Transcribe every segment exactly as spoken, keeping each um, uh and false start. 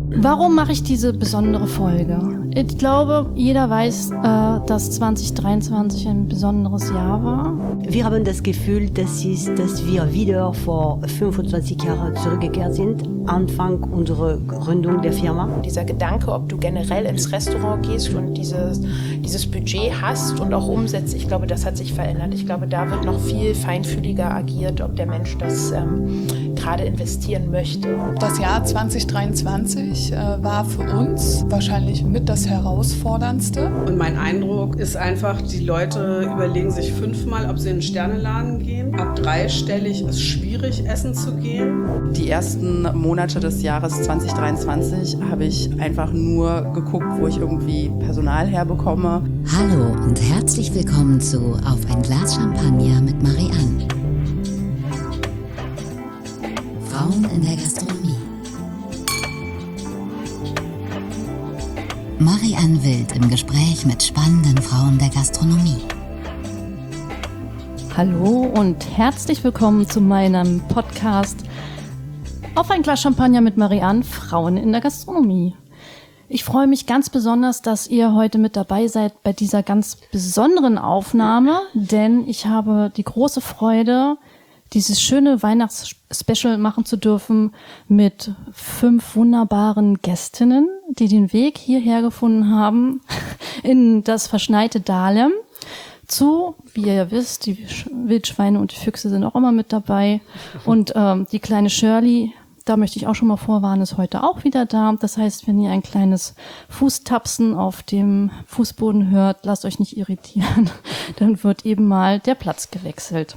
Warum mache ich diese besondere Folge? Ich glaube, jeder weiß, äh, dass zwanzig dreiundzwanzig ein besonderes Jahr war. Wir haben das Gefühl, das ist, dass wir wieder vor fünfundzwanzig Jahren zurückgekehrt sind, Anfang unserer Gründung der Firma. Dieser Gedanke, ob du generell ins Restaurant gehst und dieses, dieses Budget hast und auch umsetzt, ich glaube, das hat sich verändert. Ich glaube, da wird noch viel feinfühliger agiert, ob der Mensch das ähm, gerade investieren möchte. Das Jahr zwanzig dreiundzwanzig äh, war für uns wahrscheinlich mit das herausforderndste. Und mein Eindruck ist einfach, die Leute überlegen sich fünfmal, ob sie in einen Sterneladen gehen. Ab dreistellig ist schwierig, essen zu gehen. Die ersten Monate des Jahres zwanzig dreiundzwanzig habe ich einfach nur geguckt, wo ich irgendwie Personal herbekomme. Hallo und herzlich willkommen zu Auf ein Glas Champagner mit Marianne. Frauen in der Gastronomie. Marianne Wild im Gespräch mit spannenden Frauen der Gastronomie. Hallo und herzlich willkommen zu meinem Podcast Auf ein Glas Champagner mit Marianne, Frauen in der Gastronomie. Ich freue mich ganz besonders, dass ihr heute mit dabei seid bei dieser ganz besonderen Aufnahme, denn ich habe die große Freude, dieses schöne Weihnachtsspecial machen zu dürfen mit fünf wunderbaren Gästinnen, die den Weg hierher gefunden haben in das verschneite Dahlem. Zu, wie ihr ja wisst, die Wildschweine und die Füchse sind auch immer mit dabei. Und ähm, die kleine Shirley, da möchte ich auch schon mal vorwarnen, ist heute auch wieder da. Das heißt, wenn ihr ein kleines Fußtapsen auf dem Fußboden hört, lasst euch nicht irritieren. Dann wird eben mal der Platz gewechselt.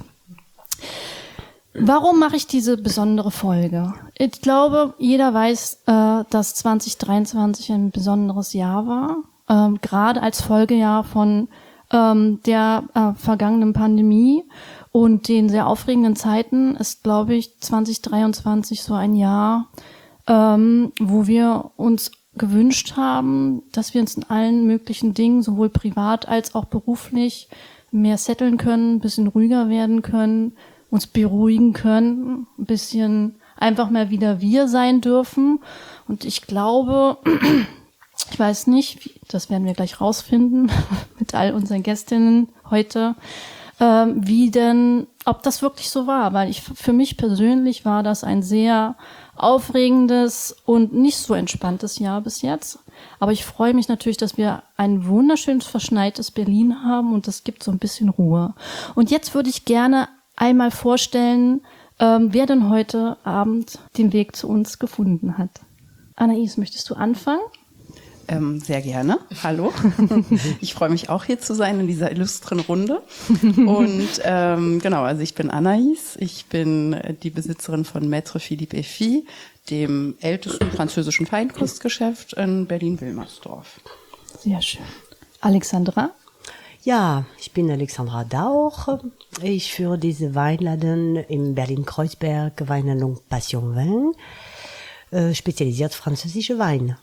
Warum mache ich diese besondere Folge? Ich glaube, jeder weiß, äh, dass zwanzig dreiundzwanzig ein besonderes Jahr war, ähm, gerade als Folgejahr von ähm, der äh, vergangenen Pandemie und den sehr aufregenden Zeiten ist, glaube ich, zwanzig dreiundzwanzig so ein Jahr, ähm, wo wir uns gewünscht haben, dass wir uns in allen möglichen Dingen, sowohl privat als auch beruflich, mehr setteln können, ein bisschen ruhiger werden können, uns beruhigen können, ein bisschen einfach mal wieder wir sein dürfen. Und ich glaube, ich weiß nicht, wie, das werden wir gleich rausfinden mit all unseren Gästinnen heute, ähm, wie denn, ob das wirklich so war. Weil ich, für mich persönlich war das ein sehr aufregendes und nicht so entspanntes Jahr bis jetzt. Aber ich freue mich natürlich, dass wir ein wunderschönes, verschneites Berlin haben und das gibt so ein bisschen Ruhe. Und jetzt würde ich gerne einmal vorstellen, ähm, wer denn heute Abend den Weg zu uns gefunden hat. Anaïs, möchtest du anfangen? Ähm, sehr gerne. Hallo. Ich freue mich auch hier zu sein in dieser illustren Runde. Und ähm, genau, also ich bin Anaïs. Ich bin die Besitzerin von Maître Philippe et Filles, dem ältesten französischen Feinkostgeschäft in Berlin-Wilmersdorf. Sehr schön. Alexandra? Ja, ich bin Alexandra Dauch. Ich führe diese Weinladen in Berlin-Kreuzberg, Weinhandlung Passion Wein, äh, spezialisiert französische Weine.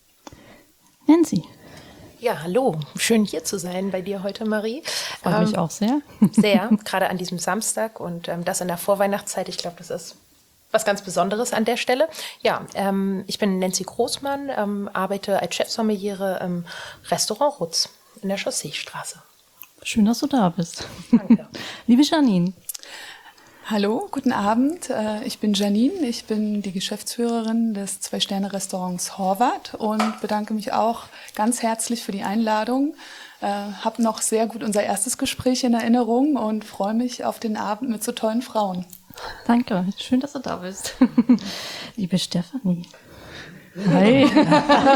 Nancy? Ja, hallo. Schön hier zu sein bei dir heute, Marie. Freut ähm, mich auch sehr. Sehr, gerade an diesem Samstag und ähm, das in der Vorweihnachtszeit. Ich glaube, das ist was ganz Besonderes an der Stelle. Ja, ähm, ich bin Nancy Großmann, ähm, arbeite als Chefsommeliere im Restaurant Rutz in der Chausseestraße. Schön, dass du da bist. Danke. Liebe Janine. Hallo, guten Abend. Ich bin Janine, ich bin die Geschäftsführerin des Zwei-Sterne-Restaurants Horvath und bedanke mich auch ganz herzlich für die Einladung. Ich habe noch sehr gut unser erstes Gespräch in Erinnerung und freue mich auf den Abend mit so tollen Frauen. Danke, schön, dass du da bist. Liebe Stefanie. Hi. Schön,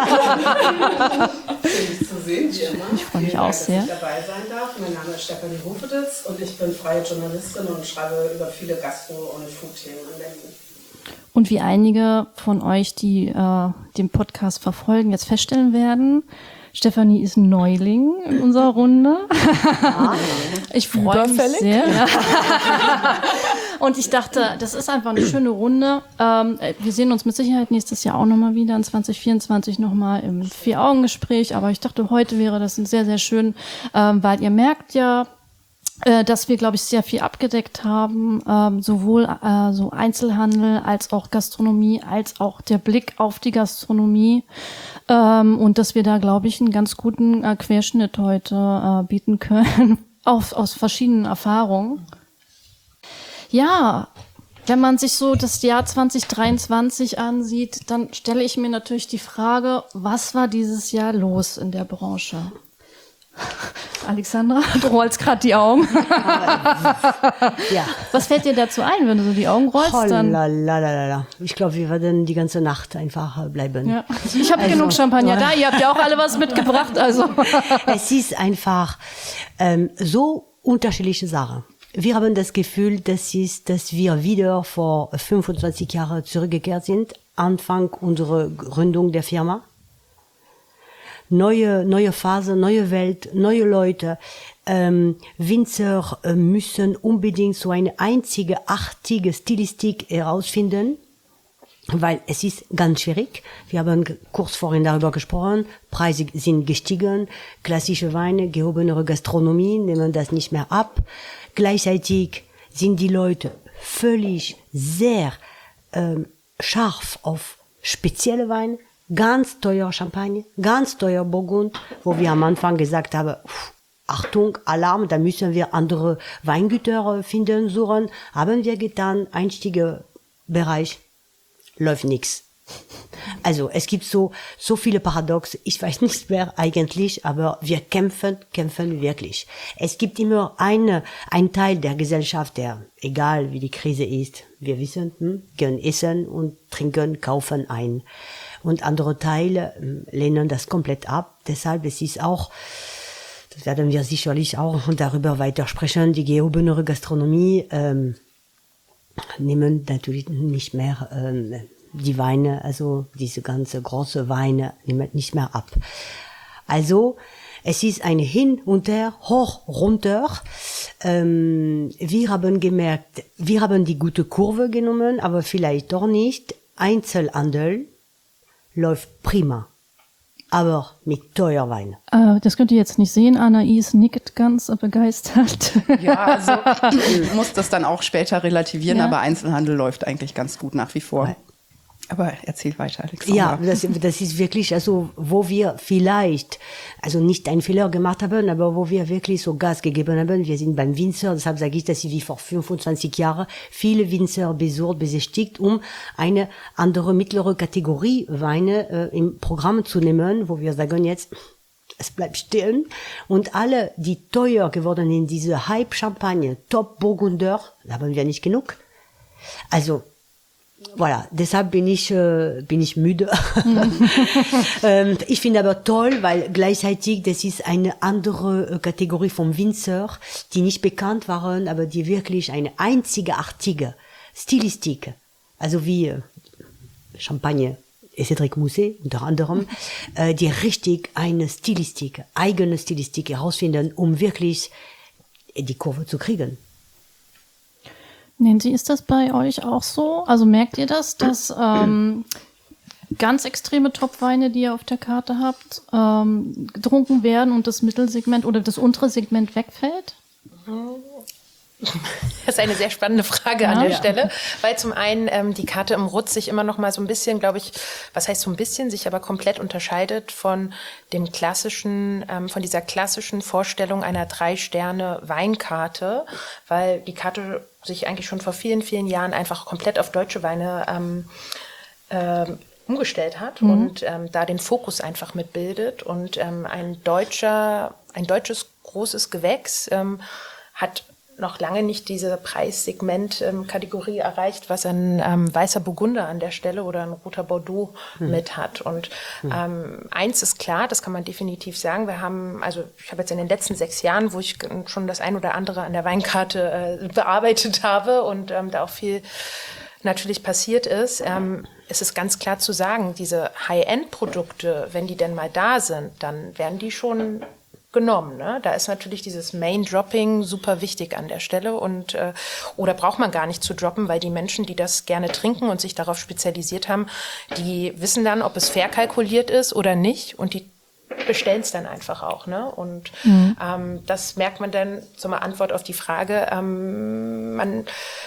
dich zu sehen, wie immer. Ich freue mich Vielen auch Dank, sehr. dass ich dabei sein darf. Mein Name ist Stefanie Hofeditz und ich bin freie Journalistin und schreibe über viele Gastro- und Food-Themen in Berlin. Und wie einige von euch, die äh, den Podcast verfolgen, jetzt feststellen werden, Stefanie ist ein Neuling in unserer Runde. Ich freue mich sehr. Ja. Und ich dachte, das ist einfach eine schöne Runde. Ähm, wir sehen uns mit Sicherheit nächstes Jahr auch nochmal wieder, in zwanzig vierundzwanzig nochmal im Vier-Augen-Gespräch. Aber ich dachte, heute wäre das sehr, sehr schön, ähm, weil ihr merkt ja, äh, dass wir, glaube ich, sehr viel abgedeckt haben, ähm, sowohl äh, so Einzelhandel als auch Gastronomie, als auch der Blick auf die Gastronomie ähm, und dass wir da, glaube ich, einen ganz guten äh, Querschnitt heute äh, bieten können, auf, aus verschiedenen Erfahrungen. Ja, wenn man sich so das Jahr zwanzig dreiundzwanzig ansieht, dann stelle ich mir natürlich die Frage, was war dieses Jahr los in der Branche? Alexandra, du rollst gerade die Augen. Ja. Was fällt dir dazu ein, wenn du so die Augen rollst? Oh, Dann la, la, la, la. Ich glaube, wir werden die ganze Nacht einfach bleiben. ja. Ich habe Also, genug Champagner ja. da, ihr habt ja auch alle was mitgebracht. Also. Es ist einfach ähm, so unterschiedliche Sachen. Wir haben das Gefühl, das ist, dass wir wieder vor fünfundzwanzig Jahren zurückgekehrt sind, Anfang unserer Gründung der Firma. Neue, neue Phase, neue Welt, neue Leute. Ähm, Winzer äh, müssen unbedingt so eine einzigartige Stilistik herausfinden, weil es ist ganz schwierig. Wir haben kurz vorhin darüber gesprochen. Preise sind gestiegen, klassische Weine, gehobenere Gastronomie nehmen das nicht mehr ab. Gleichzeitig sind die Leute völlig sehr ähm, scharf auf spezielle Weine. Ganz teuer Champagner, ganz teuer Burgund, wo wir am Anfang gesagt haben, pff, Achtung, Alarm, da müssen wir andere Weingüter finden, suchen. Haben wir getan, Einstiegebereich, läuft nichts. Also es gibt so so viele Paradoxe, ich weiß nicht mehr eigentlich, aber wir kämpfen, kämpfen wirklich. Es gibt immer eine, ein Teil der Gesellschaft, der, egal wie die Krise ist, wir wissen, hm, gehen essen und trinken, kaufen ein. Und andere Teile hm, lehnen das komplett ab. Deshalb es ist auch, das werden wir sicherlich auch darüber weiter sprechen, die gehobenere Gastronomie ähm, nehmen natürlich nicht mehr ähm, die Weine, also diese ganze große Weine nimmt nicht mehr ab. Also es ist ein Hin und Her, hoch, runter. Ähm, wir haben gemerkt, wir haben die gute Kurve genommen, aber vielleicht doch nicht. Einzelhandel läuft prima, aber mit teuer Wein. Äh, das könnt ihr jetzt nicht sehen. Anais nickt ganz begeistert. Ja, also ich muss das dann auch später relativieren, Ja. aber Einzelhandel läuft eigentlich ganz gut nach wie vor. Aber erzähl weiter, Alexandra. Ja, das, das ist wirklich, also, wo wir vielleicht, also nicht einen Fehler gemacht haben, aber wo wir wirklich so Gas gegeben haben. Wir sind beim Winzer, deshalb sage ich, dass sie wie vor fünfundzwanzig Jahren viele Winzer besucht, besichtigt, um eine andere mittlere Kategorie Weine äh, im Programm zu nehmen, wo wir sagen jetzt, es bleibt stehen. Und alle, die teuer geworden sind, diese Hype-Champagne, Top-Burgunder, da haben wir nicht genug. Also, voilà, deshalb bin ich äh, bin ich müde. ähm, ich finde aber toll, weil gleichzeitig das ist eine andere äh, Kategorie von Winzer, die nicht bekannt waren, aber die wirklich eine einzigartige Stilistik, also wie äh, Champagne, Cédric Mousset unter anderem, äh, die richtig eine Stilistik, eigene Stilistik herausfinden, um wirklich die Kurve zu kriegen. Nancy, ist das bei euch auch so? Also merkt ihr das, dass ähm, ganz extreme Topweine, die ihr auf der Karte habt, ähm, getrunken werden und das Mittelsegment oder das untere Segment wegfällt? Das ist eine sehr spannende Frage Ja. an der Ja. Stelle, weil zum einen ähm, die Karte im Rutz sich immer noch mal so ein bisschen, glaube ich, was heißt so ein bisschen, sich aber komplett unterscheidet von dem klassischen, ähm, von dieser klassischen Vorstellung einer Drei-Sterne-Weinkarte, weil die Karte sich eigentlich schon vor vielen, vielen Jahren einfach komplett auf deutsche Weine ähm, ähm, umgestellt hat Mhm. und ähm, da den Fokus einfach mitbildet und ähm, ein deutscher, ein deutsches großes Gewächs ähm, hat noch lange nicht diese Preissegment-Kategorie ähm, erreicht, was ein ähm, weißer Burgunder an der Stelle oder ein roter Bordeaux Hm. mit hat. Und ähm, eins ist klar, das kann man definitiv sagen. Wir haben, also ich habe jetzt in den letzten sechs Jahren, wo ich schon das ein oder andere an der Weinkarte äh, bearbeitet habe und ähm, da auch viel natürlich passiert ist, ähm, ist es ganz klar zu sagen, diese High-End-Produkte, wenn die denn mal da sind, dann werden die schon genommen. Ne? Da ist natürlich dieses Main-Dropping super wichtig an der Stelle und äh, oder braucht man gar nicht zu droppen, weil die Menschen, die das gerne trinken und sich darauf spezialisiert haben, die wissen dann, ob es fair kalkuliert ist oder nicht und die bestellen es dann einfach auch. Ne? Und mhm. ähm, das merkt man dann zur Antwort auf die Frage. Ähm, man,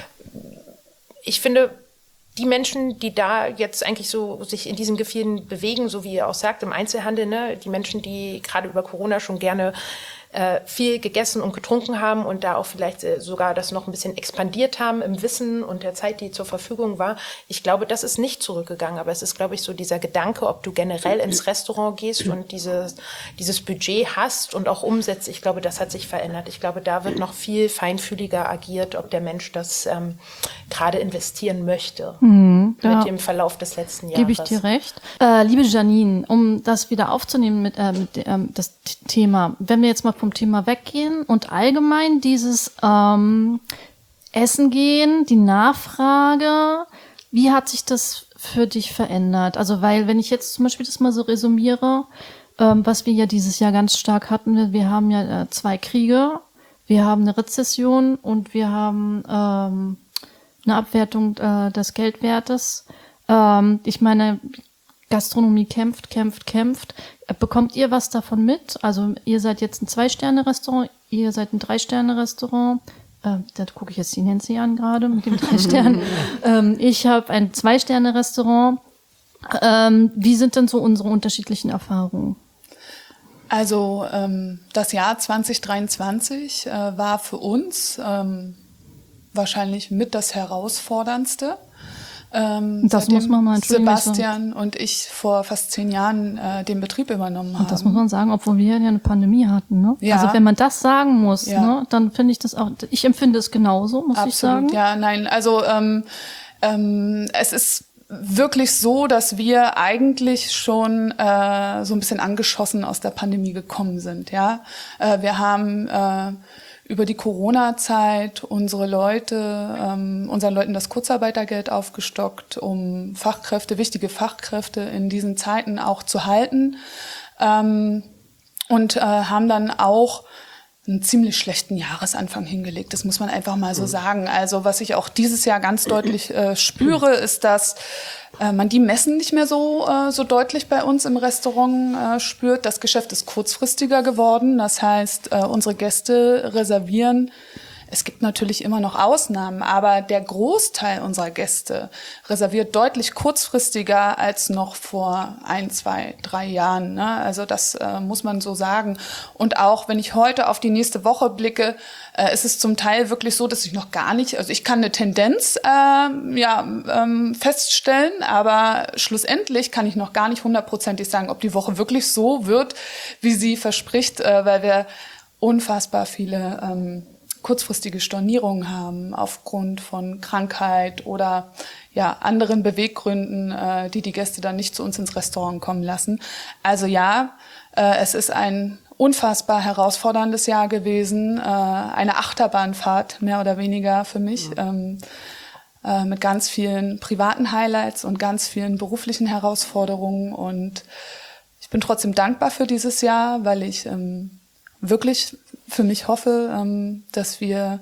ich finde, die Menschen, die da jetzt eigentlich so sich in diesen Gefilden bewegen, so wie ihr auch sagt, im Einzelhandel, ne, die Menschen, die gerade über Corona schon gerne äh, viel gegessen und getrunken haben und da auch vielleicht äh, sogar das noch ein bisschen expandiert haben im Wissen und der Zeit, die zur Verfügung war. Ich glaube, das ist nicht zurückgegangen, aber es ist, glaube ich, so dieser Gedanke, ob du generell ins Restaurant gehst und dieses, dieses Budget hast und auch umsetzt. Ich glaube, das hat sich verändert. Ich glaube, da wird noch viel feinfühliger agiert, ob der Mensch das ähm, gerade investieren möchte. Mhm, ja. Mit dem Verlauf des letzten Jahres. Gebe ich dir recht. Äh, liebe Janine, um das wieder aufzunehmen mit, äh, mit ähm, das Thema, wenn wir jetzt mal vom Thema weggehen und allgemein dieses ähm, Essen gehen, die Nachfrage, wie hat sich das für dich verändert? Also weil, wenn ich jetzt zum Beispiel das mal so resümiere, ähm, was wir ja dieses Jahr ganz stark hatten, wir haben ja äh, zwei Kriege, wir haben eine Rezession und wir haben ähm, eine Abwertung äh, des Geldwertes. Ähm, ich meine, Gastronomie kämpft, kämpft, kämpft. Bekommt ihr was davon mit? Also ihr seid jetzt ein Zwei-Sterne-Restaurant, ihr seid ein Drei-Sterne-Restaurant. Äh, da gucke ich jetzt die Nancy an gerade mit dem drei Sternen. ähm, ich habe ein Zwei-Sterne-Restaurant. Ähm, wie sind denn so unsere unterschiedlichen Erfahrungen? Also ähm, das Jahr zwanzig dreiundzwanzig äh, war für uns ähm, wahrscheinlich mit das Herausforderndste. Ähm, das muss man mal Sebastian und ich vor fast zehn Jahren äh, den Betrieb übernommen haben. Und das muss man sagen, obwohl wir ja eine Pandemie hatten. Ne? Ja. Also wenn man das sagen muss, ja. ne, dann finde ich das auch, ich empfinde es genauso, muss Absolut, ich sagen. Ja, nein, also ähm, ähm, es ist wirklich so, dass wir eigentlich schon äh, so ein bisschen angeschossen aus der Pandemie gekommen sind. Ja, äh, wir haben äh, über die Corona-Zeit unsere Leute, ähm, unseren Leuten das Kurzarbeitergeld aufgestockt, um Fachkräfte, wichtige Fachkräfte in diesen Zeiten auch zu halten, ähm, und äh, haben dann auch einen ziemlich schlechten Jahresanfang hingelegt. Das muss man einfach mal so sagen. Also was ich auch dieses Jahr ganz deutlich äh, spüre, ist, dass äh, man die Messen nicht mehr so äh, so deutlich bei uns im Restaurant äh, spürt. Das Geschäft ist kurzfristiger geworden. Das heißt, äh, unsere Gäste reservieren. Es gibt natürlich immer noch Ausnahmen, aber der Großteil unserer Gäste reserviert deutlich kurzfristiger als noch vor ein, zwei, drei Jahren. Ne? Also das äh, muss man so sagen. Und auch wenn ich heute auf die nächste Woche blicke, äh, ist es zum Teil wirklich so, dass ich noch gar nicht, also ich kann eine Tendenz äh, ja, ähm, feststellen, aber schlussendlich kann ich noch gar nicht hundertprozentig sagen, ob die Woche wirklich so wird, wie sie verspricht, äh, weil wir unfassbar viele ähm, kurzfristige Stornierungen haben aufgrund von Krankheit oder ja anderen Beweggründen, äh, die die Gäste dann nicht zu uns ins Restaurant kommen lassen. Also ja, äh, es ist ein unfassbar herausforderndes Jahr gewesen, äh, eine Achterbahnfahrt mehr oder weniger für mich, mhm. ähm, äh, mit ganz vielen privaten Highlights und ganz vielen beruflichen Herausforderungen. Und ich bin trotzdem dankbar für dieses Jahr, weil ich ähm, wirklich für mich hoffe, ähm, dass wir,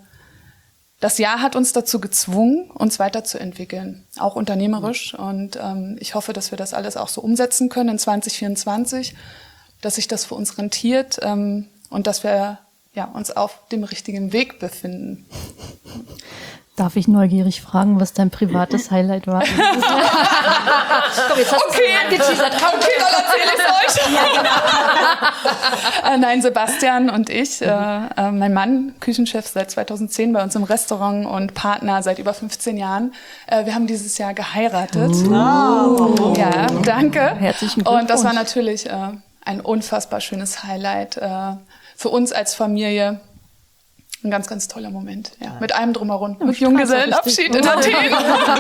das Jahr hat uns dazu gezwungen, uns weiterzuentwickeln, auch unternehmerisch. Und ähm, ich hoffe, dass wir das alles auch so umsetzen können in zwanzig vierundzwanzig, dass sich das für uns rentiert ähm, und dass wir ja, uns auf dem richtigen Weg befinden. Darf ich neugierig fragen, was dein privates Highlight war? Komm, jetzt hast okay, angeteasert. Okay, dann erzähle ich es euch. äh, nein, Sebastian und ich, äh, äh, mein Mann, Küchenchef seit zweitausendzehn bei uns im Restaurant und Partner seit über fünfzehn Jahren. Äh, wir haben dieses Jahr geheiratet. Oh. Ja, danke. Herzlichen Glückwunsch. Und das war natürlich äh, ein unfassbar schönes Highlight äh, für uns als Familie. Ein ganz, ganz toller Moment, ja. Mit allem drumherum. Ja, mit Junggesellenabschied in Athen.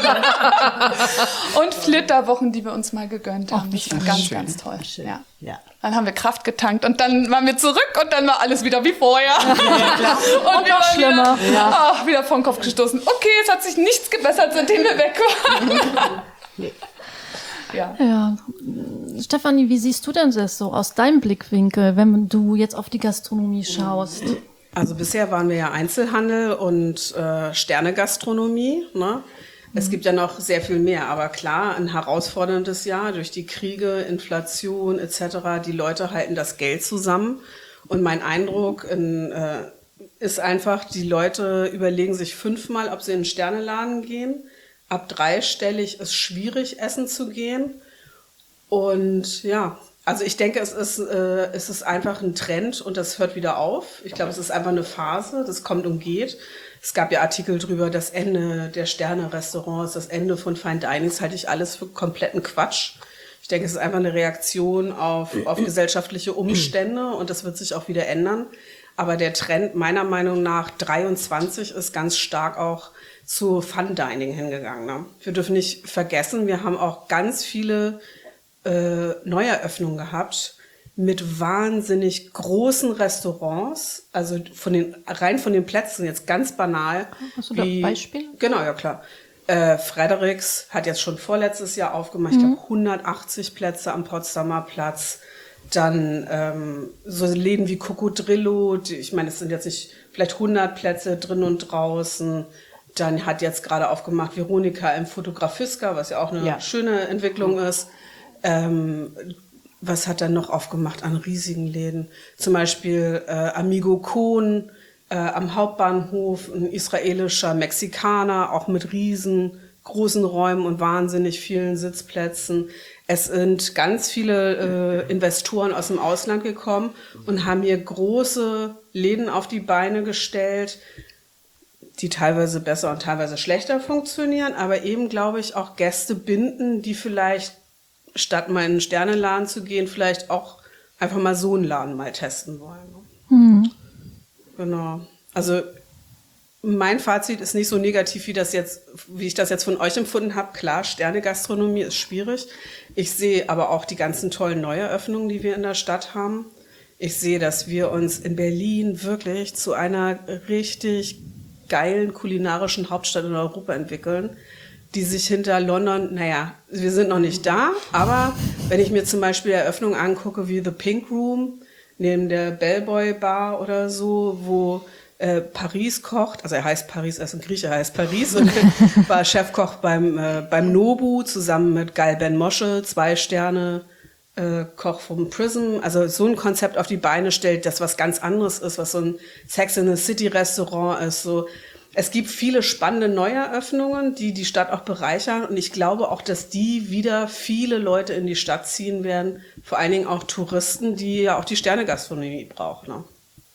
Und Flitterwochen, die wir uns mal gegönnt haben. Das war ganz, schön. ganz toll. Ja. Ja. Dann haben wir Kraft getankt und dann waren wir zurück und dann war alles wieder wie vorher. Ja, klar. Und, und noch schlimmer. Wieder, ja. ach, wieder vor den Kopf gestoßen. Okay, es hat sich nichts gebessert, seitdem wir weg waren. Nee. Ja. ja. Stefanie, wie siehst du denn das so aus deinem Blickwinkel, wenn du jetzt auf die Gastronomie schaust? Also bisher waren wir ja Einzelhandel und äh, Sternegastronomie, ne? Es gibt ja noch sehr viel mehr, aber klar, ein herausforderndes Jahr durch die Kriege, Inflation et cetera. Die Leute halten das Geld zusammen und mein Eindruck in, äh, ist einfach, die Leute überlegen sich fünfmal, ob sie in den Sterneladen gehen. Ab dreistellig ist schwierig, essen zu gehen. Und ja, also ich denke, es ist, äh, es ist einfach ein Trend und das hört wieder auf. Ich glaube, es ist einfach eine Phase, das kommt und geht. Es gab ja Artikel drüber, das Ende der Sterne-Restaurants, das Ende von Fine Dinings, halte ich alles für kompletten Quatsch. Ich denke, es ist einfach eine Reaktion auf, auf gesellschaftliche Umstände und das wird sich auch wieder ändern. Aber der Trend meiner Meinung nach dreiundzwanzig ist ganz stark auch zu Fine Dining hingegangen. Ne? Wir dürfen nicht vergessen, wir haben auch ganz viele äh, Neueröffnungen gehabt mit wahnsinnig großen Restaurants, also von den rein von den Plätzen jetzt ganz banal. Hast du da Beispiele? Genau, ja klar. Äh, Fredericks hat jetzt schon vorletztes Jahr aufgemacht, mhm. ich glaube hundertachtzig Plätze am Potsdamer Platz. Dann ähm, so Läden wie Cocodrillo, die, ich meine, es sind jetzt nicht vielleicht hundert Plätze drin und draußen. Dann hat jetzt gerade aufgemacht Veronika im Fotografiska, was ja auch eine ja. schöne Entwicklung mhm. ist. Ähm, was hat er noch aufgemacht an riesigen Läden? Zum Beispiel äh, Amigo Kohn äh, am Hauptbahnhof, ein israelischer Mexikaner, auch mit riesengroßen Räumen und wahnsinnig vielen Sitzplätzen. Es sind ganz viele äh, Investoren aus dem Ausland gekommen und haben hier große Läden auf die Beine gestellt, die teilweise besser und teilweise schlechter funktionieren, aber eben, glaube ich, auch Gäste binden, die vielleicht statt mal in einen Sternenladen zu gehen, vielleicht auch einfach mal so einen Laden mal testen wollen. Mhm. Genau. Also mein Fazit ist nicht so negativ, wie das jetzt, wie ich das jetzt von euch empfunden habe. Klar, Sternegastronomie ist schwierig. Ich sehe aber auch die ganzen tollen Neueröffnungen, die wir in der Stadt haben. Ich sehe, dass wir uns in Berlin wirklich zu einer richtig geilen kulinarischen Hauptstadt in Europa entwickeln, die sich hinter London, naja, wir sind noch nicht da, aber wenn ich mir zum Beispiel Eröffnungen angucke wie The Pink Room, neben der Bellboy Bar oder so, wo äh, Paris kocht, also er heißt Paris, er ist ein Grieche, er heißt Paris und war Chefkoch beim, äh, beim Nobu zusammen mit Gal Ben Moshe, zwei Sterne äh, Koch vom Prism, also so ein Konzept auf die Beine stellt, das was ganz anderes ist, was so ein Sex in the City Restaurant ist, so. Es gibt viele spannende Neueröffnungen, die die Stadt auch bereichern. Und ich glaube auch, dass die wieder viele Leute in die Stadt ziehen werden. Vor allen Dingen auch Touristen, die ja auch die Sternegastronomie brauchen. Ne?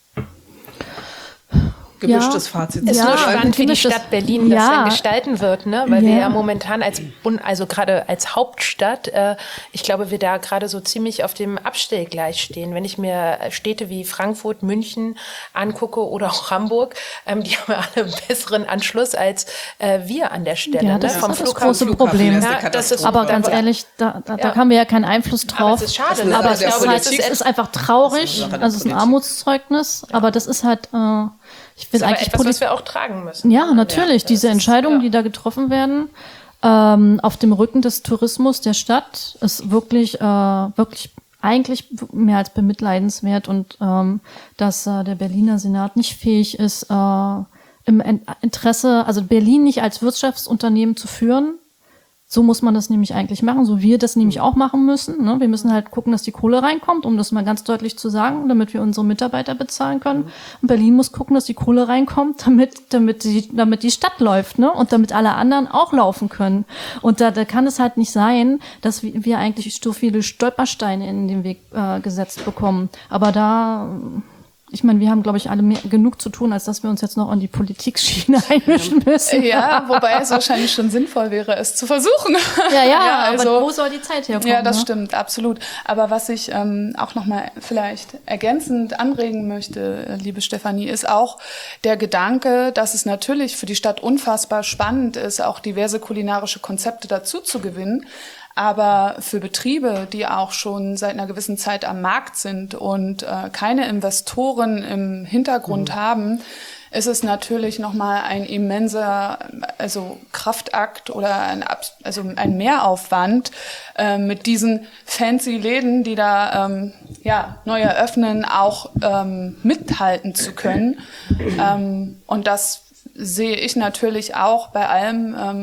Gemischtes ja. Fazit. Es ist ja, nur spannend, wie die Stadt Berlin das ja. dann gestalten wird, ne? Weil ja. wir ja momentan als Bund, also gerade als Hauptstadt, äh, ich glaube, wir da gerade so ziemlich auf dem Abstellgleis stehen. Wenn ich mir Städte wie Frankfurt, München angucke oder auch Hamburg, ähm, die haben ja alle einen besseren Anschluss als äh, wir an der Stelle. Ja, das ne? ist Vom das Flughafen, große Flughafen, Problem. Ja, das ist aber ganz ehrlich, da, da, da ja. haben wir ja keinen Einfluss drauf. Aber es ist schade. Aber Also es, ist, halt, ist es ist einfach traurig, also es ist ein Armutszeugnis, ja. aber das ist halt... Äh, Ich will das ist eigentlich aber etwas, was wir auch tragen müssen. Ja, natürlich. Ja, diese Entscheidungen, ja. die da getroffen werden, ähm, auf dem Rücken des Tourismus der Stadt, ist wirklich, äh, wirklich eigentlich mehr als bemitleidenswert und ähm, dass äh, der Berliner Senat nicht fähig ist, äh, im Interesse, also Berlin nicht als Wirtschaftsunternehmen zu führen. So muss man das nämlich eigentlich machen, so wir das nämlich auch machen müssen. Ne? Wir müssen halt gucken, dass die Kohle reinkommt, um das mal ganz deutlich zu sagen, damit wir unsere Mitarbeiter bezahlen können. Und Berlin muss gucken, dass die Kohle reinkommt, damit damit die damit die Stadt läuft, ne? Und damit alle anderen auch laufen können. Und da, da kann es halt nicht sein, dass wir eigentlich so viele Stolpersteine in den Weg äh, gesetzt bekommen. Aber da... Ich meine, wir haben, glaube ich, alle mehr, genug zu tun, als dass wir uns jetzt noch an die Politikschiene einmischen müssen. Ja, wobei es wahrscheinlich schon sinnvoll wäre, es zu versuchen. Ja, ja, ja also, aber wo soll die Zeit herkommen? Ja, das ne? stimmt, absolut. Aber was ich ähm, auch nochmal vielleicht ergänzend anregen möchte, liebe Stefanie, ist auch der Gedanke, dass es natürlich für die Stadt unfassbar spannend ist, auch diverse kulinarische Konzepte dazu zu gewinnen. Aber für Betriebe, die auch schon seit einer gewissen Zeit am Markt sind und äh, keine Investoren im Hintergrund mhm. haben, ist es natürlich nochmal ein immenser, also Kraftakt oder ein, also ein Mehraufwand äh, mit diesen fancy Läden, die da ähm, ja neu eröffnen, auch ähm, mithalten zu können. Ähm, und das sehe ich natürlich auch bei allem, ähm,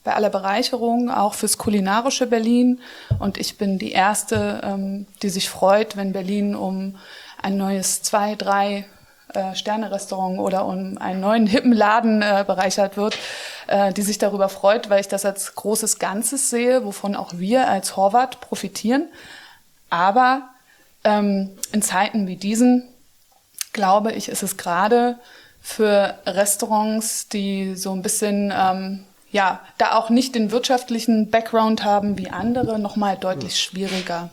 bei aller Bereicherung, auch fürs kulinarische Berlin. Und ich bin die Erste, ähm, die sich freut, wenn Berlin um ein neues zwei, drei äh, Sterne-Restaurant oder um einen neuen hippen Laden äh, bereichert wird, äh, die sich darüber freut, weil ich das als großes Ganzes sehe, wovon auch wir als Horvath profitieren. Aber ähm, in Zeiten wie diesen, glaube ich, ist es gerade für Restaurants, die so ein bisschen, ähm, ja, da auch nicht den wirtschaftlichen Background haben wie andere, nochmal deutlich schwieriger.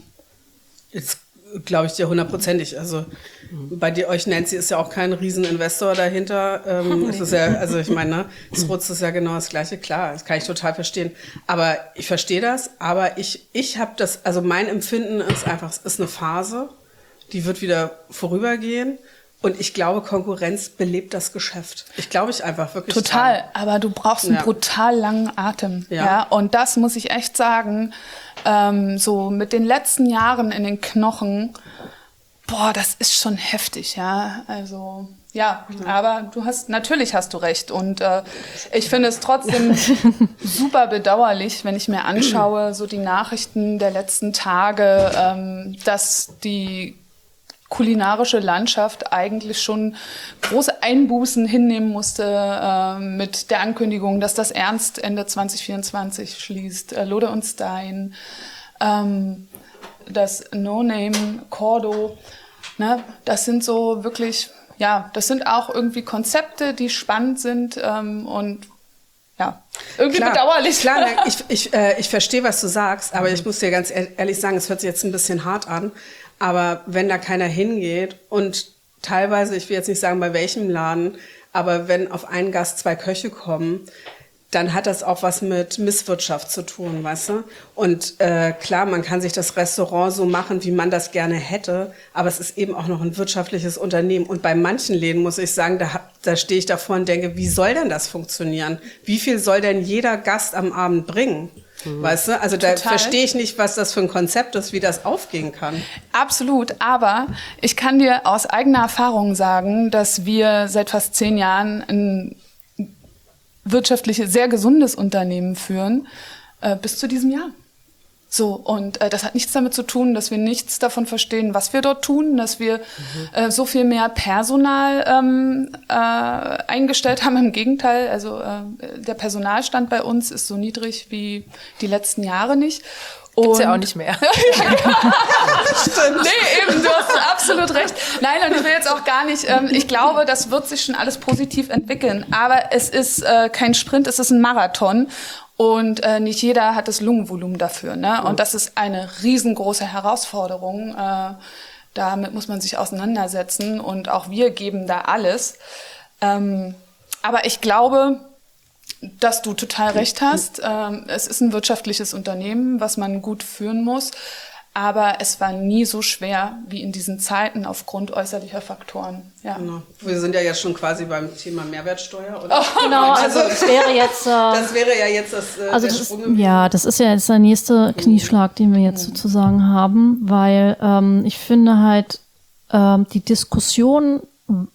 Jetzt glaube ich dir hundertprozentig. Also bei dir, euch Nancy ist ja auch kein Rieseninvestor dahinter. Ähm, es ist ja, also ich meine, ne, Srutz ist ja genau das Gleiche. Klar, das kann ich total verstehen. Aber ich verstehe das. Aber ich, ich habe das, also mein Empfinden ist einfach, es ist eine Phase, die wird wieder vorübergehen. Und ich glaube, Konkurrenz belebt das Geschäft. Ich glaube ich einfach wirklich. Total, dran. aber du brauchst einen Ja. brutal langen Atem. Ja. Ja. Und das muss ich echt sagen, ähm, so mit den letzten Jahren in den Knochen, boah, das ist schon heftig, ja. Also, ja, mhm. aber du hast, natürlich hast du recht. Und äh, ich finde es trotzdem super bedauerlich, wenn ich mir anschaue, so die Nachrichten der letzten Tage, ähm, dass die kulinarische Landschaft eigentlich schon große Einbußen hinnehmen musste äh, mit der Ankündigung, dass das Ernst Ende zwanzig vierundzwanzig schließt. Äh, Lode und Stein, ähm, das No-Name, Cordo, ne, das sind so wirklich, ja, das sind auch irgendwie Konzepte, die spannend sind ähm, und ja, irgendwie klar, bedauerlich. Klar, ich, ich, äh, ich verstehe, was du sagst, aber ich muss dir ganz ehrlich sagen, es hört sich jetzt ein bisschen hart an. Aber wenn da keiner hingeht und teilweise, ich will jetzt nicht sagen bei welchem Laden, aber wenn auf einen Gast zwei Köche kommen, dann hat das auch was mit Misswirtschaft zu tun, weißt du? Und äh, klar, man kann sich das Restaurant so machen, wie man das gerne hätte, aber es ist eben auch noch ein wirtschaftliches Unternehmen. Und bei manchen Läden muss ich sagen, da, da stehe ich davor und denke, wie soll denn das funktionieren? Wie viel soll denn jeder Gast am Abend bringen? Weißt du, also da Total. verstehe ich nicht, was das für ein Konzept ist, wie das aufgehen kann. Absolut, aber ich kann dir aus eigener Erfahrung sagen, dass wir seit fast zehn Jahren ein wirtschaftlich sehr gesundes Unternehmen führen, äh, bis zu diesem Jahr. So, und äh, das hat nichts damit zu tun, dass wir nichts davon verstehen, was wir dort tun, dass wir mhm. äh, so viel mehr Personal ähm, äh, eingestellt haben. Im Gegenteil, also äh, der Personalstand bei uns ist so niedrig wie die letzten Jahre nicht. Gibt's ja auch nicht mehr. Stimmt. Nee, eben, du hast absolut recht. Nein, und ich will jetzt auch gar nicht, ähm, ich glaube, das wird sich schon alles positiv entwickeln. Aber es ist äh, kein Sprint, es ist ein Marathon. Und äh, nicht jeder hat das Lungenvolumen dafür, ne? Und das ist eine riesengroße Herausforderung. Äh, damit muss man sich auseinandersetzen. Und auch wir geben da alles. Ähm, aber ich glaube, dass du total recht hast. Ähm, es ist ein wirtschaftliches Unternehmen, was man gut führen muss. Aber es war nie so schwer wie in diesen Zeiten aufgrund äußerlicher Faktoren. Ja. Genau. Wir sind ja jetzt schon quasi beim Thema Mehrwertsteuer, oder? Oh, genau, also das wäre jetzt... Äh, das wäre ja jetzt das, äh, also der das ist, Sprung gewesen. ja, das ist ja jetzt der nächste Knieschlag, den wir jetzt sozusagen haben, weil ähm, ich finde halt ähm, die Diskussion,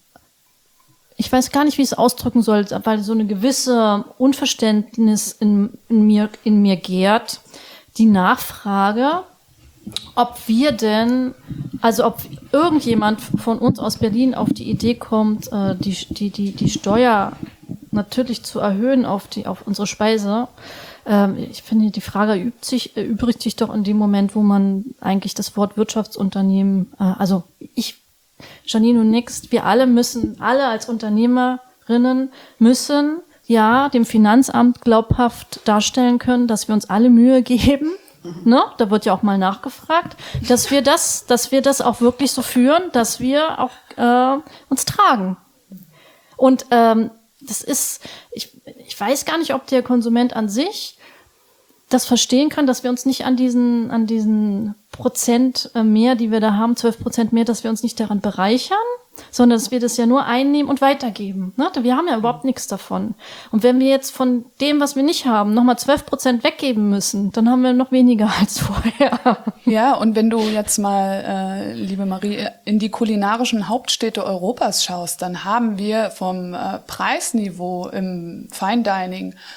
ich weiß gar nicht, wie ich es ausdrücken soll, weil so eine gewisse Unverständnis in, in mir in mir gärt, die Nachfrage, ob wir denn, also ob irgendjemand von uns aus Berlin auf die Idee kommt, äh, die, die, die, die Steuer natürlich zu erhöhen auf die, auf unsere Speise. Ähm, ich finde, die Frage übt sich, äh, übrigt sich doch in dem Moment, wo man eigentlich das Wort Wirtschaftsunternehmen, äh, also ich, Janine und Nix, wir alle müssen, alle als Unternehmerinnen müssen, ja, dem Finanzamt glaubhaft darstellen können, dass wir uns alle Mühe geben. Ne? Da wird ja auch mal nachgefragt, dass wir das, dass wir das auch wirklich so führen, dass wir auch äh, uns tragen. Und ähm, das ist, ich, ich weiß gar nicht, ob der Konsument an sich das verstehen kann, dass wir uns nicht an diesen, an diesen Prozent mehr, die wir da haben, zwölf Prozent mehr, dass wir uns nicht daran bereichern, sondern dass wir das ja nur einnehmen und weitergeben. Ne? Wir haben ja überhaupt nichts davon. Und wenn wir jetzt von dem, was wir nicht haben, nochmal zwölf Prozent weggeben müssen, dann haben wir noch weniger als vorher. Ja, und wenn du jetzt mal, äh, liebe Marie, in die kulinarischen Hauptstädte Europas schaust, dann haben wir vom äh, Preisniveau im Fine Dining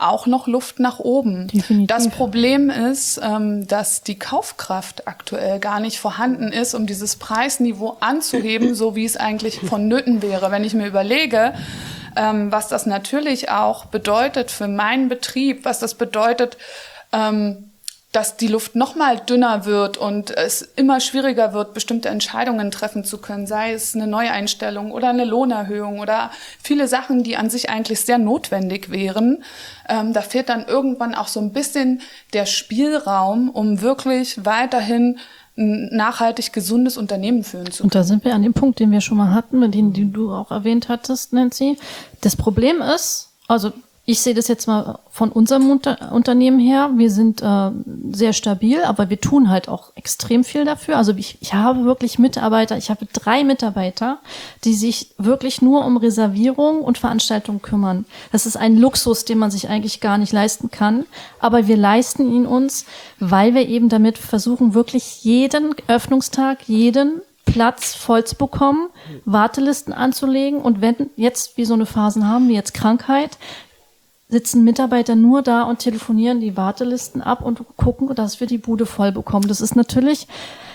auch noch Luft nach oben. Definitiv. Das Problem ist, ähm, dass die Kaufkraft aktuell gar nicht vorhanden ist, um dieses Preisniveau anzuheben, so wie es eigentlich vonnöten wäre. Wenn ich mir überlege, ähm, was das natürlich auch bedeutet für meinen Betrieb, was das bedeutet, ähm, dass die Luft noch mal dünner wird und es immer schwieriger wird, bestimmte Entscheidungen treffen zu können, sei es eine Neueinstellung oder eine Lohnerhöhung oder viele Sachen, die an sich eigentlich sehr notwendig wären. Ähm, da fehlt dann irgendwann auch so ein bisschen der Spielraum, um wirklich weiterhin ein nachhaltig gesundes Unternehmen führen zu können. Und da sind wir an dem Punkt, den wir schon mal hatten, mit dem, den du auch erwähnt hattest, Nancy. Das Problem ist, also ich sehe das jetzt mal von unserem Unter- Unternehmen her. Wir sind äh, sehr stabil, aber wir tun halt auch extrem viel dafür. Also ich, ich habe wirklich Mitarbeiter, ich habe drei Mitarbeiter, die sich wirklich nur um Reservierung und Veranstaltungen kümmern. Das ist ein Luxus, den man sich eigentlich gar nicht leisten kann. Aber wir leisten ihn uns, weil wir eben damit versuchen, wirklich jeden Öffnungstag, jeden Platz voll zu bekommen, Wartelisten anzulegen. Und wenn jetzt wie so eine Phasen haben, wie jetzt Krankheit, sitzen Mitarbeiter nur da und telefonieren die Wartelisten ab und gucken, dass wir die Bude voll bekommen. Das ist natürlich,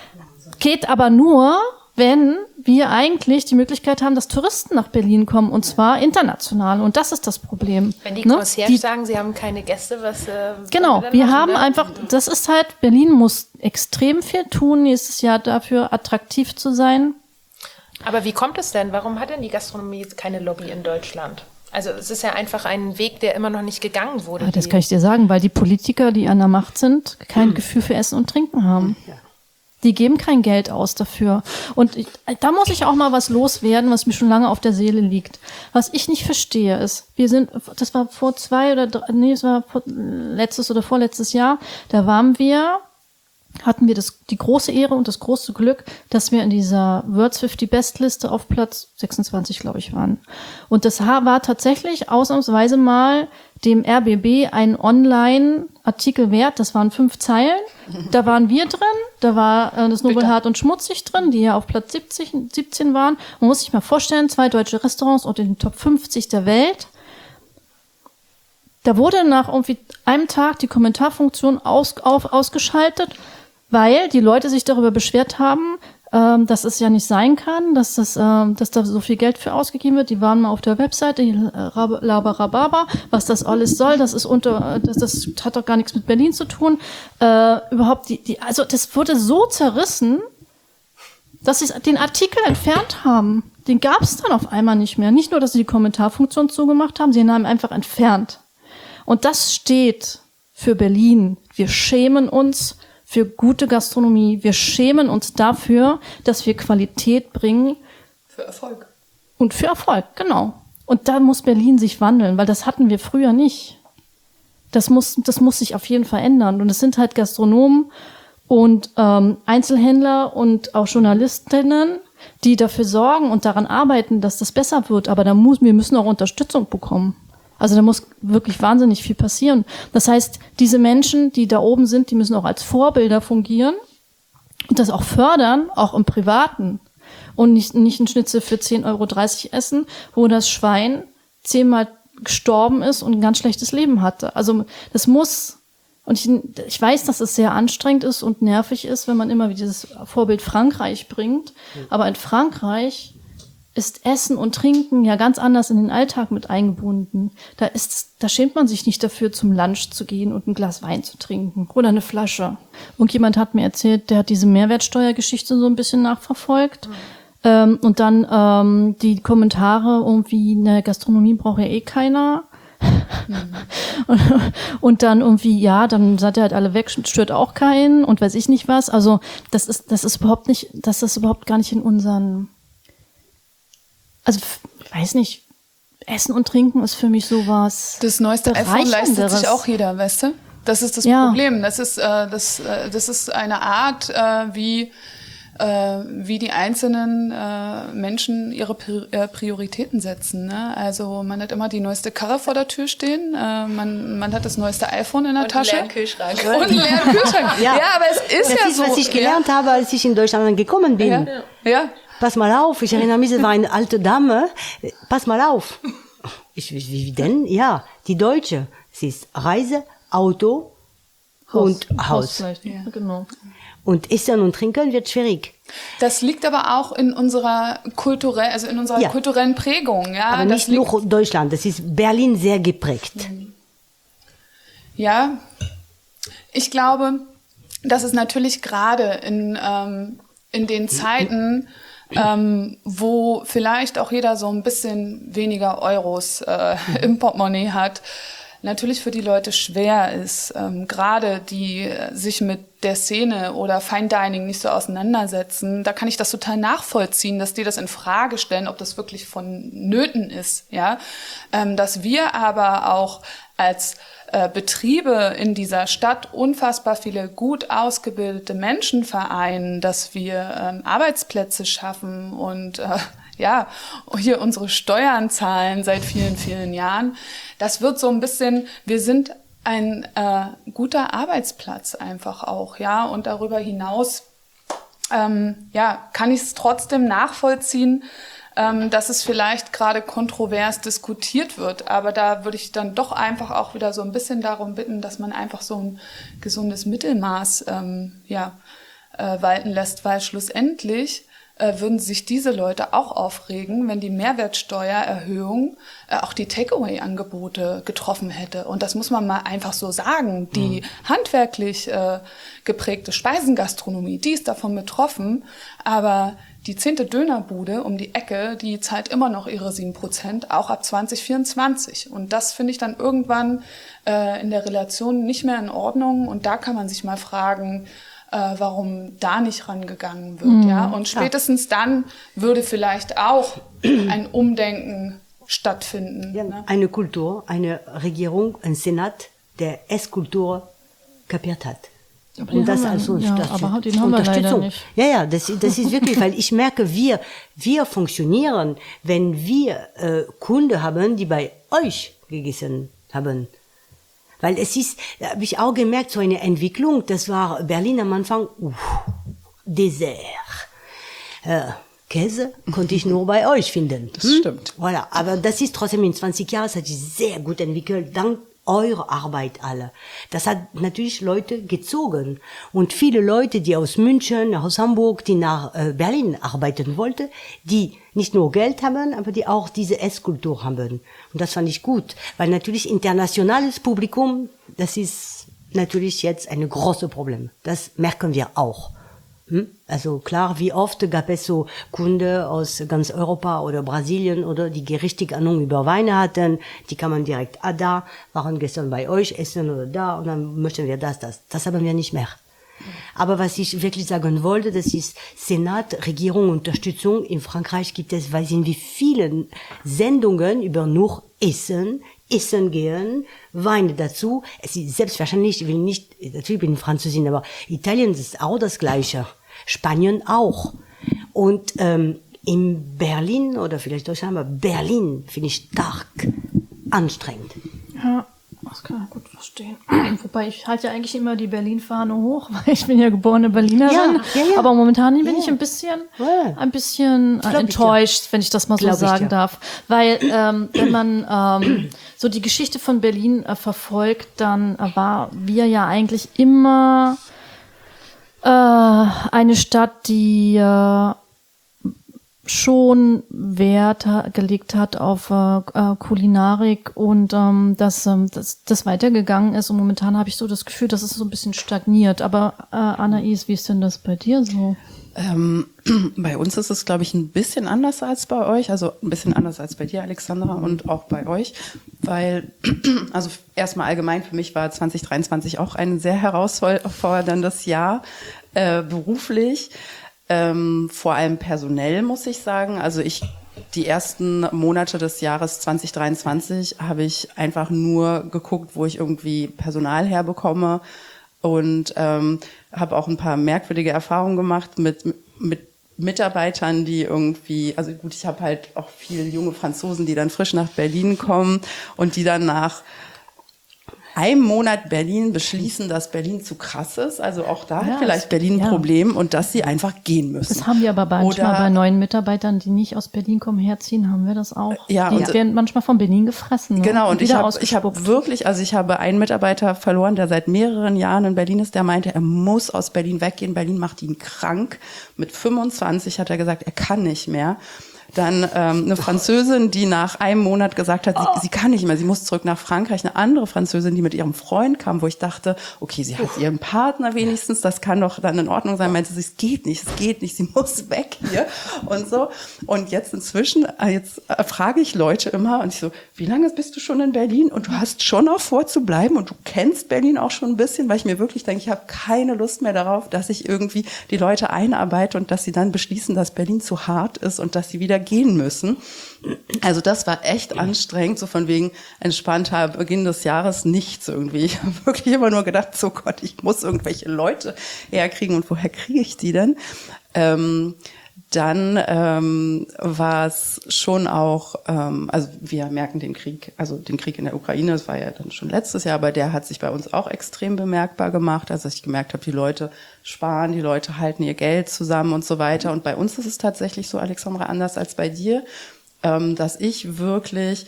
geht aber nur, wenn wir eigentlich die Möglichkeit haben, dass Touristen nach Berlin kommen, und zwar international. Und das ist das Problem. Wenn die ne? Concierge die, sagen, sie haben keine Gäste, was äh, Genau, wir, wir machen, haben ne? einfach, das ist halt, Berlin muss extrem viel tun, nächstes Jahr dafür attraktiv zu sein. Aber wie kommt es denn? Warum hat denn die Gastronomie jetzt keine Lobby in Deutschland? Also es ist ja einfach ein Weg, der immer noch nicht gegangen wurde. Ja, das kann ich dir sagen, weil die Politiker, die an der Macht sind, kein hm. Gefühl für Essen und Trinken haben. Ja. Die geben kein Geld aus dafür. Und ich, da muss ich auch mal was loswerden, was mir schon lange auf der Seele liegt. Was ich nicht verstehe ist, wir sind, das war vor zwei oder drei, nee, es war vor, letztes oder vorletztes Jahr, da waren wir, hatten wir das, die große Ehre und das große Glück, dass wir in dieser World's fünfzig Best Liste auf Platz sechsundzwanzig, glaube ich, waren. Und das war tatsächlich ausnahmsweise mal dem R B B ein Online-Artikel wert. Das waren fünf Zeilen. Da waren wir drin. Da war äh, das Nobel Hart und Schmutzig drin, die ja auf Platz siebzig, siebzehn waren. Man muss sich mal vorstellen, zwei deutsche Restaurants unter den Top fünfzig der Welt. Da wurde nach irgendwie einem Tag die Kommentarfunktion aus, auf, ausgeschaltet, weil die Leute sich darüber beschwert haben, ähm, dass es ja nicht sein kann, dass das, ähm, dass da so viel Geld für ausgegeben wird. Die waren mal auf der Webseite, die Labarababa, was das alles soll. Das ist unter, das, das hat doch gar nichts mit Berlin zu tun. Äh, überhaupt die, die, also das wurde so zerrissen, dass sie den Artikel entfernt haben. Den gab es dann auf einmal nicht mehr. Nicht nur, dass sie die Kommentarfunktion zugemacht haben, sie haben einfach entfernt. Und das steht für Berlin. Wir schämen uns für gute Gastronomie. Wir schämen uns dafür, dass wir Qualität bringen. Für Erfolg. Und für Erfolg, genau. Und da muss Berlin sich wandeln, weil das hatten wir früher nicht. Das muss, das muss sich auf jeden Fall ändern. Und es sind halt Gastronomen und ähm, Einzelhändler und auch Journalistinnen, die dafür sorgen und daran arbeiten, dass das besser wird. Aber da muss, wir müssen auch Unterstützung bekommen. Also da muss wirklich wahnsinnig viel passieren. Das heißt, diese Menschen, die da oben sind, die müssen auch als Vorbilder fungieren und das auch fördern, auch im Privaten. Und nicht, nicht ein Schnitzel für zehn Euro dreißig essen, wo das Schwein zehnmal gestorben ist und ein ganz schlechtes Leben hatte. Also das muss, und ich, ich weiß, dass es sehr anstrengend ist und nervig ist, wenn man immer wieder dieses Vorbild Frankreich bringt. Aber in Frankreich ist Essen und Trinken ja ganz anders in den Alltag mit eingebunden. Da ist, da schämt man sich nicht dafür, zum Lunch zu gehen und ein Glas Wein zu trinken oder eine Flasche. Irgendjemand hat mir erzählt, der hat diese Mehrwertsteuergeschichte so ein bisschen nachverfolgt. Mhm. Ähm, und dann ähm, die Kommentare irgendwie, eine Gastronomie braucht ja eh keiner. Mhm. und, und dann irgendwie, ja, dann seid ihr halt alle weg, stört auch keinen und weiß ich nicht was. Also das ist, das ist überhaupt nicht, das ist überhaupt gar nicht in unseren. Also, ich weiß nicht, Essen und Trinken ist für mich sowas. Das neueste iPhone leistet sich auch jeder, weißt du? Das ist das ja. Problem. Das ist, äh, das, äh, das ist eine Art, äh, wie, äh, wie die einzelnen äh, Menschen ihre Pri- äh, Prioritäten setzen. Ne? Also man hat immer die neueste Karre vor der Tür stehen, äh, man, man hat das neueste iPhone in der und Tasche. Und einen leeren Kühlschrank. Und einen leeren Kühlschrank. ja. ja, aber es ist das ja ist, so. was ich gelernt ja. habe, als ich in Deutschland gekommen bin. Ja. ja. Pass mal auf, ich erinnere mich, es war eine alte Dame. Pass mal auf. Ich, wie, wie denn? Ja, die Deutsche. Es ist Reise, Auto und Haus. vielleicht. Ja. Genau. Und Essen und Trinken wird schwierig. Das liegt aber auch in unserer kulturell, also in unserer Ja. kulturellen Prägung, ja. Aber das nicht liegt, nur Deutschland, das ist Berlin sehr geprägt. Ja, ich glaube, dass es natürlich gerade in, ähm, in den Zeiten, ähm, wo vielleicht auch jeder so ein bisschen weniger Euros äh, im Portemonnaie hat, natürlich für die Leute schwer ist, ähm, gerade die äh, sich mit der Szene oder Fine Dining nicht so auseinandersetzen. Da kann ich das total nachvollziehen, dass die das in Frage stellen, ob das wirklich vonnöten ist, ja. Ähm, dass wir aber auch als äh, Betriebe in dieser Stadt unfassbar viele gut ausgebildete Menschen vereinen, dass wir ähm, Arbeitsplätze schaffen und äh, ja, hier unsere Steuern zahlen seit vielen, vielen Jahren. Das wird so ein bisschen, wir sind ein äh, guter Arbeitsplatz einfach auch, ja, und darüber hinaus, ähm, ja, kann ich es trotzdem nachvollziehen, ähm, dass es vielleicht gerade kontrovers diskutiert wird, aber da würde ich dann doch einfach auch wieder so ein bisschen darum bitten, dass man einfach so ein gesundes Mittelmaß, ähm, ja, äh, walten lässt, weil schlussendlich äh, würden sich diese Leute auch aufregen, wenn die Mehrwertsteuererhöhung äh, auch die Takeaway-Angebote getroffen hätte. Und das muss man mal einfach so sagen. Die mhm. handwerklich äh, geprägte Speisengastronomie, die ist davon betroffen, aber die zehnte Dönerbude um die Ecke, die zahlt immer noch ihre sieben Prozent, auch ab zwanzig vierundzwanzig. Und das finde ich dann irgendwann äh, in der Relation nicht mehr in Ordnung. Und da kann man sich mal fragen, Äh, warum da nicht rangegangen wird, mhm, ja. Und spätestens ja. dann würde vielleicht auch ein Umdenken stattfinden. Ja, ne? Eine Kultur, eine Regierung, ein Senat, der Esskultur kapiert hat. Aber Und das wir, als ja, Unterstützung. aber den haben wir leider nicht. Ja, ja, das, das ist wirklich, weil ich merke, wir, wir funktionieren, wenn wir äh, Kunden haben, die bei euch gegessen haben. Weil es ist, da habe ich auch gemerkt, so eine Entwicklung, das war Berlin am Anfang, uff, Dessert. Äh, Käse konnte ich nur bei euch finden. Das hm? stimmt. Voilà. Aber das ist trotzdem in zwanzig Jahren, das hat sich sehr gut entwickelt, dank eurer Arbeit alle. Das hat natürlich Leute gezogen. Und viele Leute, die aus München, aus Hamburg, die nach äh, Berlin arbeiten wollten, die nicht nur Geld haben, aber die auch diese Esskultur haben. Und das fand ich gut. Weil natürlich internationales Publikum, das ist natürlich jetzt ein großes Problem. Das merken wir auch. Hm? Also klar, wie oft gab es so Kunden aus ganz Europa oder Brasilien oder die richtig Ahnung über Weine hatten, die kann man direkt, ah da, waren gestern bei euch essen oder da und dann möchten wir das, das. Das haben wir nicht mehr. Aber was ich wirklich sagen wollte, das ist Senat, Regierung, Unterstützung. In Frankreich gibt es, weiß ich nicht, wie viele Sendungen über nur Essen, Essen gehen, Wein dazu. Es ist selbstverständlich, ich will nicht, natürlich bin ich Französin, aber Italien ist auch das Gleiche. Spanien auch. Und ähm, in Berlin, oder vielleicht Deutschland, aber Berlin finde ich stark anstrengend. Ja, das kann ich gut verstehen. Wobei ich halte ja eigentlich immer die Berlin-Fahne hoch, weil ich bin ja geborene Berlinerin. Ja, ja, ja. Aber momentan bin ja. ich ein bisschen, ja. ein bisschen äh, enttäuscht, ich, wenn ich das mal so sagen ich, ja. darf. Weil ähm, wenn man ähm, so die Geschichte von Berlin äh, verfolgt, dann äh, war wir ja eigentlich immer äh, eine Stadt, die äh, schon Wert ha- gelegt hat auf äh, Kulinarik und ähm, dass ähm, das, das weitergegangen ist. Und momentan habe ich so das Gefühl, dass es so ein bisschen stagniert. Aber äh, Anais, wie ist denn das bei dir so? Ähm, bei uns ist es, glaube ich, ein bisschen anders als bei euch, also ein bisschen anders als bei dir, Alexandra, und auch bei euch, weil, also erstmal allgemein für mich war zwanzig dreiundzwanzig auch ein sehr herausforderndes Jahr äh, beruflich. Ähm, vor allem personell, muss ich sagen. Also ich, die ersten Monate des Jahres zwanzig dreiundzwanzig habe ich einfach nur geguckt, wo ich irgendwie Personal herbekomme und ähm, habe auch ein paar merkwürdige Erfahrungen gemacht mit, mit Mitarbeitern, die irgendwie, also gut, ich habe halt auch viele junge Franzosen, die dann frisch nach Berlin kommen und die dann nach einem Monat Berlin beschließen, dass Berlin zu krass ist. Also auch da Ja, hat vielleicht Berlin ein ja. Problem und dass sie einfach gehen müssen. Das haben wir aber manchmal Oder- bei neuen Mitarbeitern, die nicht aus Berlin kommen, herziehen, haben wir das auch. Ja, die und- werden manchmal von Berlin gefressen. Ne? Genau, und ich wieder habe ich hab ausgespuckt. wirklich, also ich habe einen Mitarbeiter verloren, der seit mehreren Jahren in Berlin ist, der meinte, er muss aus Berlin weggehen. Berlin macht ihn krank. Mit fünfundzwanzig hat er gesagt, er kann nicht mehr. Dann ähm, eine Französin, die nach einem Monat gesagt hat, sie, sie kann nicht mehr, sie muss zurück nach Frankreich. Eine andere Französin, die mit ihrem Freund kam, wo ich dachte, okay, sie hat ihren Partner wenigstens, das kann doch dann in Ordnung sein. Meinte sie, es geht nicht, es geht nicht, sie muss weg hier und so. Und jetzt inzwischen, äh, jetzt äh, frage ich Leute immer und ich so, wie lange bist du schon in Berlin? Und du hast schon auch vor zu bleiben und du kennst Berlin auch schon ein bisschen, weil ich mir wirklich denke, ich habe keine Lust mehr darauf, dass ich irgendwie die Leute einarbeite und dass sie dann beschließen, dass Berlin zu hart ist und dass sie wieder gehen müssen. Also das war echt anstrengend, so von wegen entspannter Beginn des Jahres nichts irgendwie. Ich habe wirklich immer nur gedacht, so Gott, ich muss irgendwelche Leute herkriegen und woher kriege ich die denn? Ähm, dann ähm, war es schon auch, ähm, also wir merken den Krieg, also den Krieg in der Ukraine, das war ja dann schon letztes Jahr, aber der hat sich bei uns auch extrem bemerkbar gemacht, also ich gemerkt habe, die Leute sparen, die Leute halten ihr Geld zusammen und so weiter. Und bei uns ist es tatsächlich so, Alexandra, anders als bei dir, ähm, dass ich wirklich,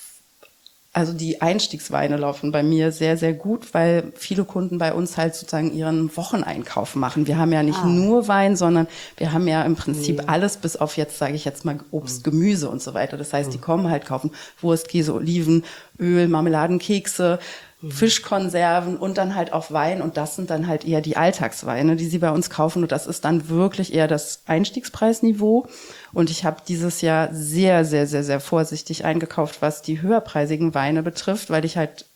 also die Einstiegsweine laufen bei mir sehr, sehr gut, weil viele Kunden bei uns halt sozusagen ihren Wocheneinkauf machen. Wir haben ja nicht ah. nur Wein, sondern wir haben ja im Prinzip ja. alles, bis auf jetzt, sage ich jetzt mal, Obst, Gemüse und so weiter. Das heißt, die kommen halt, kaufen Wurst, Käse, Oliven, Öl, Marmeladen, Kekse, Fischkonserven und dann halt auch Wein. Und das sind dann halt eher die Alltagsweine, die sie bei uns kaufen. Und das ist dann wirklich eher das Einstiegspreisniveau. Und ich habe dieses Jahr sehr, sehr, sehr, sehr vorsichtig eingekauft, was die höherpreisigen Weine betrifft, weil ich halt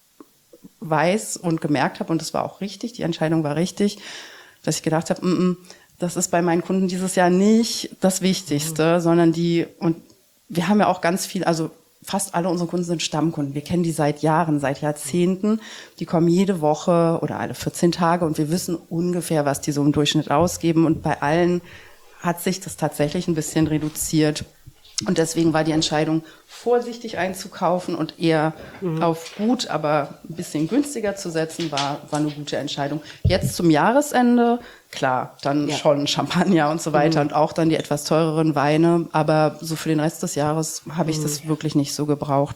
weiß und gemerkt habe, und das war auch richtig, die Entscheidung war richtig, dass ich gedacht habe, mm, mm, das ist bei meinen Kunden dieses Jahr nicht das Wichtigste, mhm. sondern die, und wir haben ja auch ganz viel, also fast alle unsere Kunden sind Stammkunden. Wir kennen die seit Jahren, seit Jahrzehnten. Die kommen jede Woche oder alle vierzehn Tage und wir wissen ungefähr, was die so im Durchschnitt ausgeben. Und bei allen hat sich das tatsächlich ein bisschen reduziert. Und deswegen war die Entscheidung, vorsichtig einzukaufen und eher mhm. auf gut, aber ein bisschen günstiger zu setzen, war, war eine gute Entscheidung. Jetzt zum Jahresende, klar, dann ja. schon Champagner und so weiter mhm. und auch dann die etwas teureren Weine. Aber so für den Rest des Jahres habe ich mhm. das wirklich nicht so gebraucht.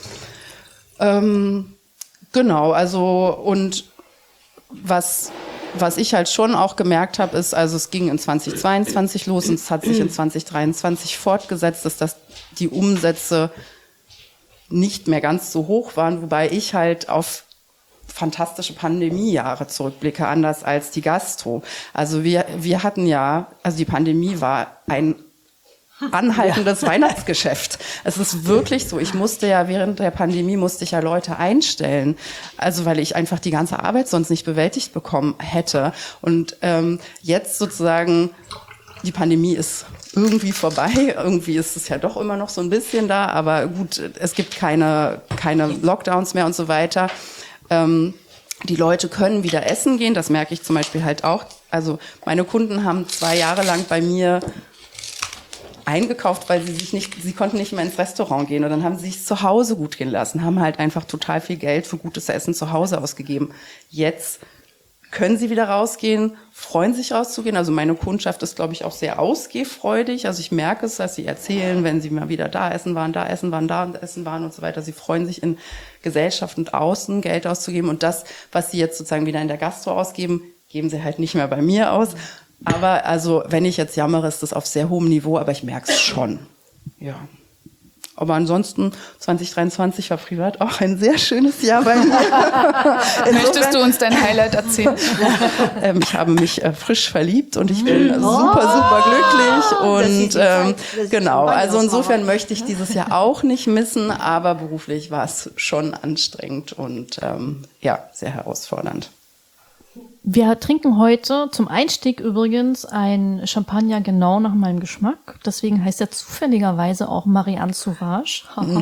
Ähm, genau, also und was... Was ich halt schon auch gemerkt habe, ist, also es ging in zweitausendzweiundzwanzig los und es hat sich in zweitausenddreiundzwanzig fortgesetzt, dass das die Umsätze nicht mehr ganz so hoch waren, wobei ich halt auf fantastische Pandemiejahre zurückblicke, anders als die Gastro. Also wir, wir hatten ja, also die Pandemie war ein anhaltendes ja. Weihnachtsgeschäft. Es ist wirklich so. Ich musste ja während der Pandemie musste ich ja Leute einstellen, also weil ich einfach die ganze Arbeit sonst nicht bewältigt bekommen hätte. Und ähm, jetzt sozusagen die Pandemie ist irgendwie vorbei. Irgendwie ist es ja doch immer noch so ein bisschen da, aber gut, es gibt keine keine Lockdowns mehr und so weiter. Ähm, die Leute können wieder essen gehen. Das merke ich zum Beispiel halt auch. Also meine Kunden haben zwei Jahre lang bei mir eingekauft, weil sie sich nicht, sie konnten nicht mehr ins Restaurant gehen und dann haben sie sich zu Hause gut gehen lassen, haben halt einfach total viel Geld für gutes Essen zu Hause ausgegeben. Jetzt können sie wieder rausgehen, freuen sich rauszugehen. Also meine Kundschaft ist, glaube ich, auch sehr ausgehfreudig. Also ich merke es, dass sie erzählen, wenn sie mal wieder da essen waren, da essen waren, da essen waren und so weiter. Sie freuen sich in Gesellschaft und außen Geld auszugeben und das, was sie jetzt sozusagen wieder in der Gastro ausgeben, geben sie halt nicht mehr bei mir aus. Aber also, wenn ich jetzt jammere, ist das auf sehr hohem Niveau, aber ich merke es schon. Ja. Aber ansonsten, zwanzig dreiundzwanzig war privat auch ein sehr schönes Jahr bei mir. Möchtest du uns dein Highlight erzählen? ähm, ich habe mich äh, frisch verliebt und ich bin oh, super, super glücklich. Und ähm, genau, also insofern möchte ich dieses Jahr auch nicht missen, aber beruflich war es schon anstrengend und ähm, ja, sehr herausfordernd. Wir trinken heute zum Einstieg übrigens ein Champagner genau nach meinem Geschmack. Deswegen heißt er zufälligerweise auch Marianne Sauvage.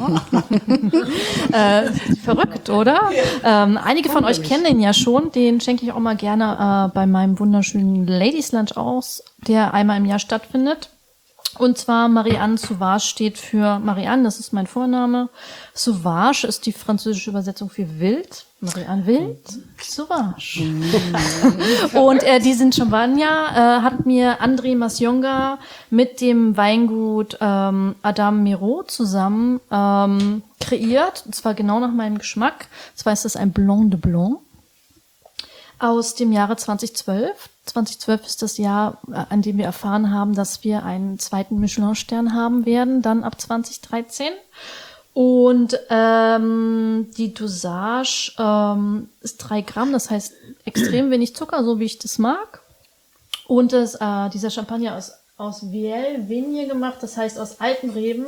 äh, verrückt, oder? Ähm, einige von euch kennen den ja schon. Den schenke ich auch mal gerne äh, bei meinem wunderschönen Ladies Lunch aus, der einmal im Jahr stattfindet. Und zwar Marianne Sauvage steht für Marianne, das ist mein Vorname. Sauvage ist die französische Übersetzung für wild. Marianne Wild, Sauvage. Und äh, diesen Champagner äh, hat mir André Massionga mit dem Weingut ähm, Adam Miro zusammen ähm, kreiert. Und zwar genau nach meinem Geschmack. Und zwar ist das ein Blanc de Blanc aus dem Jahre zweitausendzwölf. zweitausendzwölf ist das Jahr, an dem wir erfahren haben, dass wir einen zweiten Michelin-Stern haben werden, dann ab zweitausenddreizehn. Und ähm, die Dosage ähm, ist drei Gramm, das heißt extrem wenig Zucker, so wie ich das mag. Und das, äh, dieser Champagner ist aus Vielle Vigne gemacht, das heißt aus alten Reben.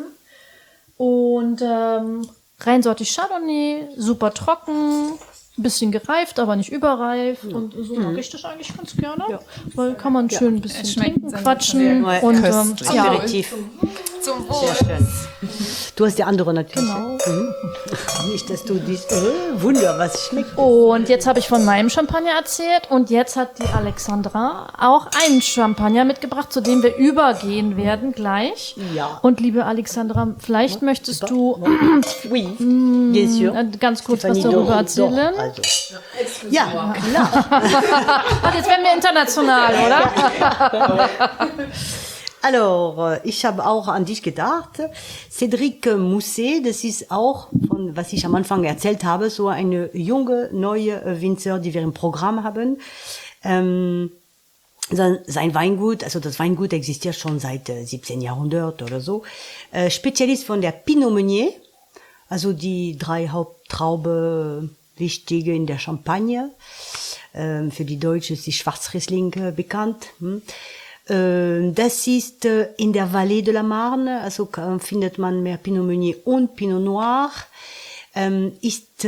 Und ähm, reinsortig Chardonnay, super trocken, ein bisschen gereift, aber nicht überreif. Und so mag ich das eigentlich ganz gerne. Ja. Weil kann man schön ein bisschen trinken, quatschen. Und ähm, ja. Aperitif. Zum Wohl. Sehr schön. Du hast die andere natürlich. Genau. Mhm. Nicht, dass du dies, äh, Wunder, was schmeckt. Und jetzt habe ich von meinem Champagner erzählt und jetzt hat die Alexandra auch einen Champagner mitgebracht, zu dem wir übergehen werden gleich. Ja. Und liebe Alexandra, vielleicht möchtest du Oui, bien sûr. äh, ganz kurz Stéphanie, was darüber doch, erzählen. Doch, also. Ja, klar. Ach, jetzt werden wir international, oder? Alors, ich habe auch an dich gedacht. Cédric Mousset, das ist auch, von was ich am Anfang erzählt habe, so eine junge, neue Winzer, die wir im Programm haben. Ähm, sein Weingut, also das Weingut existiert schon seit äh, siebzehnten Jahrhundert oder so. Äh, Spezialist von der Pinot Meunier, also die drei Haupttraube wichtige in der Champagne. Ähm, für die Deutschen ist die Schwarzriesling äh, bekannt. Hm. Das ist in der Vallée de la Marne, also findet man mehr Pinot Meunier und Pinot Noir, ist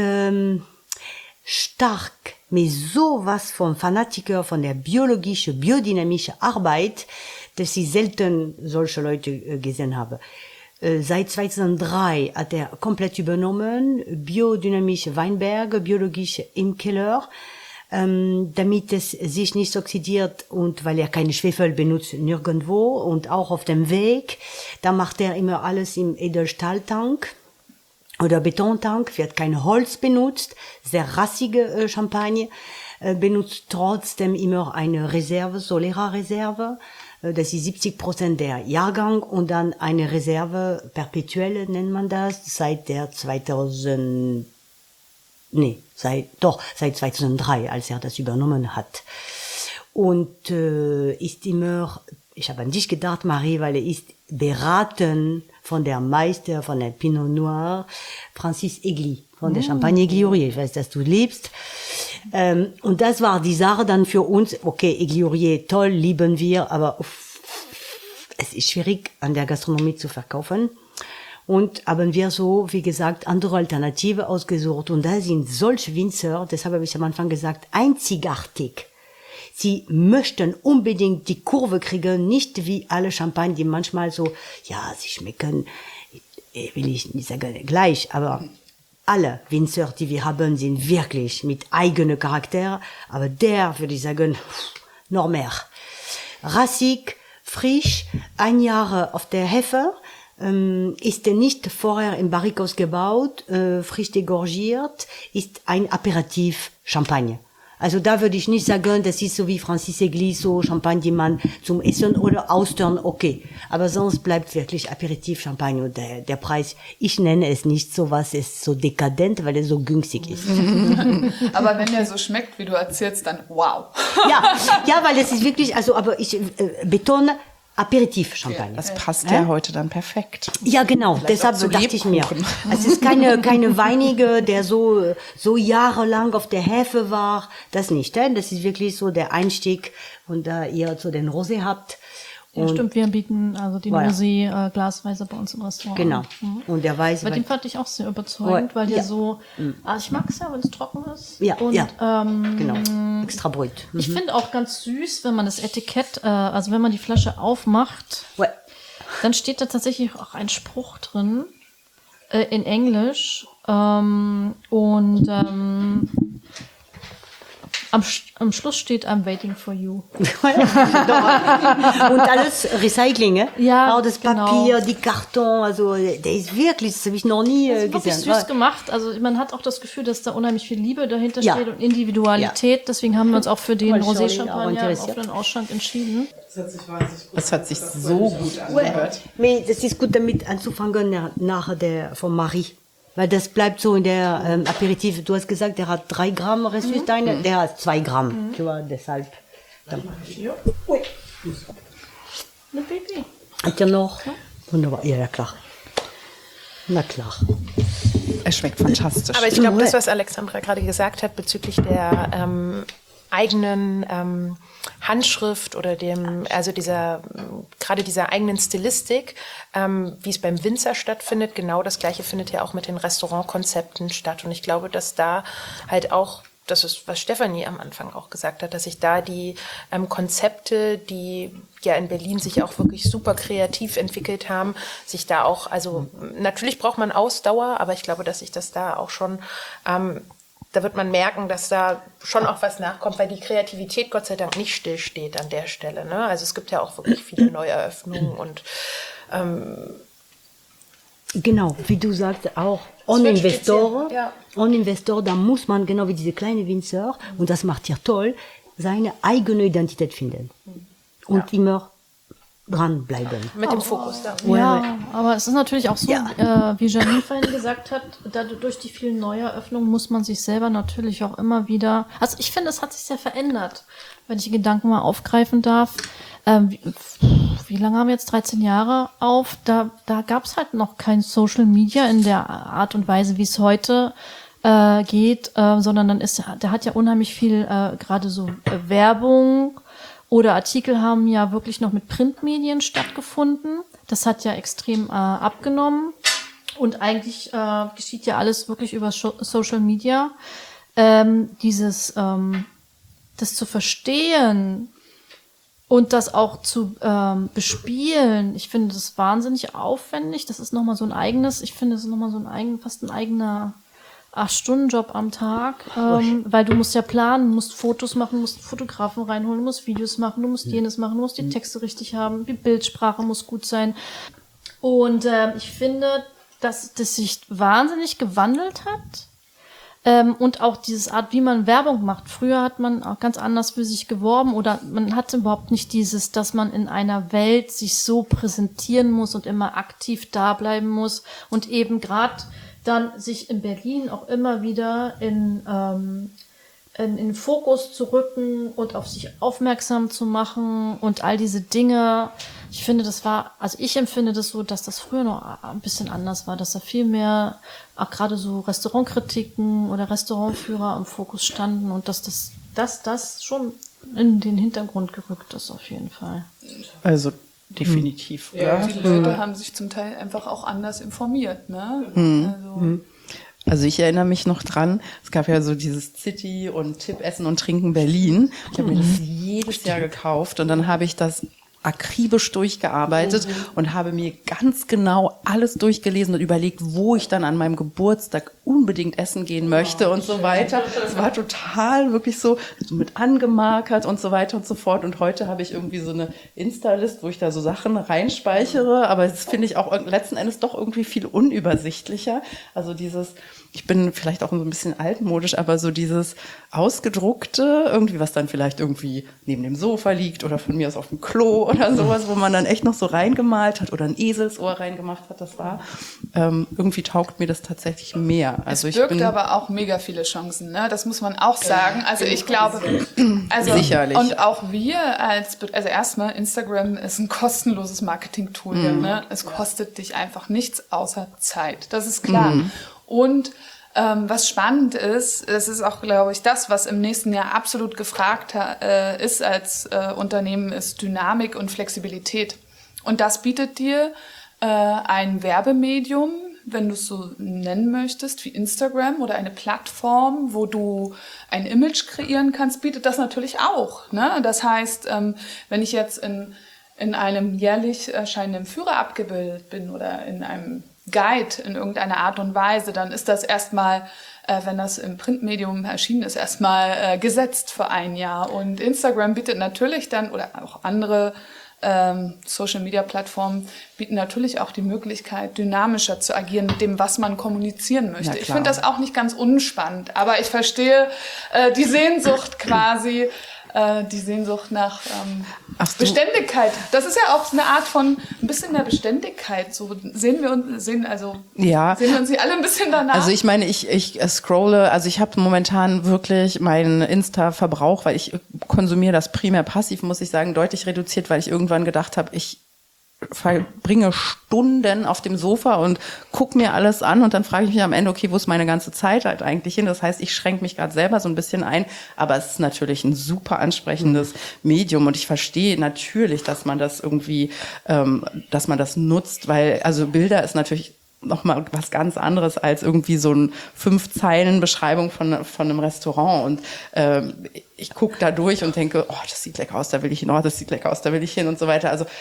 stark, mit sowas von Fanatiker von der biologischen, biodynamischen Arbeit, dass ich selten solche Leute gesehen habe. Seit zweitausenddrei hat er komplett übernommen, biodynamische Weinberge, biologische im Keller, Ähm, damit es sich nicht oxidiert und weil er keine Schwefel benutzt nirgendwo und auch auf dem Weg, da macht er immer alles im Edelstahltank oder Betontank, wird kein Holz benutzt, sehr rassige äh, Champagne, äh, benutzt trotzdem immer eine Reserve, Solera-Reserve, äh, das ist siebzig Prozent der Jahrgang und dann eine Reserve perpetuelle nennt man das, seit der zweitausend Nee, seit, doch, seit zweitausenddrei, als er das übernommen hat. Und äh, ist immer, ich habe an dich gedacht, Marie, weil er ist beraten von der Meister, von der Pinot Noir, Francis Egli, von der Champagne Egliorier. Ich weiß, dass du liebst. Ähm, und das war die Sache dann für uns, okay, Egliorier, toll, lieben wir, aber uff, es ist schwierig, an der Gastronomie zu verkaufen. Und haben wir so, wie gesagt, andere Alternative ausgesucht. Und da sind solche Winzer, deshalb habe ich am Anfang gesagt, einzigartig. Sie möchten unbedingt die Kurve kriegen, nicht wie alle Champagne, die manchmal so, ja, sie schmecken, will ich nicht sagen gleich, aber alle Winzer, die wir haben, sind wirklich mit eigenem Charakter. Aber der, würde ich sagen, noch mehr. Rassig, frisch, ein Jahr auf der Hefe, Ähm, ist nicht vorher im Barrique ausgebaut, äh, frisch degorgiert, ist ein Aperitif Champagne. Also da würde ich nicht sagen, das ist so wie Francis Egli, so Champagne, die man zum Essen oder Austern, okay. Aber sonst bleibt wirklich Aperitif Champagne und der, der Preis, ich nenne es nicht so was, ist so dekadent, weil es so günstig ist. Aber wenn der so schmeckt, wie du erzählst, dann wow. Ja, ja, weil es ist wirklich, also, aber ich äh, betone, Aperitif-Champagner. Das passt ja, ja heute dann perfekt. Ja, genau. Vielleicht deshalb so dachte ich mir, Lebkuchen. es ist keine, keine weinige, der so, so jahrelang auf der Hefe war. Das nicht, denn das ist wirklich so der Einstieg, und da ihr so den Rosé habt. Ja, Und stimmt, wir bieten also den Voilà. Rosé äh, glasweise bei uns im Restaurant. Genau. Mhm. Und der weiß, Aber weil- den fand ich auch sehr überzeugend, Ouais. weil der Ja. so, also ich mag es ja, wenn es trocken ist. Ja, und, ja. Ähm, genau. Extra Brut. Ich finde auch ganz süß, wenn man das Etikett, äh, also wenn man die Flasche aufmacht, Ouais. dann steht da tatsächlich auch ein Spruch drin, äh, in Englisch. Ähm, und ähm, am, am Schluss steht I'm waiting for you. Und alles Recycling, eh? Ja, auch das genau. Papier, die Karton, also der ist wirklich, das habe ich noch nie Das äh, ist wirklich gesehen. süß gemacht. Also man hat auch das Gefühl, dass da unheimlich viel Liebe dahinter Ja. steht und Individualität. Deswegen haben wir uns auch für den Voll schön, Rosé-Champagner im interessiert. offenen Ausschank entschieden. Das hat sich wahnsinnig gut Das hört sich so gut angehört. Mais das ist gut damit anzufangen nach, nach der von Marie. Weil das bleibt so in der ähm, Aperitif. Du hast gesagt, der hat drei Gramm Restsüßsteine, mhm. der hat zwei Gramm. Mhm. Tu vois, deshalb. Dann. Ui. Eine Baby. Habt ihr noch? Wunderbar. Ja, ja, klar. Na klar. Es schmeckt fantastisch. Aber ich glaube, das, was Alexandra gerade gesagt hat bezüglich der ähm, eigenen ähm, Handschrift oder dem, also dieser, gerade dieser eigenen Stilistik, ähm, wie es beim Winzer stattfindet, genau das Gleiche findet ja auch mit den Restaurantkonzepten statt. Und ich glaube, dass da halt auch, das ist, was Stefanie am Anfang auch gesagt hat, dass sich da die ähm, Konzepte, die ja in Berlin sich auch wirklich super kreativ entwickelt haben, sich da auch, also natürlich braucht man Ausdauer, aber ich glaube, dass sich das da auch schon ähm, da wird man merken, dass da schon auch was nachkommt, weil die Kreativität Gott sei Dank nicht stillsteht an der Stelle. Ne? Also es gibt ja auch wirklich viele Neueröffnungen und ähm, genau, wie du sagst, auch ohne Investor, ja. ohne Investor, da muss man, genau wie diese kleine Winzer, und das macht ja toll, seine eigene Identität finden. Und ja. immer dranbleiben. Mit dem Fokus da. Ja, aber es ist natürlich auch so, Ja. äh, wie Janine vorhin gesagt hat, da, durch die vielen Neueröffnungen muss man sich selber natürlich auch immer wieder, also ich finde, es hat sich sehr verändert, wenn ich die Gedanken mal aufgreifen darf. Ähm, wie, wie lange haben wir jetzt? dreizehn Jahre auf? Da, da gab es halt noch kein Social Media in der Art und Weise, wie es heute äh, geht, äh, sondern dann ist, der hat ja unheimlich viel, äh, gerade so äh, Werbung oder Artikel haben ja wirklich noch mit Printmedien stattgefunden. Das hat ja extrem äh, abgenommen. Und eigentlich äh, geschieht ja alles wirklich über Social Media. Ähm, dieses, ähm, das zu verstehen und das auch zu ähm, bespielen, ich finde das wahnsinnig aufwendig. Das ist nochmal so ein eigenes, ich finde, das ist nochmal so ein eigen, fast ein eigener acht-Stunden-Job am Tag, ähm, weil du musst ja planen, musst Fotos machen, musst Fotografen reinholen, musst Videos machen, du musst jenes machen, du musst die Texte richtig haben, die Bildsprache muss gut sein. Und äh, ich finde, dass das sich wahnsinnig gewandelt hat. Ähm, und auch diese Art, wie man Werbung macht. Früher hat man auch ganz anders für sich geworben oder man hatte überhaupt nicht dieses, dass man in einer Welt sich so präsentieren muss und immer aktiv da bleiben muss und eben gerade dann sich in Berlin auch immer wieder in, ähm, in, in den Fokus zu rücken und auf sich aufmerksam zu machen und all diese Dinge. Ich finde, das war, also ich empfinde das so, dass das früher noch ein bisschen anders war, dass da viel mehr auch gerade so Restaurantkritiken oder Restaurantführer im Fokus standen und dass das, dass das schon in den Hintergrund gerückt ist auf jeden Fall. Also definitiv, ja, oder? die Leute haben sich zum Teil einfach auch anders informiert, ne? Mhm. Also, Also ich erinnere mich noch dran, es gab ja so dieses City und Tipp Essen und Trinken Berlin. Ich habe mir das jedes Jahr gekauft und dann habe ich das akribisch durchgearbeitet mhm. und habe mir ganz genau alles durchgelesen und überlegt, wo ich dann an meinem Geburtstag unbedingt essen gehen möchte oh, und so weiter. Es war total wirklich so mit angemarkert und so weiter und so fort. Und heute habe ich irgendwie so eine Insta-List, wo ich da so Sachen reinspeichere. Aber das finde ich auch letzten Endes doch irgendwie viel unübersichtlicher. Also dieses, ich bin vielleicht auch so ein bisschen altmodisch, aber so dieses Ausgedruckte, irgendwie, was dann vielleicht irgendwie neben dem Sofa liegt oder von mir aus auf dem Klo oder sowas, wo man dann echt noch so reingemalt hat oder ein Eselsohr reingemacht hat, das war, ähm, irgendwie taugt mir das tatsächlich mehr. Also es ich birgt bin aber auch mega viele Chancen, ne? Das muss man auch sagen. Also ich glaube, also sicherlich. Und auch wir als, also erstmal Instagram ist ein kostenloses Marketing-Tool, mm. ne? Es kostet dich einfach nichts außer Zeit. Das ist klar. Mm. Und ähm, was spannend ist, das ist auch, glaube ich, das, was im nächsten Jahr absolut gefragt äh, ist als äh, Unternehmen, ist Dynamik und Flexibilität. Und das bietet dir äh, ein Werbemedium, wenn du es so nennen möchtest, wie Instagram oder eine Plattform, wo du ein Image kreieren kannst, bietet das natürlich auch. Ne? Das heißt, ähm, wenn ich jetzt in, in einem jährlich erscheinenden Führer abgebildet bin oder in einem Guide in irgendeiner Art und Weise, dann ist das erstmal äh, wenn das im Printmedium erschienen ist, erstmal äh, gesetzt für ein Jahr. Und Instagram bietet natürlich dann, oder auch andere ähm, Social-Media-Plattformen bieten natürlich auch die Möglichkeit, dynamischer zu agieren mit dem, was man kommunizieren möchte. Ich finde das auch nicht ganz unspannend, aber ich verstehe äh, die Sehnsucht quasi, äh, die Sehnsucht nach ähm, Ach, Beständigkeit. Das ist ja auch eine Art von ein bisschen mehr Beständigkeit. So sehen wir uns, sehen also Ja. sehen wir uns hier alle ein bisschen danach. Also ich meine, ich, ich scrolle, also ich habe momentan wirklich meinen Insta-Verbrauch, weil ich konsumiere das primär passiv, muss ich sagen, deutlich reduziert, weil ich irgendwann gedacht habe, ich verbringe Stunden auf dem Sofa und guck mir alles an und dann frage ich mich am Ende, okay, wo ist meine ganze Zeit halt eigentlich hin? Das heißt, ich schränke mich gerade selber so ein bisschen ein, aber es ist natürlich ein super ansprechendes Medium und ich verstehe natürlich, dass man das irgendwie, ähm, dass man das nutzt, weil also Bilder ist natürlich noch mal was ganz anderes als irgendwie so ein fünf Zeilen Beschreibung von von einem Restaurant und ähm, ich gucke da durch und denke, oh, das sieht lecker aus, da will ich hin, oh, das sieht lecker aus, da will ich hin und so weiter. Also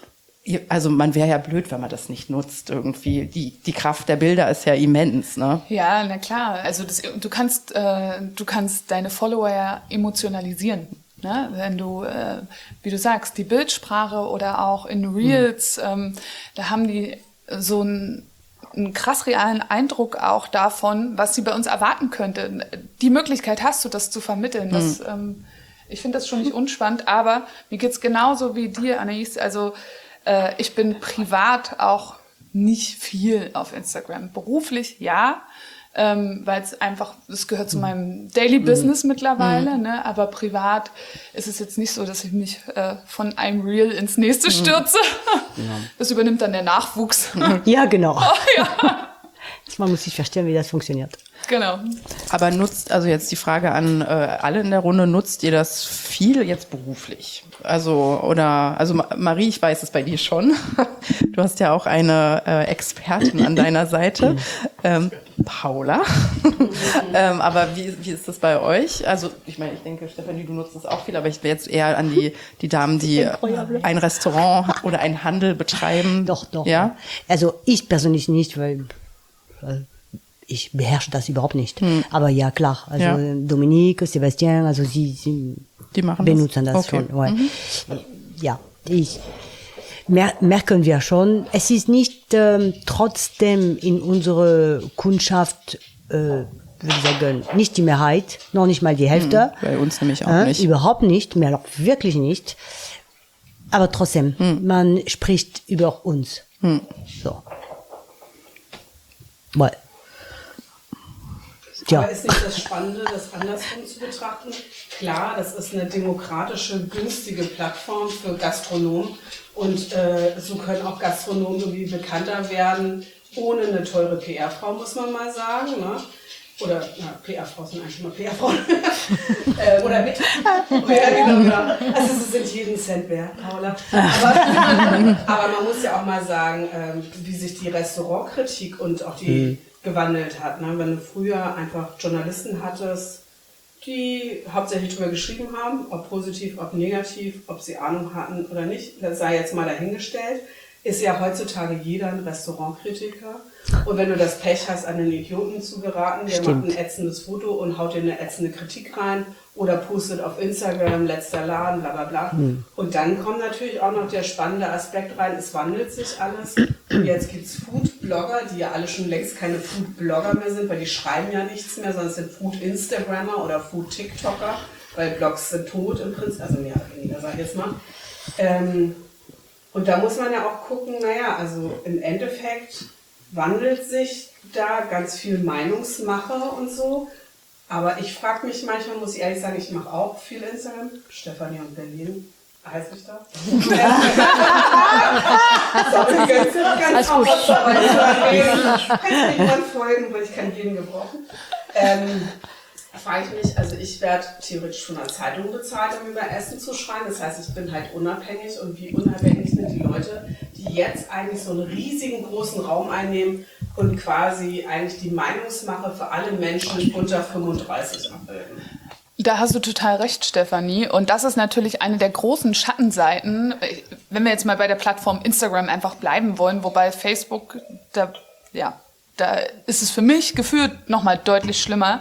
Also man wäre ja blöd, wenn man das nicht nutzt irgendwie. Die die Kraft der Bilder ist ja immens, ne? Ja, na klar. Also das, du kannst äh, du kannst deine Follower ja emotionalisieren, ne? Wenn du, äh, wie du sagst, die Bildsprache oder auch in Reels, mhm. ähm, da haben die so einen, einen krass realen Eindruck auch davon, was sie bei uns erwarten könnte. Die Möglichkeit hast du, das zu vermitteln. Das, mhm. ähm, ich finde das schon nicht unspannend, aber mir geht's genauso wie dir, Anais. Also ich bin privat auch nicht viel auf Instagram. Beruflich ja, ähm, weil es einfach, es gehört zu meinem Daily Business mhm. mittlerweile, mhm. ne? Aber privat ist es jetzt nicht so, dass ich mich äh, von einem Reel ins nächste stürze. Mhm. Ja. Das übernimmt dann der Nachwuchs. Ja, genau. Oh, ja. Man muss sich verstehen, wie das funktioniert. Genau. Aber nutzt, also jetzt die Frage an äh, alle in der Runde, nutzt ihr das viel jetzt beruflich? Also, oder, also Marie, ich weiß es bei dir schon. Du hast ja auch eine äh, Expertin an deiner Seite, ähm, Paula. ähm, aber wie, wie ist das bei euch? Also, ich meine, ich denke, Stefanie, du nutzt es auch viel, aber ich will jetzt eher an die, die Damen, die ein Restaurant oder einen Handel betreiben. Doch, doch. Ja? Also, ich persönlich nicht, weil, weil ich beherrsche das überhaupt nicht. Hm. Aber ja, klar. Also ja. Dominique, Sebastian, also sie, sie die machen benutzen das, das okay. schon. Ouais. Mhm. Ja, ich mer merken wir schon. Es ist nicht ähm, trotzdem in unserer Kundschaft, äh, würde ich sagen, nicht die Mehrheit, noch nicht mal die Hälfte. Mhm. Bei uns nämlich auch äh, nicht. Überhaupt nicht, mehr noch wirklich nicht. Aber trotzdem, mhm. man spricht über uns. Mhm. So. Ouais. Ja. Aber ist nicht das Spannende, das andersrum zu betrachten? Klar, das ist eine demokratische, günstige Plattform für Gastronomen und äh, so können auch Gastronomen irgendwie bekannter werden, ohne eine teure P R-Frau, muss man mal sagen. Ne? Oder, na, P R-Frauen sind eigentlich immer P R-Frauen. äh, oder mit. Ja, genau. Also es sind jeden Cent wert, Paula. Aber, aber man muss ja auch mal sagen, ähm, wie sich die Restaurantkritik und auch die mhm. gewandelt hat. Ne? Wenn du früher einfach Journalisten hattest, die hauptsächlich darüber geschrieben haben, ob positiv, ob negativ, ob sie Ahnung hatten oder nicht, das sei jetzt mal dahingestellt, ist ja heutzutage jeder ein Restaurantkritiker. Und wenn du das Pech hast, an einen Idioten zu geraten, der Stimmt. macht ein ätzendes Foto und haut dir eine ätzende Kritik rein oder postet auf Instagram, letzter Laden, bla bla bla. Hm. Und dann kommt natürlich auch noch der spannende Aspekt rein, es wandelt sich alles. Und jetzt gibt's Food-Blogger, die ja alle schon längst keine Food-Blogger mehr sind, weil die schreiben ja nichts mehr, sondern es sind Food-Instagrammer oder Food-TikToker, weil Blogs sind tot im Prinzip, also mehr oder weniger, sag ich jetzt mal. Ähm, und da muss man ja auch gucken, naja, also im Endeffekt wandelt sich da ganz viel Meinungsmache und so. Aber ich frage mich manchmal, muss ich ehrlich sagen, ich mache auch viel Instagram. Stefanie und Berlin, heißt ich da? Sorry, ganz, ganz gut. Kann niemand folgen, weil ich kann jeden gebrochen. Ähm, frage ich mich, also ich werde theoretisch von einer Zeitung bezahlt, um über Essen zu schreiben. Das heißt, ich bin halt unabhängig. Und wie unabhängig sind die Leute, die jetzt eigentlich so einen riesigen großen Raum einnehmen und quasi eigentlich die Meinungsmache für alle Menschen unter fünfunddreißig abbilden? Da hast du total recht, Stefanie. Und das ist natürlich eine der großen Schattenseiten, wenn wir jetzt mal bei der Plattform Instagram einfach bleiben wollen, wobei Facebook, da, ja, da ist es für mich gefühlt nochmal deutlich schlimmer.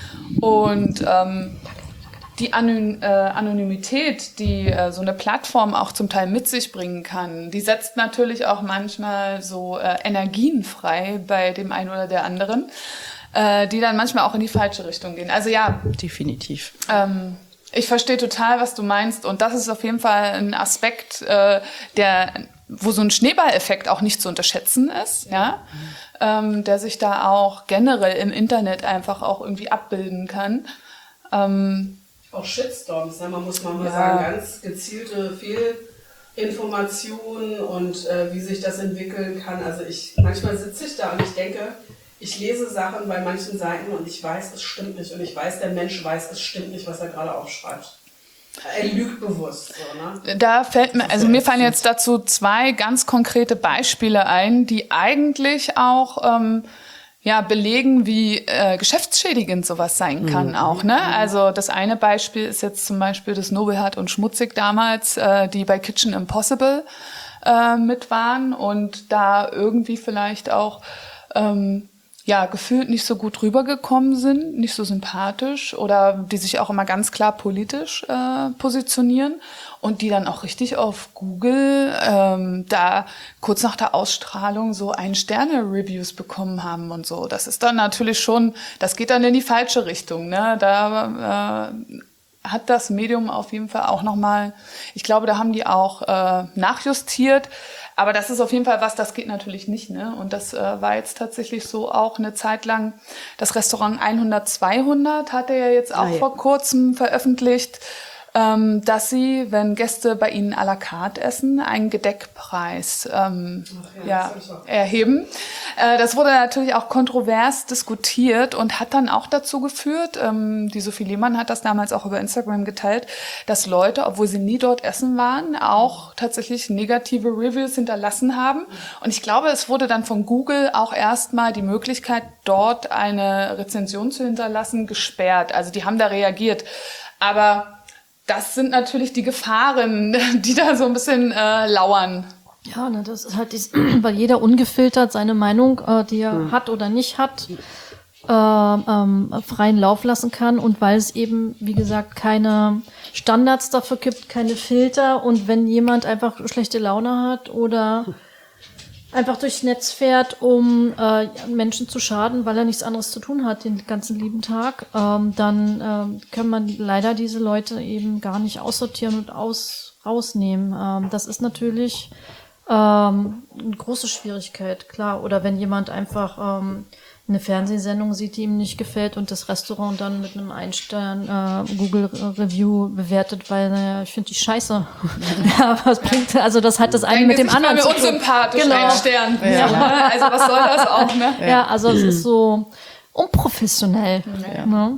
Und ähm, die Anony- äh, Anonymität, die äh, so eine Plattform auch zum Teil mit sich bringen kann, die setzt natürlich auch manchmal so äh, Energien frei bei dem einen oder der anderen, äh, die dann manchmal auch in die falsche Richtung gehen. Also ja, Definitiv. ähm, ich verstehe total, was du meinst. Und das ist auf jeden Fall ein Aspekt, äh, der, wo so ein Schneeballeffekt auch nicht zu unterschätzen ist, ja, ähm, der sich da auch generell im Internet einfach auch irgendwie abbilden kann. Ähm, Auch Shitstorms, ne? Man muss mal, mal Ja. sagen, ganz gezielte Fehlinformationen und äh, wie sich das entwickeln kann. Also ich manchmal sitze ich da und ich denke, ich lese Sachen bei manchen Seiten und ich weiß, es stimmt nicht. Und ich weiß, der Mensch weiß, es stimmt nicht, was er gerade aufschreibt. Er lügt bewusst. So, ne? Da fällt mir, also mir fallen jetzt dazu zwei ganz konkrete Beispiele ein, die eigentlich auch ähm, ja, belegen, wie äh, geschäftsschädigend sowas sein kann mhm. auch. Ne? Also das eine Beispiel ist jetzt zum Beispiel das Nobelhart und Schmutzig damals, äh, die bei Kitchen Impossible äh, mit waren und da irgendwie vielleicht auch ähm, ja, gefühlt nicht so gut rübergekommen sind, nicht so sympathisch oder die sich auch immer ganz klar politisch äh, positionieren und die dann auch richtig auf Google ähm, da kurz nach der Ausstrahlung so Ein-Sterne-Reviews bekommen haben und so. Das ist dann natürlich schon, das geht dann in die falsche Richtung, ne? Da äh, hat das Medium auf jeden Fall auch nochmal, ich glaube, da haben die auch äh, nachjustiert. Aber das ist auf jeden Fall was, das geht natürlich nicht, ne? Und das äh, war jetzt tatsächlich so auch eine Zeit lang. Das Restaurant hundert zweihundert hat er ja jetzt auch Ah, ja. vor kurzem veröffentlicht, ähm, dass sie, wenn Gäste bei ihnen à la carte essen, einen Gedeckpreis ähm, Ach ja, ja, das hab ich auch. erheben. Äh, das wurde natürlich auch kontrovers diskutiert und hat dann auch dazu geführt, ähm, die Sophie Lehmann hat das damals auch über Instagram geteilt, dass Leute, obwohl sie nie dort essen waren, auch tatsächlich negative Reviews hinterlassen haben. Und ich glaube, es wurde dann von Google auch erstmal die Möglichkeit, dort eine Rezension zu hinterlassen, gesperrt. Also die haben da reagiert. Aber das sind natürlich die Gefahren, die da so ein bisschen äh, lauern. Ja, ne, das ist halt, dies, weil jeder ungefiltert seine Meinung, äh, die er hat oder nicht hat, äh, ähm, freien Lauf lassen kann und weil es eben, wie gesagt, keine Standards dafür gibt, keine Filter und wenn jemand einfach schlechte Laune hat oder einfach durchs Netz fährt, um äh, Menschen zu schaden, weil er nichts anderes zu tun hat den ganzen lieben Tag, ähm, dann ähm, kann man leider diese Leute eben gar nicht aussortieren und aus rausnehmen. Ähm, das ist natürlich ähm, eine große Schwierigkeit, klar. Oder wenn jemand einfach ähm, eine Fernsehsendung sieht, die ihm nicht gefällt und das Restaurant dann mit einem Ein-Stern äh, Google-Review bewertet, weil naja, ich finde die scheiße. Ja, was bringt, also das hat das eine Dein mit dem Gesicht war anderen mir zu tun. unsympathisch, Genau. ein Stern. Ja. Also was soll das auch, ne? Ja, also es ist so unprofessionell. Ja. Ne?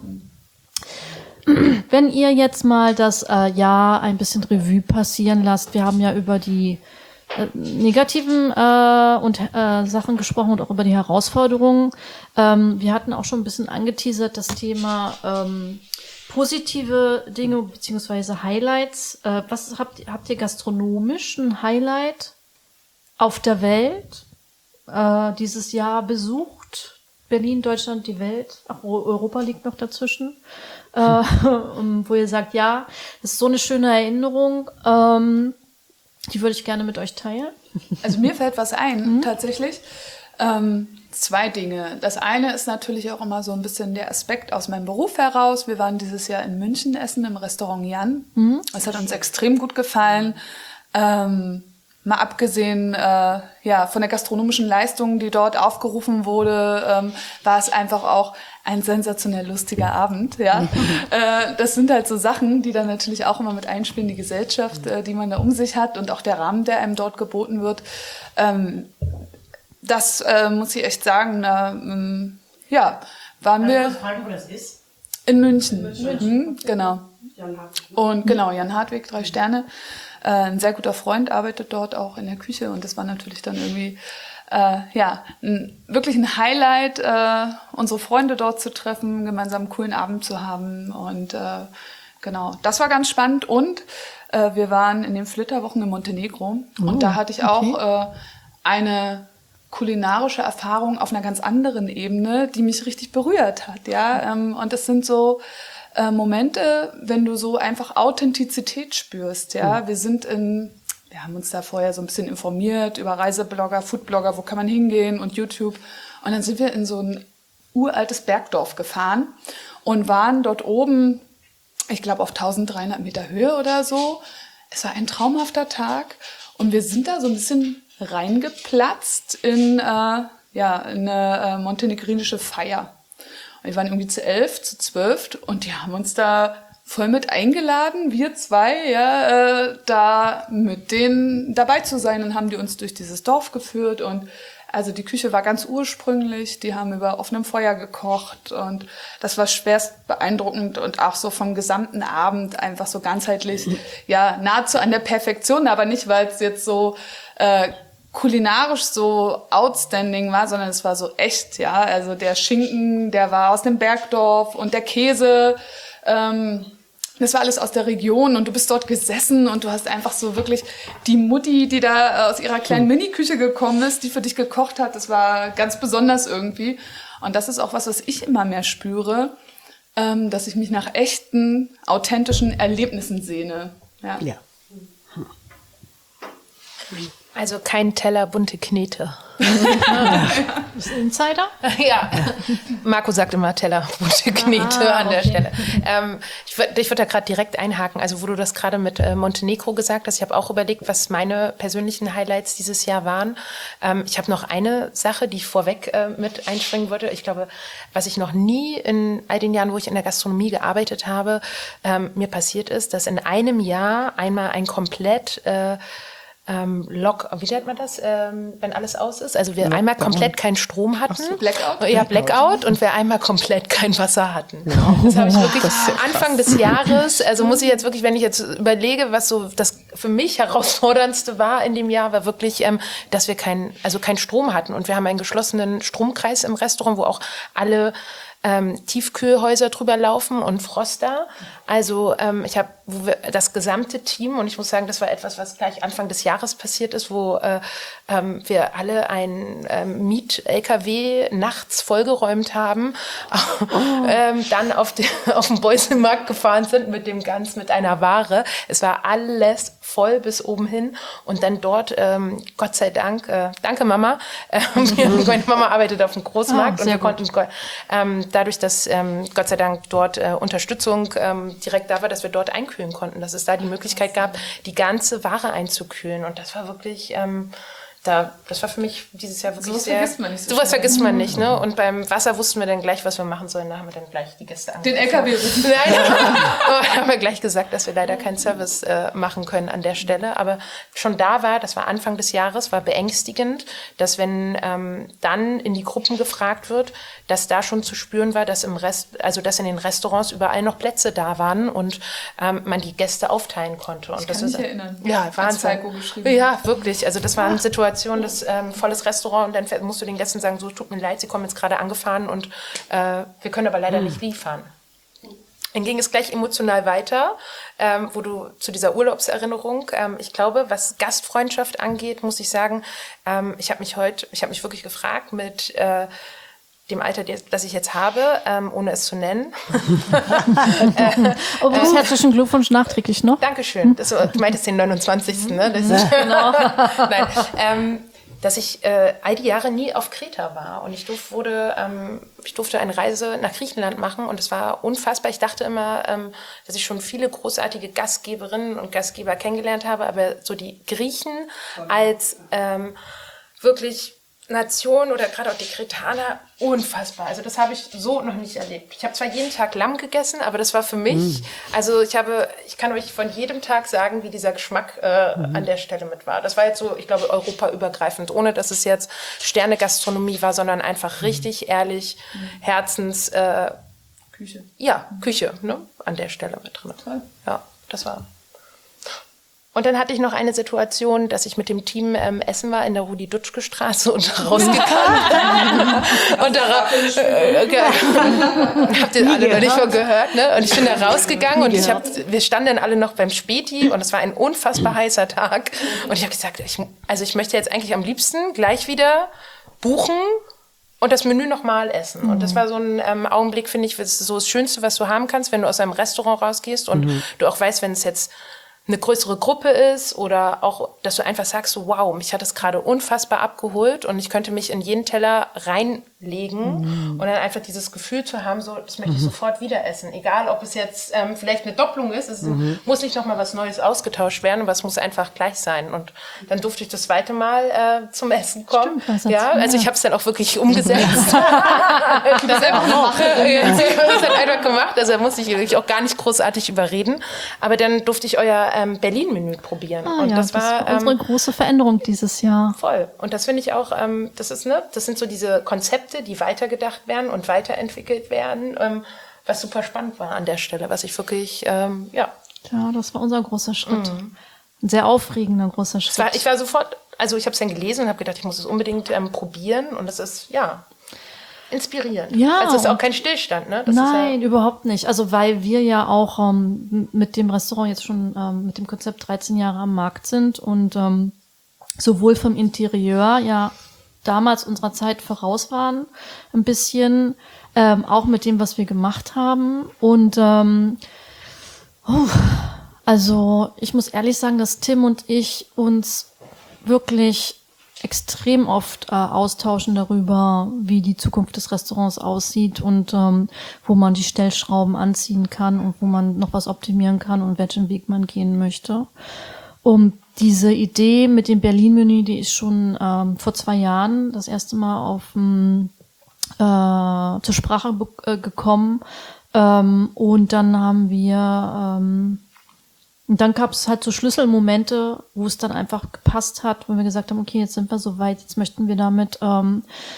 Wenn ihr jetzt mal das äh, Jahr ein bisschen Revue passieren lasst, wir haben ja über die äh, negativen äh, und äh, Sachen gesprochen und auch über die Herausforderungen. Ähm, wir hatten auch schon ein bisschen angeteasert das Thema ähm, positive Dinge beziehungsweise Highlights. Äh, was habt, habt ihr gastronomisch ein Highlight auf der Welt äh, dieses Jahr besucht? Berlin, Deutschland, die Welt. Ach, Europa liegt noch dazwischen. Äh, wo ihr sagt, ja, das ist so eine schöne Erinnerung. Ähm, die würde ich gerne mit euch teilen. Also mir fällt was ein, mhm. tatsächlich. Ähm, zwei Dinge. Das eine ist natürlich auch immer so ein bisschen der Aspekt aus meinem Beruf heraus. Wir waren dieses Jahr in München essen im Restaurant Jan. Mhm. Das hat uns extrem gut gefallen. Ähm, mal abgesehen äh, ja, von der gastronomischen Leistung, die dort aufgerufen wurde, ähm, war es einfach auch ein sensationell lustiger Abend. Ja, äh, das sind halt so Sachen, die dann natürlich auch immer mit einspielen, die Gesellschaft, äh, die man da um sich hat und auch der Rahmen, der einem dort geboten wird. Ähm, das äh, muss ich echt sagen. Na, ähm, ja, waren wir fragen, wo das ist? in München. In München. Mhm, genau. Jan Hartwig. Und genau, Jan Hartwig, drei Sterne. Äh, ein sehr guter Freund, arbeitet dort auch in der Küche und das war natürlich dann irgendwie äh, ja ein, wirklich ein Highlight, äh, unsere Freunde dort zu treffen, gemeinsam einen coolen Abend zu haben und äh, genau, das war ganz spannend und äh, wir waren in den Flitterwochen in Montenegro Oh, und da hatte ich okay. auch äh, eine kulinarische Erfahrung auf einer ganz anderen Ebene, die mich richtig berührt hat, ja. Ähm, und das sind so äh, Momente, wenn du so einfach Authentizität spürst, ja. Mhm. Wir sind in, wir haben uns da vorher so ein bisschen informiert über Reiseblogger, Foodblogger, wo kann man hingehen und YouTube. Und dann sind wir in so ein uraltes Bergdorf gefahren und waren dort oben, ich glaube auf tausenddreihundert Meter Höhe oder so. Es war ein traumhafter Tag und wir sind da so ein bisschen reingeplatzt in, äh, ja, in eine äh, montenegrinische Feier. Und wir waren irgendwie zu elf, zu zwölf und die haben uns da voll mit eingeladen, wir zwei, ja, äh, da mit denen dabei zu sein. Und haben die uns durch dieses Dorf geführt und also die Küche war ganz ursprünglich, die haben über offenem Feuer gekocht und das war schwerst beeindruckend und auch so vom gesamten Abend einfach so ganzheitlich, ja, nahezu an der Perfektion, aber nicht, weil es jetzt so äh, kulinarisch so outstanding war, sondern es war so echt, ja, also der Schinken, der war aus dem Bergdorf und der Käse, ähm, das war alles aus der Region und du bist dort gesessen und du hast einfach so wirklich die Mutti, die da aus ihrer kleinen Mini-Küche gekommen ist, die für dich gekocht hat, das war ganz besonders irgendwie. Und das ist auch was, was ich immer mehr spüre, ähm, dass ich mich nach echten, authentischen Erlebnissen sehne. Ja. Ja. Also kein Teller bunte Knete. Ist Insider? Ja, Marco sagt immer Teller bunte Knete Ah, an der okay. Stelle. Ähm, ich würde ich würd da gerade direkt einhaken, also wo du das gerade mit äh, Montenegro gesagt hast, ich habe auch überlegt, was meine persönlichen Highlights dieses Jahr waren. Ähm, ich habe noch eine Sache, die ich vorweg äh, mit einspringen würde. Ich glaube, was ich noch nie in all den Jahren, wo ich in der Gastronomie gearbeitet habe, ähm, mir passiert ist, dass in einem Jahr einmal ein komplett äh, Ähm, Lock, wie nennt man das, ähm, wenn alles aus ist? Also wir einmal komplett keinen Strom hatten. so, Blackout? Ja, Blackout und wir einmal komplett kein Wasser hatten. Das habe ich wirklich Anfang des Jahres, also muss ich jetzt wirklich, wenn ich jetzt überlege, was so das für mich herausforderndste war in dem Jahr, war wirklich, ähm, dass wir kein, also keinen Strom hatten und wir haben einen geschlossenen Stromkreis im Restaurant, wo auch alle Ähm, Tiefkühlhäuser drüber laufen und Froster. Also ähm, ich habe das gesamte Team und ich muss sagen, das war etwas, was gleich Anfang des Jahres passiert ist, wo äh, ähm, wir alle ein ähm, Miet-L K W nachts vollgeräumt haben, oh. ähm, dann auf, den, auf den Beuselmarkt gefahren sind mit dem ganz mit einer Ware. Es war alles voll bis oben hin und dann dort, ähm, Gott sei Dank, äh, danke Mama, äh, meine Mama arbeitet auf dem Großmarkt Ah, und wir gut. konnten ähm, dadurch, dass ähm, Gott sei Dank dort äh, Unterstützung ähm, direkt da war, dass wir dort einkühlen konnten, dass es da die Möglichkeit gab, die ganze Ware einzukühlen und das war wirklich, ähm, da, das war für mich dieses Jahr wirklich Sowas sehr... vergisst man nicht so Sowas schnell. vergisst man nicht, ne? Und beim Wasser wussten wir dann gleich, was wir machen sollen, da haben wir dann gleich die Gäste angerufen. Den L K W rufen. Nein, da haben wir gleich gesagt, dass wir leider keinen Service äh, machen können an der Stelle. Aber schon da war, das war Anfang des Jahres, war beängstigend, dass wenn ähm, dann in die Gruppen gefragt wird, dass da schon zu spüren war, dass im Rest, also dass in den Restaurants überall noch Plätze da waren und ähm, man die Gäste aufteilen konnte. Und Ich das kann ist mich erinnern. ja Als Wahnsinn. Falco geschrieben. Ja, wirklich. Also das waren Situationen, das ähm, volles Restaurant und dann musst du den Gästen sagen, so tut mir leid, sie kommen jetzt gerade angefahren und äh, wir können aber leider nicht liefern. Dann ging es gleich emotional weiter, ähm, wo du zu dieser Urlaubserinnerung, ähm, ich glaube, was Gastfreundschaft angeht, muss ich sagen, ähm, ich habe mich heute, ich habe mich wirklich gefragt mit äh, dem Alter, das ich jetzt habe, ähm, ohne es zu nennen. Oh, ähm, herzlichen Glückwunsch nachträglich noch. Dankeschön. Das, du meintest den neunundzwanzigsten Ne? Das ist, genau. Nein, ähm, dass ich äh, all die Jahre nie auf Kreta war und ich durf, wurde, ähm, ich durfte eine Reise nach Griechenland machen und es war unfassbar. Ich dachte immer, ähm, dass ich schon viele großartige Gastgeberinnen und Gastgeber kennengelernt habe, aber so die Griechen als ähm, wirklich Nation oder gerade auch die Kretaner, unfassbar. Also das habe ich so noch nicht erlebt. Ich habe zwar jeden Tag Lamm gegessen, aber das war für mich, mm. also ich habe, ich kann euch von jedem Tag sagen, wie dieser Geschmack äh, mm. an der Stelle mit war. Das war jetzt so, ich glaube, europaübergreifend, ohne dass es jetzt Sterne-Gastronomie war, sondern einfach mm. richtig ehrlich, Herzens... Äh, Küche. Ja, Küche, ne, an der Stelle mit drin. Toll. Ja, das war... Und dann hatte ich noch eine Situation, dass ich mit dem Team ähm, essen war in der Rudi-Dutschke-Straße und rausgegangen. und da äh, okay. Habt ihr alle noch nicht mal gehört, ne? Und ich bin da rausgegangen und ich hab, wir standen dann alle noch beim Späti und es war ein unfassbar heißer Tag. Und ich habe gesagt, ich, also ich möchte jetzt eigentlich am liebsten gleich wieder buchen und das Menü nochmal essen. Mhm. Und das war so ein ähm, Augenblick, finde ich, das ist so das Schönste, was du haben kannst, wenn du aus einem Restaurant rausgehst und mhm. du auch weißt, wenn es jetzt eine größere Gruppe ist oder auch, dass du einfach sagst, so, wow, mich hat das gerade unfassbar abgeholt und ich könnte mich in jeden Teller reinlegen mhm. und dann einfach dieses Gefühl zu haben, so, das möchte ich mhm. sofort wieder essen. Egal, ob es jetzt ähm, vielleicht eine Doppelung ist, es mhm. muss nicht nochmal was Neues ausgetauscht werden, aber es muss einfach gleich sein. Und dann durfte ich das zweite Mal äh, zum Essen kommen. Stimmt, ja, also ich habe es dann auch wirklich umgesetzt. das einfach noch. Ich habe das dann einfach gemacht, also da musste ich wirklich auch gar nicht großartig überreden. Aber dann durfte ich euer ähm, Berlin-Menü probieren. Ah, und ja, das, das war, war unsere ähm, große Veränderung dieses Jahr. Voll. Und das finde ich auch, ähm, das ist, ne, das sind so diese Konzepte, die weitergedacht werden und weiterentwickelt werden, ähm, was super spannend war an der Stelle, was ich wirklich, ähm, ja. Ja, das war unser großer Schritt. Mhm. Ein sehr aufregender großer Schritt. War, ich war sofort, also ich habe es dann gelesen und habe gedacht, ich muss es unbedingt ähm, probieren und das ist, ja, inspirierend. Ja. Also es ist auch kein Stillstand, ne? Das Nein, ist ja überhaupt nicht. Also weil wir ja auch ähm, mit dem Restaurant jetzt schon ähm, mit dem Konzept dreizehn Jahre am Markt sind und ähm, sowohl vom Interieur ja damals unserer Zeit voraus waren, ein bisschen, ähm, auch mit dem, was wir gemacht haben. Und ähm, oh, also ich muss ehrlich sagen, dass Tim und ich uns wirklich extrem oft äh, austauschen darüber, wie die Zukunft des Restaurants aussieht und ähm, wo man die Stellschrauben anziehen kann und wo man noch was optimieren kann und welchen Weg man gehen möchte. Und diese Idee mit dem Berlin-Menü, die ist schon ähm, vor zwei Jahren das erste Mal auf ähm, äh, zur Sprache äh, gekommen. Ähm, und dann haben wir ähm, Und dann gab es halt so Schlüsselmomente, wo es dann einfach gepasst hat, wo wir gesagt haben, okay, jetzt sind wir soweit, jetzt möchten wir damit ähm,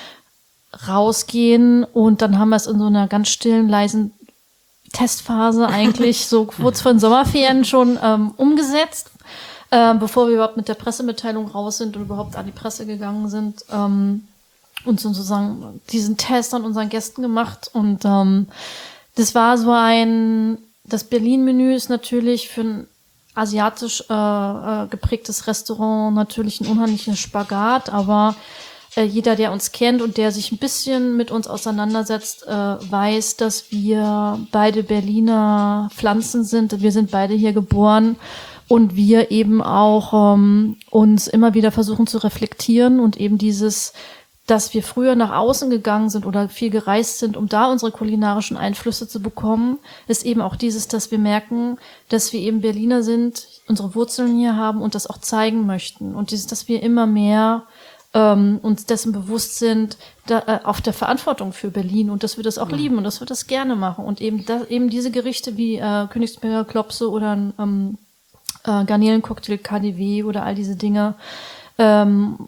rausgehen. Und dann haben wir es in so einer ganz stillen, leisen Testphase eigentlich so kurz vor den Sommerferien schon ähm, umgesetzt, äh, bevor wir überhaupt mit der Pressemitteilung raus sind und überhaupt an die Presse gegangen sind. Ähm, und sozusagen diesen Test an unseren Gästen gemacht. Und ähm, das war so ein, das Berlin-Menü ist natürlich für ein asiatisch äh, äh, geprägtes Restaurant natürlich ein unheimlicher Spagat, aber äh, jeder, der uns kennt und der sich ein bisschen mit uns auseinandersetzt, äh, weiß, dass wir beide Berliner Pflanzen sind. Wir sind beide hier geboren und wir eben auch ähm, uns immer wieder versuchen zu reflektieren und eben dieses, dass wir früher nach außen gegangen sind oder viel gereist sind, um da unsere kulinarischen Einflüsse zu bekommen, ist eben auch dieses, dass wir merken, dass wir eben Berliner sind, unsere Wurzeln hier haben und das auch zeigen möchten. Und dieses, dass wir immer mehr ähm, uns dessen bewusst sind, da, äh, auf der Verantwortung für Berlin und dass wir das auch ja. lieben und dass wir das gerne machen. Und eben, da, eben diese Gerichte wie äh, Königsberger Klopse oder ein ähm, äh, Garnelencocktail K D W oder all diese Dinge, Ähm,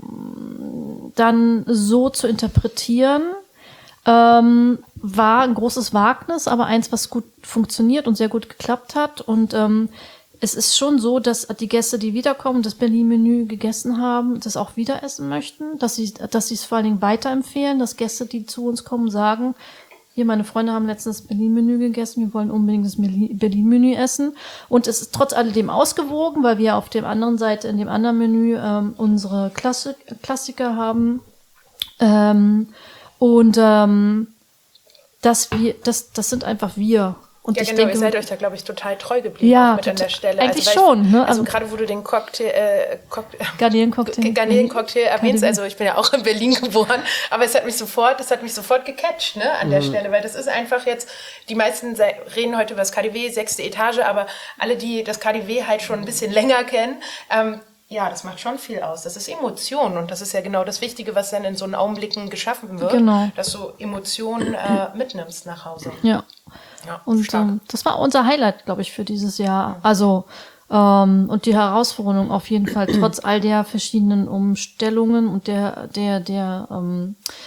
dann so zu interpretieren, ähm, war ein großes Wagnis, aber eins, was gut funktioniert und sehr gut geklappt hat. Und ähm, es ist schon so, dass die Gäste, die wiederkommen, das Berlin-Menü gegessen haben, das auch wieder essen möchten, dass sie dass sie es vor allen Dingen weiterempfehlen, dass Gäste, die zu uns kommen, sagen, hier, meine Freunde haben letztens das Berlin-Menü gegessen, wir wollen unbedingt das Berlin-Menü essen. Und es ist trotz alledem ausgewogen, weil wir auf der anderen Seite, in dem anderen Menü, ähm, unsere Klassik Klassiker haben. Ähm, und ähm, das, wir, das, das sind einfach wir. Und ja, ich genau, denke, ihr seid euch da, glaube ich, total treu geblieben ja, mit an der Stelle. Eigentlich also, schon. Ich, ne? Also gerade, wo du den Cocktail, äh, Cocktail Garnelencocktail, Garnelencocktail erwähnst, also ich bin ja auch in Berlin geboren, aber es hat mich sofort, das hat mich sofort gecatcht, ne, an der mhm. Stelle, weil das ist einfach jetzt, die meisten reden heute über das K D W, sechste Etage, aber alle, die das K D W halt schon ein bisschen länger kennen, ähm, ja, das macht schon viel aus. Das ist Emotion und das ist ja genau das Wichtige, was dann in so einen Augenblicken geschaffen wird, genau. dass du Emotionen äh, mitnimmst nach Hause. Ja. Ja, und ähm, das war unser Highlight, glaube ich, für dieses Jahr. Also ähm, und die Herausforderung auf jeden Fall, trotz all der verschiedenen Umstellungen und der der der ähm,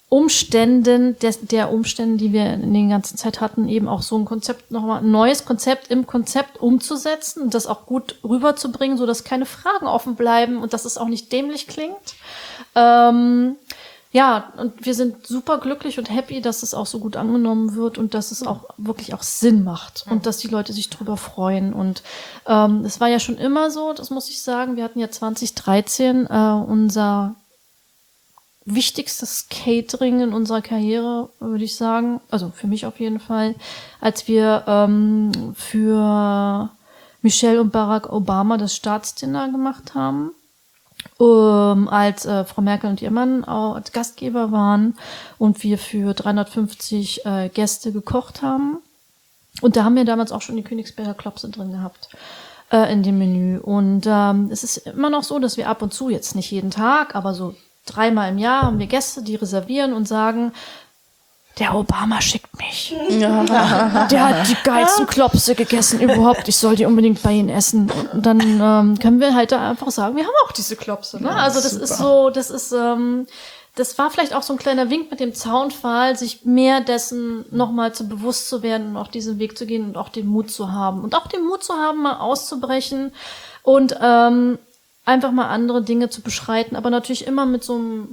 Umständen, der, der Umstände, die wir in der ganzen Zeit hatten, eben auch so ein Konzept, nochmal ein neues Konzept im Konzept umzusetzen und das auch gut rüberzubringen, so dass keine Fragen offen bleiben und dass es auch nicht dämlich klingt. Ähm, ja, und wir sind super glücklich und happy, dass es auch so gut angenommen wird und dass es auch wirklich auch Sinn macht und dass die Leute sich drüber freuen. Und ähm, es war ja schon immer so, das muss ich sagen, wir hatten ja zwanzig dreizehn äh, unser wichtigstes Catering in unserer Karriere, würde ich sagen, also für mich auf jeden Fall, als wir ähm, für Michelle und Barack Obama das Staatsdinner gemacht haben, ähm, als äh, Frau Merkel und ihr Mann auch als Gastgeber waren und wir für dreihundertfünfzig äh, Gäste gekocht haben. Und da haben wir damals auch schon die Königsberger Klopse drin gehabt äh, in dem Menü. Und ähm, es ist immer noch so, dass wir ab und zu, jetzt nicht jeden Tag, aber so dreimal im Jahr haben wir Gäste, die reservieren und sagen, der Obama schickt mich. Ja. Der hat die geilsten Klopse gegessen überhaupt. Ich soll die unbedingt bei Ihnen essen. Und dann ähm, können wir halt da einfach sagen, wir haben auch diese Klopse. Ne? Also das ist so, das ist, ähm, das war vielleicht auch so ein kleiner Wink mit dem Zaunpfahl, sich mehr dessen nochmal zu bewusst zu werden und auch diesen Weg zu gehen und auch den Mut zu haben. Und auch den Mut zu haben, mal auszubrechen und ähm, einfach mal andere Dinge zu beschreiten, aber natürlich immer mit so einem,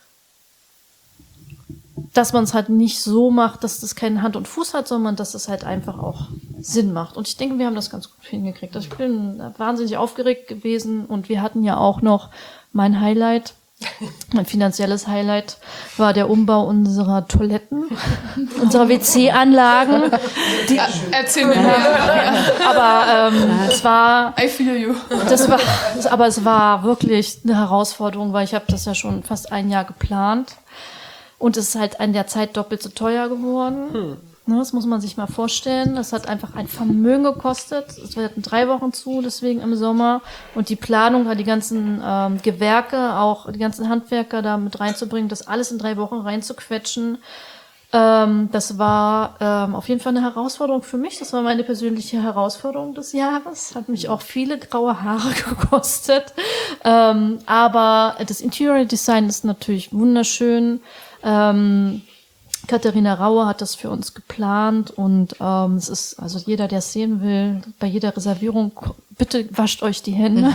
dass man es halt nicht so macht, dass das keinen Hand und Fuß hat, sondern dass es halt einfach auch Sinn macht. Und ich denke, wir haben das ganz gut hingekriegt. Also ich bin wahnsinnig aufgeregt gewesen und wir hatten ja auch noch mein Highlight, mein finanzielles Highlight war der Umbau unserer Toiletten, unserer W C-Anlagen. Die, ja, erzähl mir mehr. Aber ähm, es war, I feel you. das war, aber es war wirklich eine Herausforderung, weil ich habe das ja schon fast ein Jahr geplant und es ist halt in der Zeit doppelt so teuer geworden. Hm. Ne, das muss man sich mal vorstellen. Das hat einfach ein Vermögen gekostet. Es hatten drei Wochen zu, deswegen im Sommer. Und die Planung hat die ganzen ähm, Gewerke, auch die ganzen Handwerker da mit reinzubringen, das alles in drei Wochen reinzuquetschen. Ähm, das war ähm, auf jeden Fall eine Herausforderung für mich. Das war meine persönliche Herausforderung des Jahres. Hat mich auch viele graue Haare gekostet. Ähm, aber das Interior Design ist natürlich wunderschön. Ähm, Katharina Rauer hat das für uns geplant und ähm, es ist, also jeder, der es sehen will, bei jeder Reservierung, bitte wascht euch die Hände.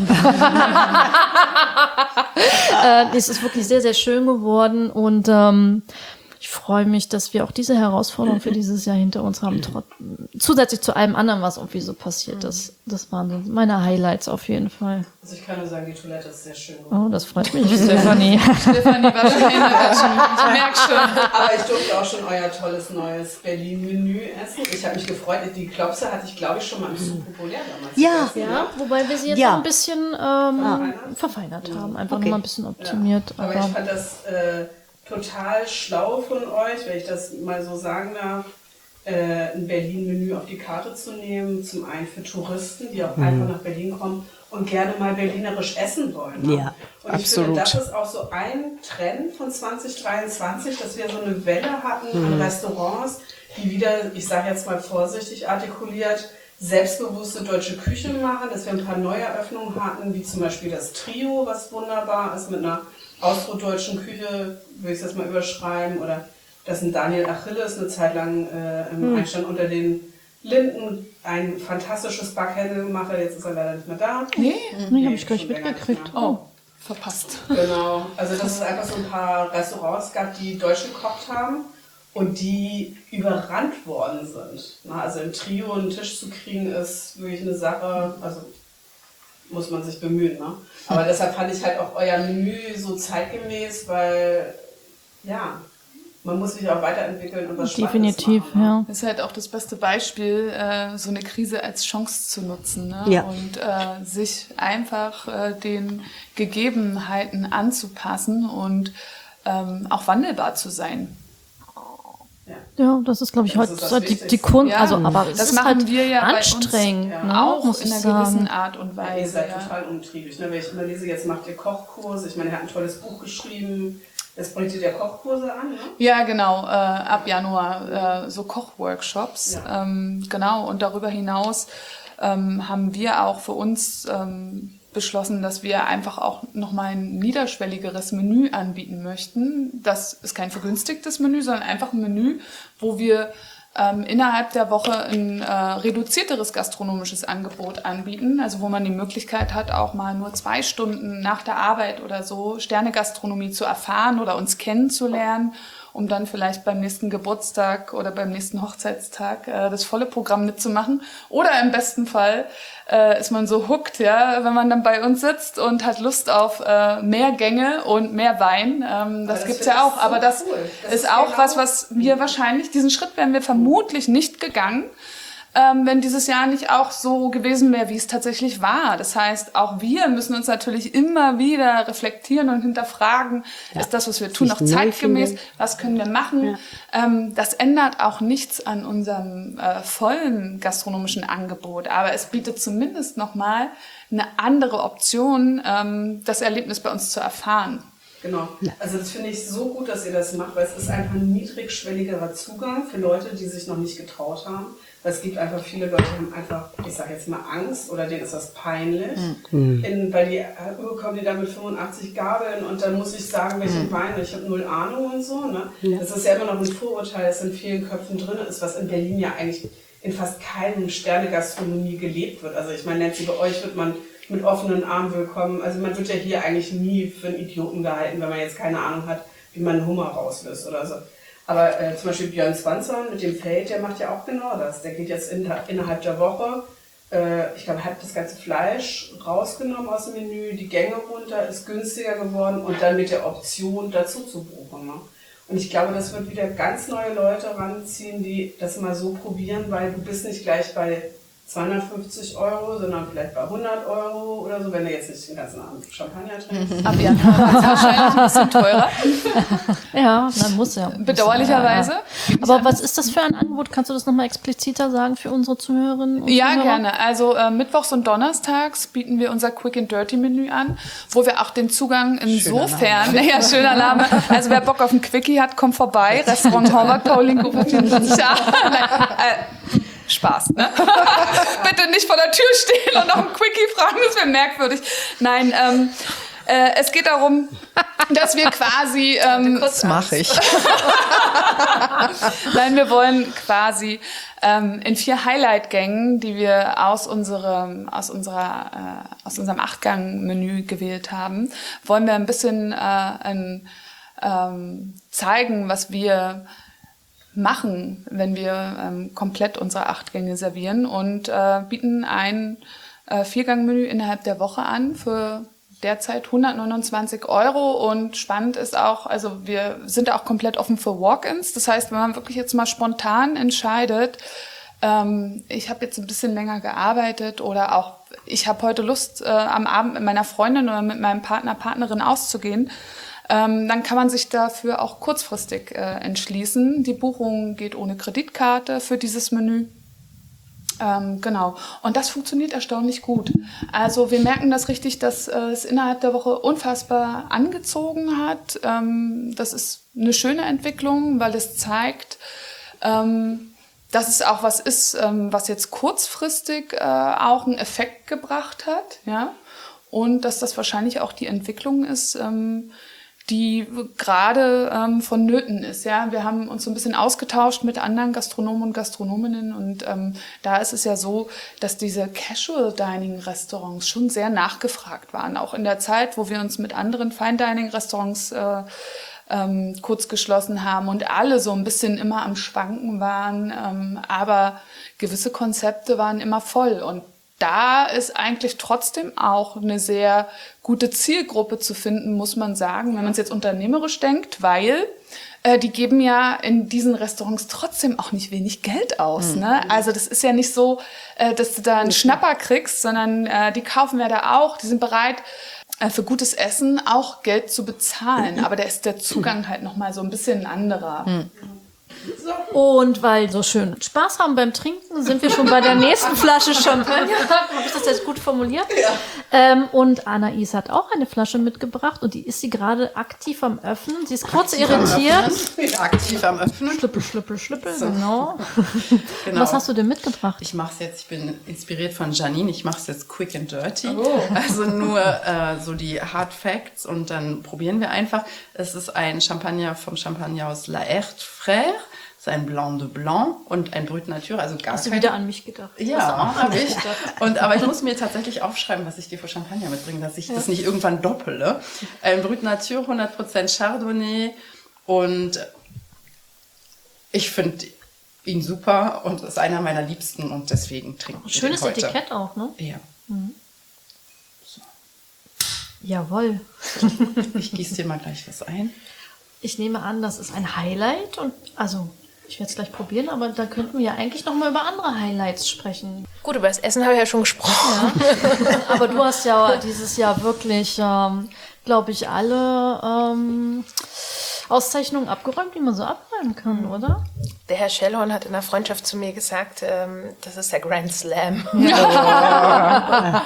äh, es ist wirklich sehr, sehr schön geworden und ähm, ich freue mich, dass wir auch diese Herausforderung für dieses Jahr hinter uns haben, trotz, zusätzlich zu allem anderen, was irgendwie so passiert ist. Das waren so meine Highlights auf jeden Fall. Also ich kann nur sagen, die Toilette ist sehr schön geworden. Oh, das freut mich, Stefanie. Stefanie war schon Hände waschen. Ich merke schon. Aber ich durfte auch schon euer tolles neues Berlin-Menü essen. Ich habe mich gefreut. Die Klopse hatte ich, glaube ich, schon mal im Super Populär damals Ja. gegessen. Ja, wobei wir sie jetzt Ja. noch ein bisschen ähm, verfeinert haben, einfach Okay. noch mal ein bisschen optimiert. Ja. Aber aber ich fand das äh, total schlau von euch, wenn ich das mal so sagen darf, äh, ein Berlin-Menü auf die Karte zu nehmen. Zum einen für Touristen, die auch einfach nach Berlin kommen und gerne mal berlinerisch essen wollen. Ne? Ja, und ich absolut. finde, das ist auch so ein Trend von zwanzig dreiundzwanzig, dass wir so eine Welle hatten an Restaurants, die wieder, ich sage jetzt mal vorsichtig artikuliert, selbstbewusste deutsche Küche machen, dass wir ein paar Neueröffnungen hatten, wie zum Beispiel das Trio, was wunderbar ist, mit einer austrodeutschen Küche, würde ich das mal überschreiben, oder dass ein Daniel Achilles eine Zeit lang äh, im Einstand unter den Linden ein fantastisches Backhändel gemacht hat, jetzt ist er leider nicht mehr da. Nee, nee, habe ich gar nicht schon länger mitgekriegt. nicht mehr. oh, verpasst. Genau, also dass es einfach so ein paar Restaurants gab, die Deutsch gekocht haben und die überrannt worden sind. Na, also im Trio einen Tisch zu kriegen, ist wirklich eine Sache, also muss man sich bemühen. Ne? Aber deshalb fand ich halt auch euer Menü so zeitgemäß, weil ja, man muss sich auch weiterentwickeln und was Definitiv, Spannendes machen, ne? ja. Das ist halt auch das beste Beispiel, äh, so eine Krise als Chance zu nutzen, ne? Ja. Und äh, sich einfach äh, den Gegebenheiten anzupassen und ähm, auch wandelbar zu sein. Ja, das ist, glaube ich, Das heute ist das so die, die Wichtigste. Kunst. Ja, Also, aber es das ist machen halt wir ja bei uns, anstrengend, ja, ne? Auch muss in ich einer sagen. gewissen Art und Ja, ihr Weise. seid Ja. total umtriebig. Ne? Wenn ich immer lese, jetzt macht ihr Kochkurse. Ich meine, er hat ein tolles Buch geschrieben. Jetzt bietet ihr Kochkurse an, ne? Ja, genau, äh, ab Januar äh, so Kochworkshops. Ja. Ähm, genau, und darüber hinaus ähm, haben wir auch für uns ähm, beschlossen, dass wir einfach auch nochmal ein niederschwelligeres Menü anbieten möchten. Das ist kein vergünstigtes Menü, sondern einfach ein Menü, wo wir ähm, innerhalb der Woche ein äh, reduzierteres gastronomisches Angebot anbieten, also wo man die Möglichkeit hat, auch mal nur zwei Stunden nach der Arbeit oder so Sternegastronomie zu erfahren oder uns kennenzulernen, um dann vielleicht beim nächsten Geburtstag oder beim nächsten Hochzeitstag äh, das volle Programm mitzumachen. Oder im besten Fall äh, ist man so hooked, ja, wenn man dann bei uns sitzt und hat Lust auf äh, mehr Gänge und mehr Wein. Ähm, das, das gibt's ja auch. So aber das, cool. das ist, ist auch genau was, was wir wahrscheinlich, diesen Schritt wären wir vermutlich nicht gegangen, ähm, wenn dieses Jahr nicht auch so gewesen wäre, wie es tatsächlich war. Das heißt, auch wir müssen uns natürlich immer wieder reflektieren und hinterfragen, ja. ist das, was wir tun, noch zeitgemäß? Was können wir machen? Ja. Ähm, das ändert auch nichts an unserem äh, vollen gastronomischen Angebot, aber es bietet zumindest nochmal eine andere Option, ähm, das Erlebnis bei uns zu erfahren. Genau. Also das finde ich so gut, dass ihr das macht, weil es ist einfach ein niedrigschwelligerer Zugang für Leute, die sich noch nicht getraut haben. Weil es gibt einfach viele Leute, die haben einfach, ich sage jetzt mal Angst oder denen ist das peinlich, mhm. in, weil die, oh, kommen die da mit fünfundachtzig Gabeln und dann muss ich sagen, welchen mhm. Wein, ich habe null Ahnung und so. Ne? Ja. Das ist ja immer noch ein Vorurteil, das in vielen Köpfen drin ist, was in Berlin ja eigentlich in fast keinem Sternegastronomie gelebt wird. Also ich meine, Nancy, bei euch wird man mit offenen Armen willkommen. Also man wird ja hier eigentlich nie für einen Idioten gehalten, wenn man jetzt keine Ahnung hat, wie man einen Hummer rauslöst oder so. Aber äh, zum Beispiel Björn Swanson mit dem Feld, der macht ja auch genau das. Der geht jetzt in, innerhalb der Woche, äh, ich glaube, hat das ganze Fleisch rausgenommen aus dem Menü, die Gänge runter, ist günstiger geworden und dann mit der Option dazu zu buchen. Ne? Und ich glaube, das wird wieder ganz neue Leute ranziehen, die das mal so probieren, weil du bist nicht gleich bei zweihundertfünfzig Euro, sondern vielleicht bei hundert Euro oder so, wenn du jetzt nicht den ganzen Abend Champagner trinkst. Ab Januar ist wahrscheinlich ein bisschen teurer. Ja, man muss ja. Bedauerlicherweise. Ja. Aber was ist das für ein Angebot? Kannst du das nochmal expliziter sagen für unsere Zuhörerinnen und Ja, Zuhörer? gerne. Also äh, mittwochs und donnerstags bieten wir unser Quick and Dirty Menü an, wo wir auch den Zugang insofern, ja, schöner Name, also wer Bock auf ein Quickie hat, kommt vorbei, Restaurant Horvath, Paulinko, ja, äh, Spaß, ne? Bitte nicht vor der Tür stehen und nach einem Quickie fragen, das wäre merkwürdig. Nein, ähm, äh, es geht darum, dass wir quasi... Ähm, das mache ich. Nein, wir wollen quasi ähm, in vier Highlight-Gängen, die wir aus unserem, aus unserer, äh, aus unserem Achtgang-Menü gewählt haben, wollen wir ein bisschen äh, ein, ähm, zeigen, was wir machen, wenn wir ähm, komplett unsere acht Gänge servieren und äh, bieten ein äh, Viergang-Menü innerhalb der Woche an für derzeit hundertneunundzwanzig Euro und spannend ist auch, also wir sind auch komplett offen für Walk-ins, das heißt, wenn man wirklich jetzt mal spontan entscheidet, ähm, ich habe jetzt ein bisschen länger gearbeitet oder auch ich habe heute Lust, äh, am Abend mit meiner Freundin oder mit meinem Partner, Partnerin auszugehen, Ähm, dann kann man sich dafür auch kurzfristig äh, entschließen. Die Buchung geht ohne Kreditkarte für dieses Menü. Ähm, genau. Und das funktioniert erstaunlich gut. Also wir merken das richtig, dass äh, es innerhalb der Woche unfassbar angezogen hat. Ähm, das ist eine schöne Entwicklung, weil es zeigt, ähm, dass es auch was ist, ähm, was jetzt kurzfristig äh, auch einen Effekt gebracht hat. Ja? Und dass das wahrscheinlich auch die Entwicklung ist, ähm, die gerade ähm, vonnöten ist. Ja, wir haben uns so ein bisschen ausgetauscht mit anderen Gastronomen und Gastronominnen und ähm, da ist es ja so, dass diese Casual Dining Restaurants schon sehr nachgefragt waren, auch in der Zeit, wo wir uns mit anderen Fine Dining Restaurants äh, ähm, kurz geschlossen haben und alle so ein bisschen immer am Schwanken waren, ähm, aber gewisse Konzepte waren immer voll und da ist eigentlich trotzdem auch eine sehr gute Zielgruppe zu finden, muss man sagen, wenn man es jetzt unternehmerisch denkt, weil äh, die geben ja in diesen Restaurants trotzdem auch nicht wenig Geld aus. Mhm. Ne? Also das ist ja nicht so, äh, dass du da einen Schnapper kriegst, sondern äh, die kaufen ja da auch, die sind bereit, äh, für gutes Essen auch Geld zu bezahlen. Mhm. Aber da ist der Zugang halt nochmal so ein bisschen ein anderer. Mhm. Und weil so schön Spaß haben beim Trinken, sind wir schon bei der nächsten Flasche Champagner. Habe ich das jetzt gut formuliert? Ja. Ähm, und Anaïs hat auch eine Flasche mitgebracht und die ist sie gerade aktiv am Öffnen. Sie ist kurz Aktiv irritiert. Am Öffnen. Aktiv am Öffnen. Schlippel, schlippel, schlippel, So. genau. Genau. Was hast du denn mitgebracht? Ich mache es jetzt, ich bin inspiriert von Janine, ich mache es jetzt quick and dirty. Oh. Also nur äh, so die Hard Facts und dann probieren wir einfach. Es ist ein Champagner vom Champagnerhaus La Herte Frère. Es ist ein Blanc de Blanc und ein Brut Nature, also gar Hast du kein... wieder an mich gedacht? Ja, habe ich. Und, aber ich muss mir tatsächlich aufschreiben, was ich dir für Champagner mitbringe, dass ich ja. das nicht irgendwann doppele. Ein Brut Nature, hundert Prozent Chardonnay und ich finde ihn super und ist einer meiner Liebsten und deswegen trinken wir Schönes den heute. Etikett auch, ne? Ja. Mhm. So. Jawohl. Ich gieße dir mal gleich was ein. Ich nehme an, das ist ein Highlight und also ich werde es gleich probieren, aber da könnten wir ja eigentlich noch mal über andere Highlights sprechen. Gut, über das Essen habe ich ja schon gesprochen. Ja. Aber du hast ja dieses Jahr wirklich, ähm, glaube ich, alle ähm, Auszeichnungen abgeräumt, die man so abräumen kann, oder? Der Herr Schellhorn hat in der Freundschaft zu mir gesagt, ähm, das ist der Grand Slam. Ja.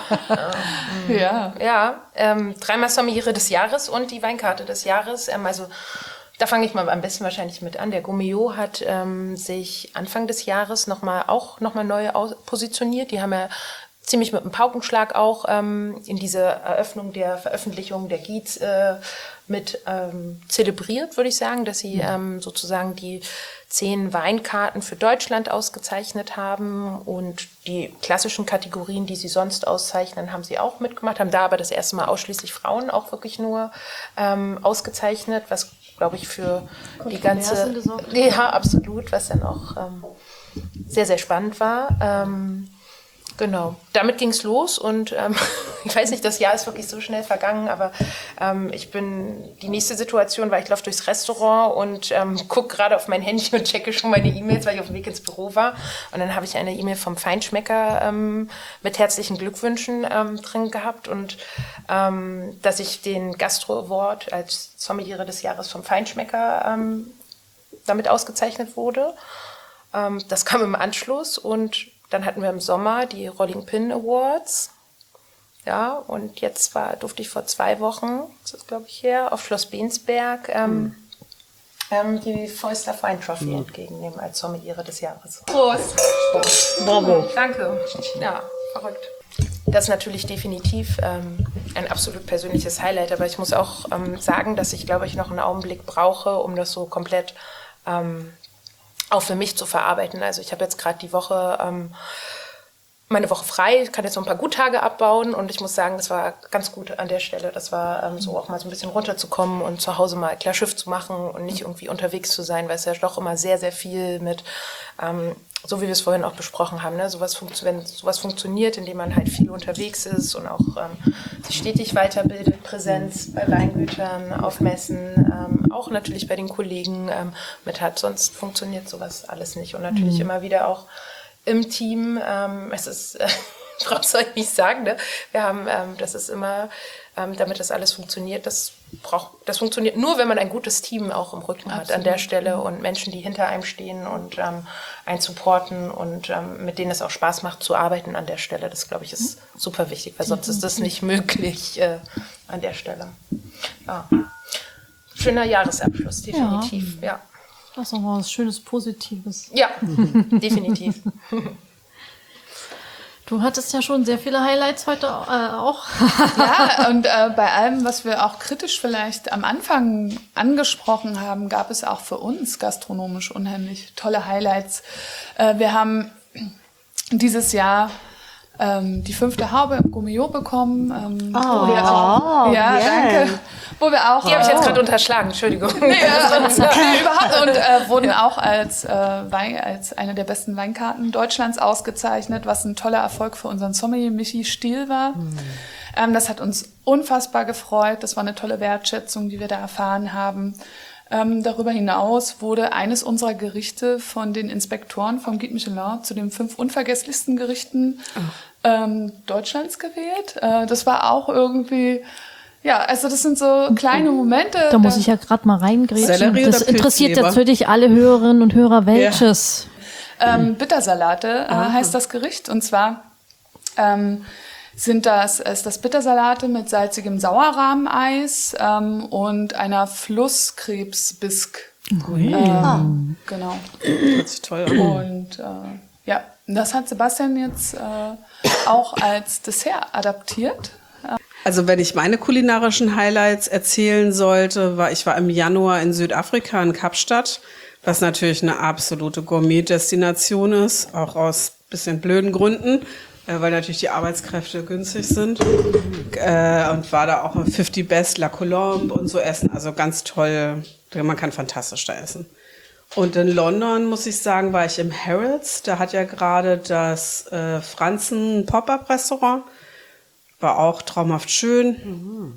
ja, ja ähm, dreimal Sommeliere des Jahres und die Weinkarte des Jahres. Ähm, also da fange ich mal am besten wahrscheinlich mit an. Der Gourmillot hat ähm, sich Anfang des Jahres noch mal, auch nochmal neu aus- positioniert. Die haben ja ziemlich mit einem Paukenschlag auch ähm, in diese Eröffnung der Veröffentlichung der Guides äh, mit ähm, zelebriert, würde ich sagen, dass sie ähm, sozusagen die zehn Weinkarten für Deutschland ausgezeichnet haben und die klassischen Kategorien, die sie sonst auszeichnen, haben sie auch mitgemacht, haben da aber das erste Mal ausschließlich Frauen auch wirklich nur ähm, ausgezeichnet, was, glaube ich, für die ganze... gesorgt. Ja, absolut, was dann auch ähm, sehr, sehr spannend war. Ähm, Genau, damit ging's los und ähm, ich weiß nicht, das Jahr ist wirklich so schnell vergangen, aber ähm, ich bin, die nächste Situation war, ich laufe durchs Restaurant und ähm, gucke gerade auf mein Handy und checke schon meine E-Mails, weil ich auf dem Weg ins Büro war und dann habe ich eine E-Mail vom Feinschmecker ähm, mit herzlichen Glückwünschen ähm, drin gehabt und ähm, dass ich den Gastro Award als Sommeliere des Jahres vom Feinschmecker ähm, damit ausgezeichnet wurde. Ähm, das kam im Anschluss und dann hatten wir im Sommer die Rolling Pin Awards. Ja, und jetzt war, durfte ich vor zwei Wochen, das ist glaube ich her, auf Schloss Bensberg ähm, mhm. ähm, die Foister Fine Trophy mhm. entgegennehmen als Sommeliere des Jahres. Prost! Bravo. Danke. Ja, verrückt. Das ist natürlich definitiv ähm, ein absolut persönliches Highlight, aber ich muss auch ähm, sagen, dass ich, glaube ich, noch einen Augenblick brauche, um das so komplett ähm, auch für mich zu verarbeiten. Also ich habe jetzt gerade die Woche, ähm, meine Woche frei, kann jetzt noch ein paar Guttage abbauen und ich muss sagen, das war ganz gut an der Stelle. Das war ähm, so auch mal so ein bisschen runterzukommen und zu Hause mal klar Schiff zu machen und nicht irgendwie unterwegs zu sein, weil es ja doch immer sehr, sehr viel mit, ähm, so wie wir es vorhin auch besprochen haben, ne? sowas funkt- wenn sowas funktioniert, indem man halt viel unterwegs ist und auch ähm, sich stetig weiterbildet, Präsenz bei Weingütern, auf Messen, ähm, auch natürlich bei den Kollegen ähm, mit hat, sonst funktioniert sowas alles nicht und natürlich mhm. immer wieder auch im Team, ähm, es ist, äh, brauchst du euch nicht sagen, ne? Wir haben, ähm, das ist immer, ähm, damit das alles funktioniert, das braucht, das funktioniert nur, wenn man ein gutes Team auch im Rücken Absolut. Hat an der Stelle und Menschen, die hinter einem stehen und ähm, einen supporten und ähm, mit denen es auch Spaß macht zu arbeiten an der Stelle. Das, glaube ich, ist super wichtig, weil sonst ist das nicht möglich äh, an der Stelle. Ja. Schöner Jahresabschluss, definitiv, ja. ja. Das ist nochmal was Schönes, Positives. Ja, definitiv. Du hattest ja schon sehr viele Highlights heute äh, auch. Ja, und äh, bei allem, was wir auch kritisch vielleicht am Anfang angesprochen haben, gab es auch für uns gastronomisch unheimlich tolle Highlights. Äh, wir haben dieses Jahr ähm, die fünfte Haube im Gourmillot bekommen. Ähm, oh, wo wir auch, ja, yeah. danke. Wo wir auch, die habe ich jetzt gerade unterschlagen, Entschuldigung. Nee, äh, und, äh, überhaupt, und äh, wurden auch als, äh, Wein, als eine der besten Weinkarten Deutschlands ausgezeichnet, was ein toller Erfolg für unseren Sommelier Michi Stiel war. Mhm. Ähm, das hat uns unfassbar gefreut. Das war eine tolle Wertschätzung, die wir da erfahren haben. Ähm, darüber hinaus wurde eines unserer Gerichte von den Inspektoren vom Guide Michelin zu den fünf unvergesslichsten Gerichten oh. ähm, Deutschlands gewählt. Äh, das war auch irgendwie Ja, also das sind so kleine Momente. Da muss ich ja gerade mal reingrätschen. Sellerie Das oder interessiert Pilzleber? natürlich alle Hörerinnen und Hörer, welches. Ähm, Bittersalate äh, heißt das Gericht. Und zwar ähm, sind das, ist das Bittersalate mit salzigem Sauerrahmeneis ähm, und einer Flusskrebsbisk. Ähm, genau. Hört sich toll an. Und äh, ja, das hat Sebastian jetzt äh, auch als Dessert adaptiert. Also wenn ich meine kulinarischen Highlights erzählen sollte, war ich war im Januar in Südafrika in Kapstadt, was natürlich eine absolute Gourmet-Destination ist, auch aus bisschen blöden Gründen, äh, weil natürlich die Arbeitskräfte günstig sind. Äh, und war da auch fifty Best La Colombe und so essen, also ganz toll, man kann fantastisch da essen. Und in London, muss ich sagen, war ich im Harrods, da hat ja gerade das äh, Franzen Pop-Up-Restaurant, war auch traumhaft schön. Mhm.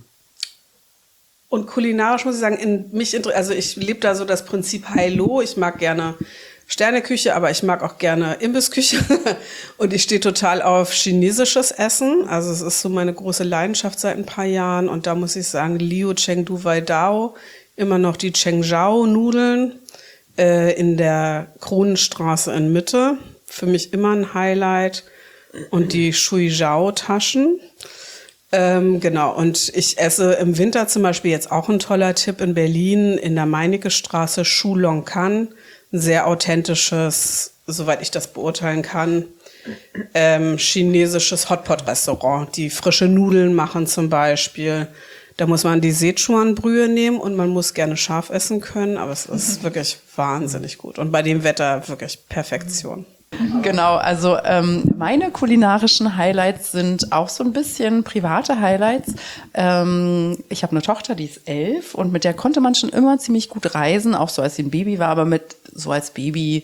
Und kulinarisch muss ich sagen, in mich inter- also ich lebe da so das Prinzip High-Low. Ich mag gerne Sterneküche, aber ich mag auch gerne Imbissküche. Und ich stehe total auf chinesisches Essen. Also es ist so meine große Leidenschaft seit ein paar Jahren. Und da muss ich sagen, Liu Chengdu Wai Dao, immer noch die Chengzhou-Nudeln äh, in der Kronenstraße in Mitte. Für mich immer ein Highlight. Und die Shuizhou-Taschen. Ähm, genau, und ich esse im Winter zum Beispiel jetzt auch ein toller Tipp in Berlin in der Meinecke-Straße, Shu Long Kan, ein sehr authentisches, soweit ich das beurteilen kann, ähm, chinesisches Hotpot-Restaurant, die frische Nudeln machen zum Beispiel. Da muss man die Sichuan-Brühe nehmen und man muss gerne scharf essen können, aber es ist wirklich wahnsinnig gut und bei dem Wetter wirklich Perfektion. Genau, also ähm, meine kulinarischen Highlights sind auch so ein bisschen private Highlights. Ähm, ich habe eine Tochter, die ist elf und mit der konnte man schon immer ziemlich gut reisen, auch so als sie ein Baby war, aber mit so als Baby,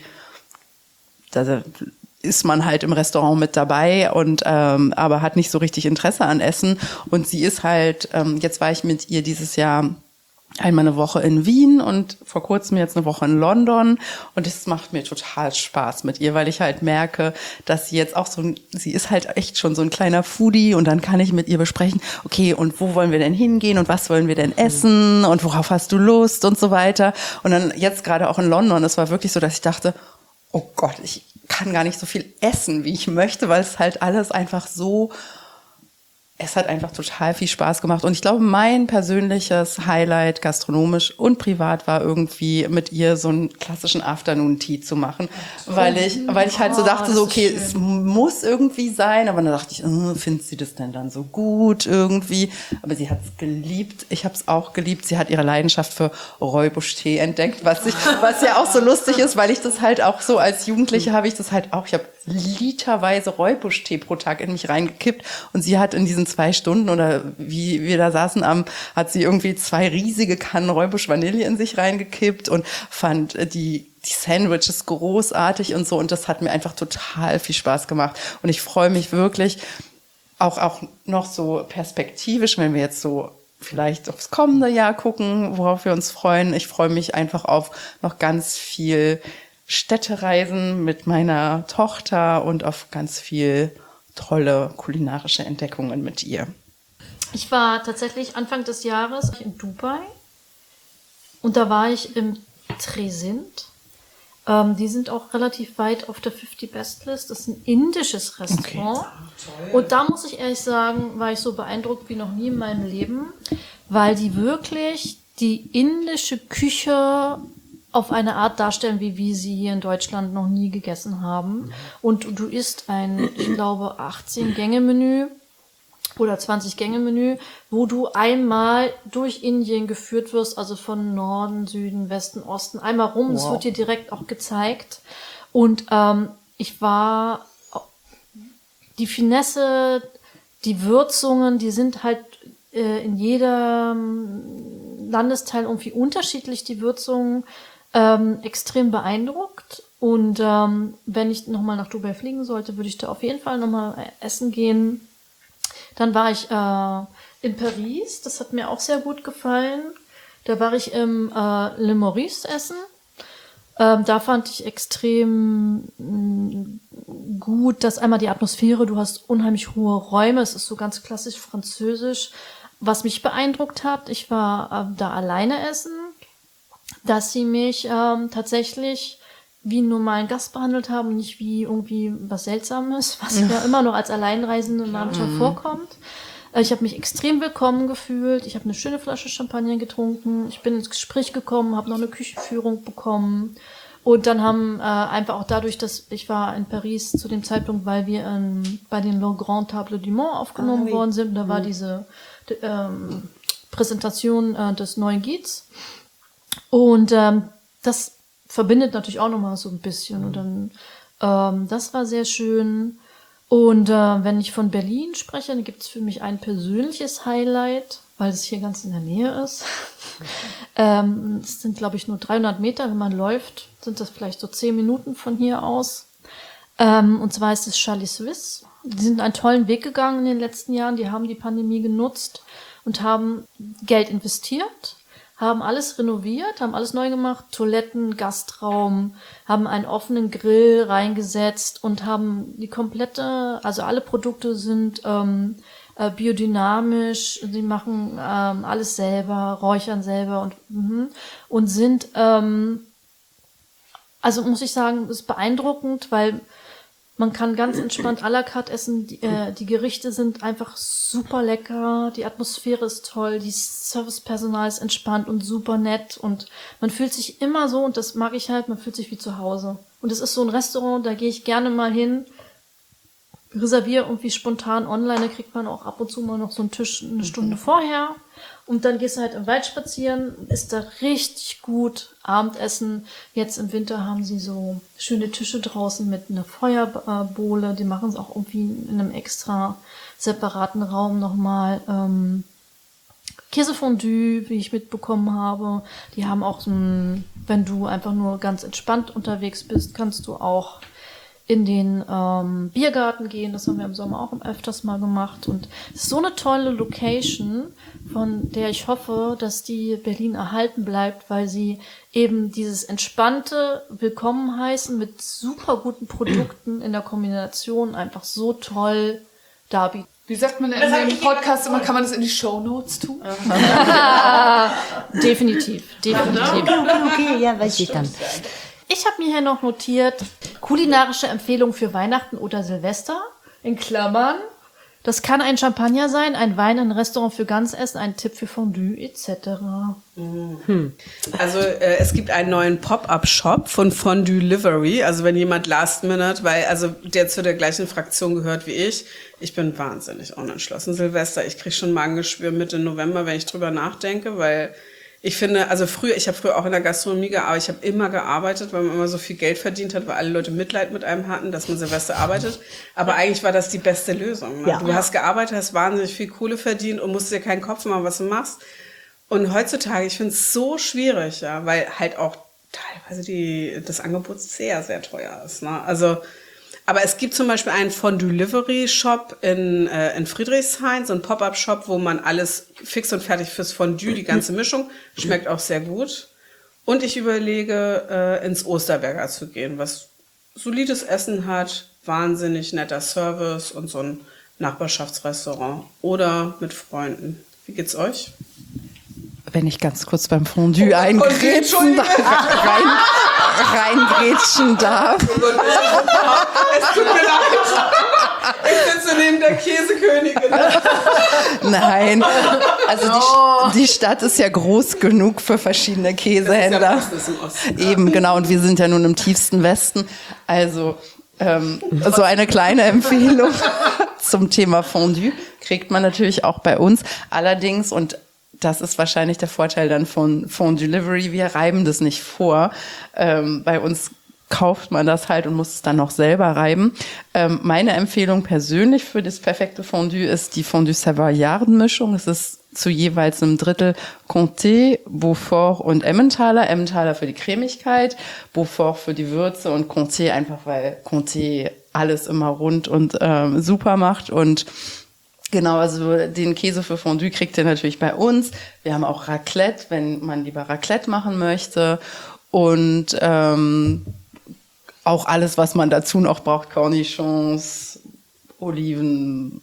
da ist man halt im Restaurant mit dabei und ähm, aber hat nicht so richtig Interesse an Essen. Und sie ist halt, ähm, jetzt war ich mit ihr dieses Jahr einmal eine Woche in Wien und vor kurzem jetzt eine Woche in London und es macht mir total Spaß mit ihr, weil ich halt merke, dass sie jetzt auch so, ein, sie ist halt echt schon so ein kleiner Foodie und dann kann ich mit ihr besprechen, okay, und wo wollen wir denn hingehen und was wollen wir denn essen und worauf hast du Lust und so weiter. Und dann jetzt gerade auch in London, es war wirklich so, dass ich dachte, oh Gott, ich kann gar nicht so viel essen, wie ich möchte, weil es halt alles einfach so, es hat einfach total viel Spaß gemacht. Und ich glaube, mein persönliches Highlight, gastronomisch und privat, war irgendwie mit ihr so einen klassischen Afternoon-Tea zu machen. Weil ich, weil ich halt so dachte, so, okay, es muss irgendwie sein. Aber dann dachte ich, äh, findet sie das denn dann so gut irgendwie? Aber sie hat es geliebt. Ich habe es auch geliebt. Sie hat ihre Leidenschaft für Räubusch-Tee entdeckt, was ich, was ja auch so lustig ist, weil ich das halt auch so als Jugendliche habe ich das halt auch, ich habe literweise Räubusch-Tee pro Tag in mich reingekippt. Und sie hat in diesen zwei Stunden oder wie wir da saßen, am, hat sie irgendwie zwei riesige Kannen Räubusch Vanille in sich reingekippt und fand die, die Sandwiches großartig und so. Und das hat mir einfach total viel Spaß gemacht. Und ich freue mich wirklich auch, auch noch so perspektivisch, wenn wir jetzt so vielleicht aufs kommende Jahr gucken, worauf wir uns freuen. Ich freue mich einfach auf noch ganz viel Städtereisen mit meiner Tochter und auf ganz viel tolle kulinarische Entdeckungen mit ihr. Ich war tatsächlich Anfang des Jahres in Dubai und da war ich im Tresint. Ähm, die sind auch relativ weit auf der fifty Best List. Das ist ein indisches Restaurant. Okay. Und da muss ich ehrlich sagen, war ich so beeindruckt wie noch nie in meinem Leben, weil die wirklich die indische Küche auf eine Art darstellen, wie wir sie hier in Deutschland noch nie gegessen haben. Und du isst ein, ich glaube, achtzehn-Gänge-Menü oder zwanzig-Gänge-Menü, wo du einmal durch Indien geführt wirst, also von Norden, Süden, Westen, Osten, einmal rum. Das wow. wird dir direkt auch gezeigt. Und ähm, ich war, die Finesse, die Würzungen, die sind halt äh, in jedem Landesteil irgendwie unterschiedlich, die Würzungen. Ähm, extrem beeindruckt und ähm, wenn ich nochmal nach Dubai fliegen sollte, würde ich da auf jeden Fall nochmal essen gehen. Dann war ich äh, in Paris, das hat mir auch sehr gut gefallen. Da war ich im äh, Le Maurice essen. Ähm, da fand ich extrem mh, gut, dass einmal die Atmosphäre, du hast unheimlich hohe Räume, es ist so ganz klassisch französisch, was mich beeindruckt hat, ich war äh, da alleine essen, dass sie mich ähm, tatsächlich wie einen normalen Gast behandelt haben, nicht wie irgendwie was Seltsames, was ja immer noch als Alleinreisende manchmal mhm. vorkommt. Äh, ich habe mich extrem willkommen gefühlt, ich habe eine schöne Flasche Champagner getrunken, ich bin ins Gespräch gekommen, habe noch eine Küchenführung bekommen. Und dann haben äh, einfach auch dadurch, dass ich war in Paris zu dem Zeitpunkt, weil wir ähm, bei den Le Grand Table du Monde aufgenommen ah, oui. worden sind. Da war mhm. diese de, ähm, Präsentation äh, des neuen Guides. Und ähm, das verbindet natürlich auch nochmal so ein bisschen. Mhm. Und dann, ähm, das war sehr schön. Und äh, wenn ich von Berlin spreche, dann gibt es für mich ein persönliches Highlight, weil es hier ganz in der Nähe ist. ähm, es sind, glaube ich, nur dreihundert Meter. Wenn man läuft, sind das vielleicht so zehn Minuten von hier aus. Ähm, und zwar ist es Charlie Suisse. Die sind einen tollen Weg gegangen in den letzten Jahren. Die haben die Pandemie genutzt und haben Geld investiert, haben alles renoviert, haben alles neu gemacht, Toiletten, Gastraum, haben einen offenen Grill reingesetzt und haben die komplette, also alle Produkte sind ähm, äh, biodynamisch, sie machen ähm, alles selber, räuchern selber und mh, und sind, ähm, also muss ich sagen, ist beeindruckend, weil man kann ganz entspannt à la carte essen. Die, äh, die Gerichte sind einfach super lecker. Die Atmosphäre ist toll. Die Servicepersonal ist entspannt und super nett. Und man fühlt sich immer so, und das mag ich halt, man fühlt sich wie zu Hause. Und es ist so ein Restaurant, da gehe ich gerne mal hin, reserviere irgendwie spontan online, da kriegt man auch ab und zu mal noch so einen Tisch eine Stunde vorher. Und dann gehst du halt im Wald spazieren, ist da richtig gut Abendessen. Jetzt im Winter haben sie so schöne Tische draußen mit einer Feuerbohle. Die machen es auch irgendwie in einem extra separaten Raum nochmal. Ähm, Käsefondue, wie ich mitbekommen habe. Die haben auch so ein, wenn du einfach nur ganz entspannt unterwegs bist, kannst du auch in den ähm, Biergarten gehen. Das haben wir im Sommer auch öfters mal gemacht. Und es ist so eine tolle Location, von der ich hoffe, dass die Berlin erhalten bleibt, weil sie eben dieses entspannte Willkommen heißen mit super guten Produkten in der Kombination einfach so toll darbietet. Wie sagt man in dem Podcast immer, kann man das in die Shownotes tun? Definitiv, definitiv. Okay, okay, okay, ja, weiß ich dann. Ich habe mir hier noch notiert, kulinarische Empfehlung für Weihnachten oder Silvester, in Klammern. Das kann ein Champagner sein, ein Wein, ein Restaurant für Ganzessen, ein Tipp für Fondue et cetera. Hm. Also äh, es gibt einen neuen Pop-up-Shop von Fondue Livery. Also wenn jemand Last Minute, weil also der zu der gleichen Fraktion gehört wie ich. Ich bin wahnsinnig unentschlossen. Silvester, ich kriege schon Magengeschwür Mitte November, wenn ich drüber nachdenke, weil ich finde, also früher, ich habe früher auch in der Gastronomie gearbeitet, ich habe immer gearbeitet, weil man immer so viel Geld verdient hat, weil alle Leute Mitleid mit einem hatten, dass man Silvester arbeitet. Aber eigentlich war das die beste Lösung. Ne? Ja. Du hast gearbeitet, hast wahnsinnig viel Kohle verdient und musst dir keinen Kopf machen, was du machst. Und heutzutage, ich finde es so schwierig, ja, weil halt auch teilweise die, das Angebot sehr, sehr teuer ist. Ne? Also, aber es gibt zum Beispiel einen Fondue-Livery-Shop in, äh, in Friedrichshain, so ein Pop-Up-Shop, wo man alles fix und fertig fürs Fondue, die ganze Mischung, schmeckt auch sehr gut. Und ich überlege, äh, ins Osterberger zu gehen, was solides Essen hat, wahnsinnig netter Service und so ein Nachbarschaftsrestaurant. Oder mit Freunden. Wie geht's euch? Wenn ich ganz kurz beim Fondue eingrätschen darf, rein, reingrätschen darf. Es tut mir leid. Ich bin so neben der Käsekönigin. Nein, also die, die Stadt ist ja groß genug für verschiedene Käsehändler. Das ist ja im Osten. Eben, genau. Und wir sind ja nun im tiefsten Westen. Also ähm, so eine kleine Empfehlung zum Thema Fondue kriegt man natürlich auch bei uns. Allerdings, und das ist wahrscheinlich der Vorteil dann von Fondue Livery, wir reiben das nicht vor. Ähm, bei uns kauft man das halt und muss es dann noch selber reiben. Ähm, meine Empfehlung persönlich für das perfekte Fondue ist die Fondue Savoyarden-Mischung. Es ist zu jeweils einem Drittel Comté, Beaufort und Emmentaler. Emmentaler für die Cremigkeit, Beaufort für die Würze und Comté einfach, weil Comté alles immer rund und ähm, super macht. Und genau, also den Käse für Fondue kriegt ihr natürlich bei uns. Wir haben auch Raclette, wenn man lieber Raclette machen möchte. Und ähm, auch alles, was man dazu noch braucht, Cornichons, Oliven,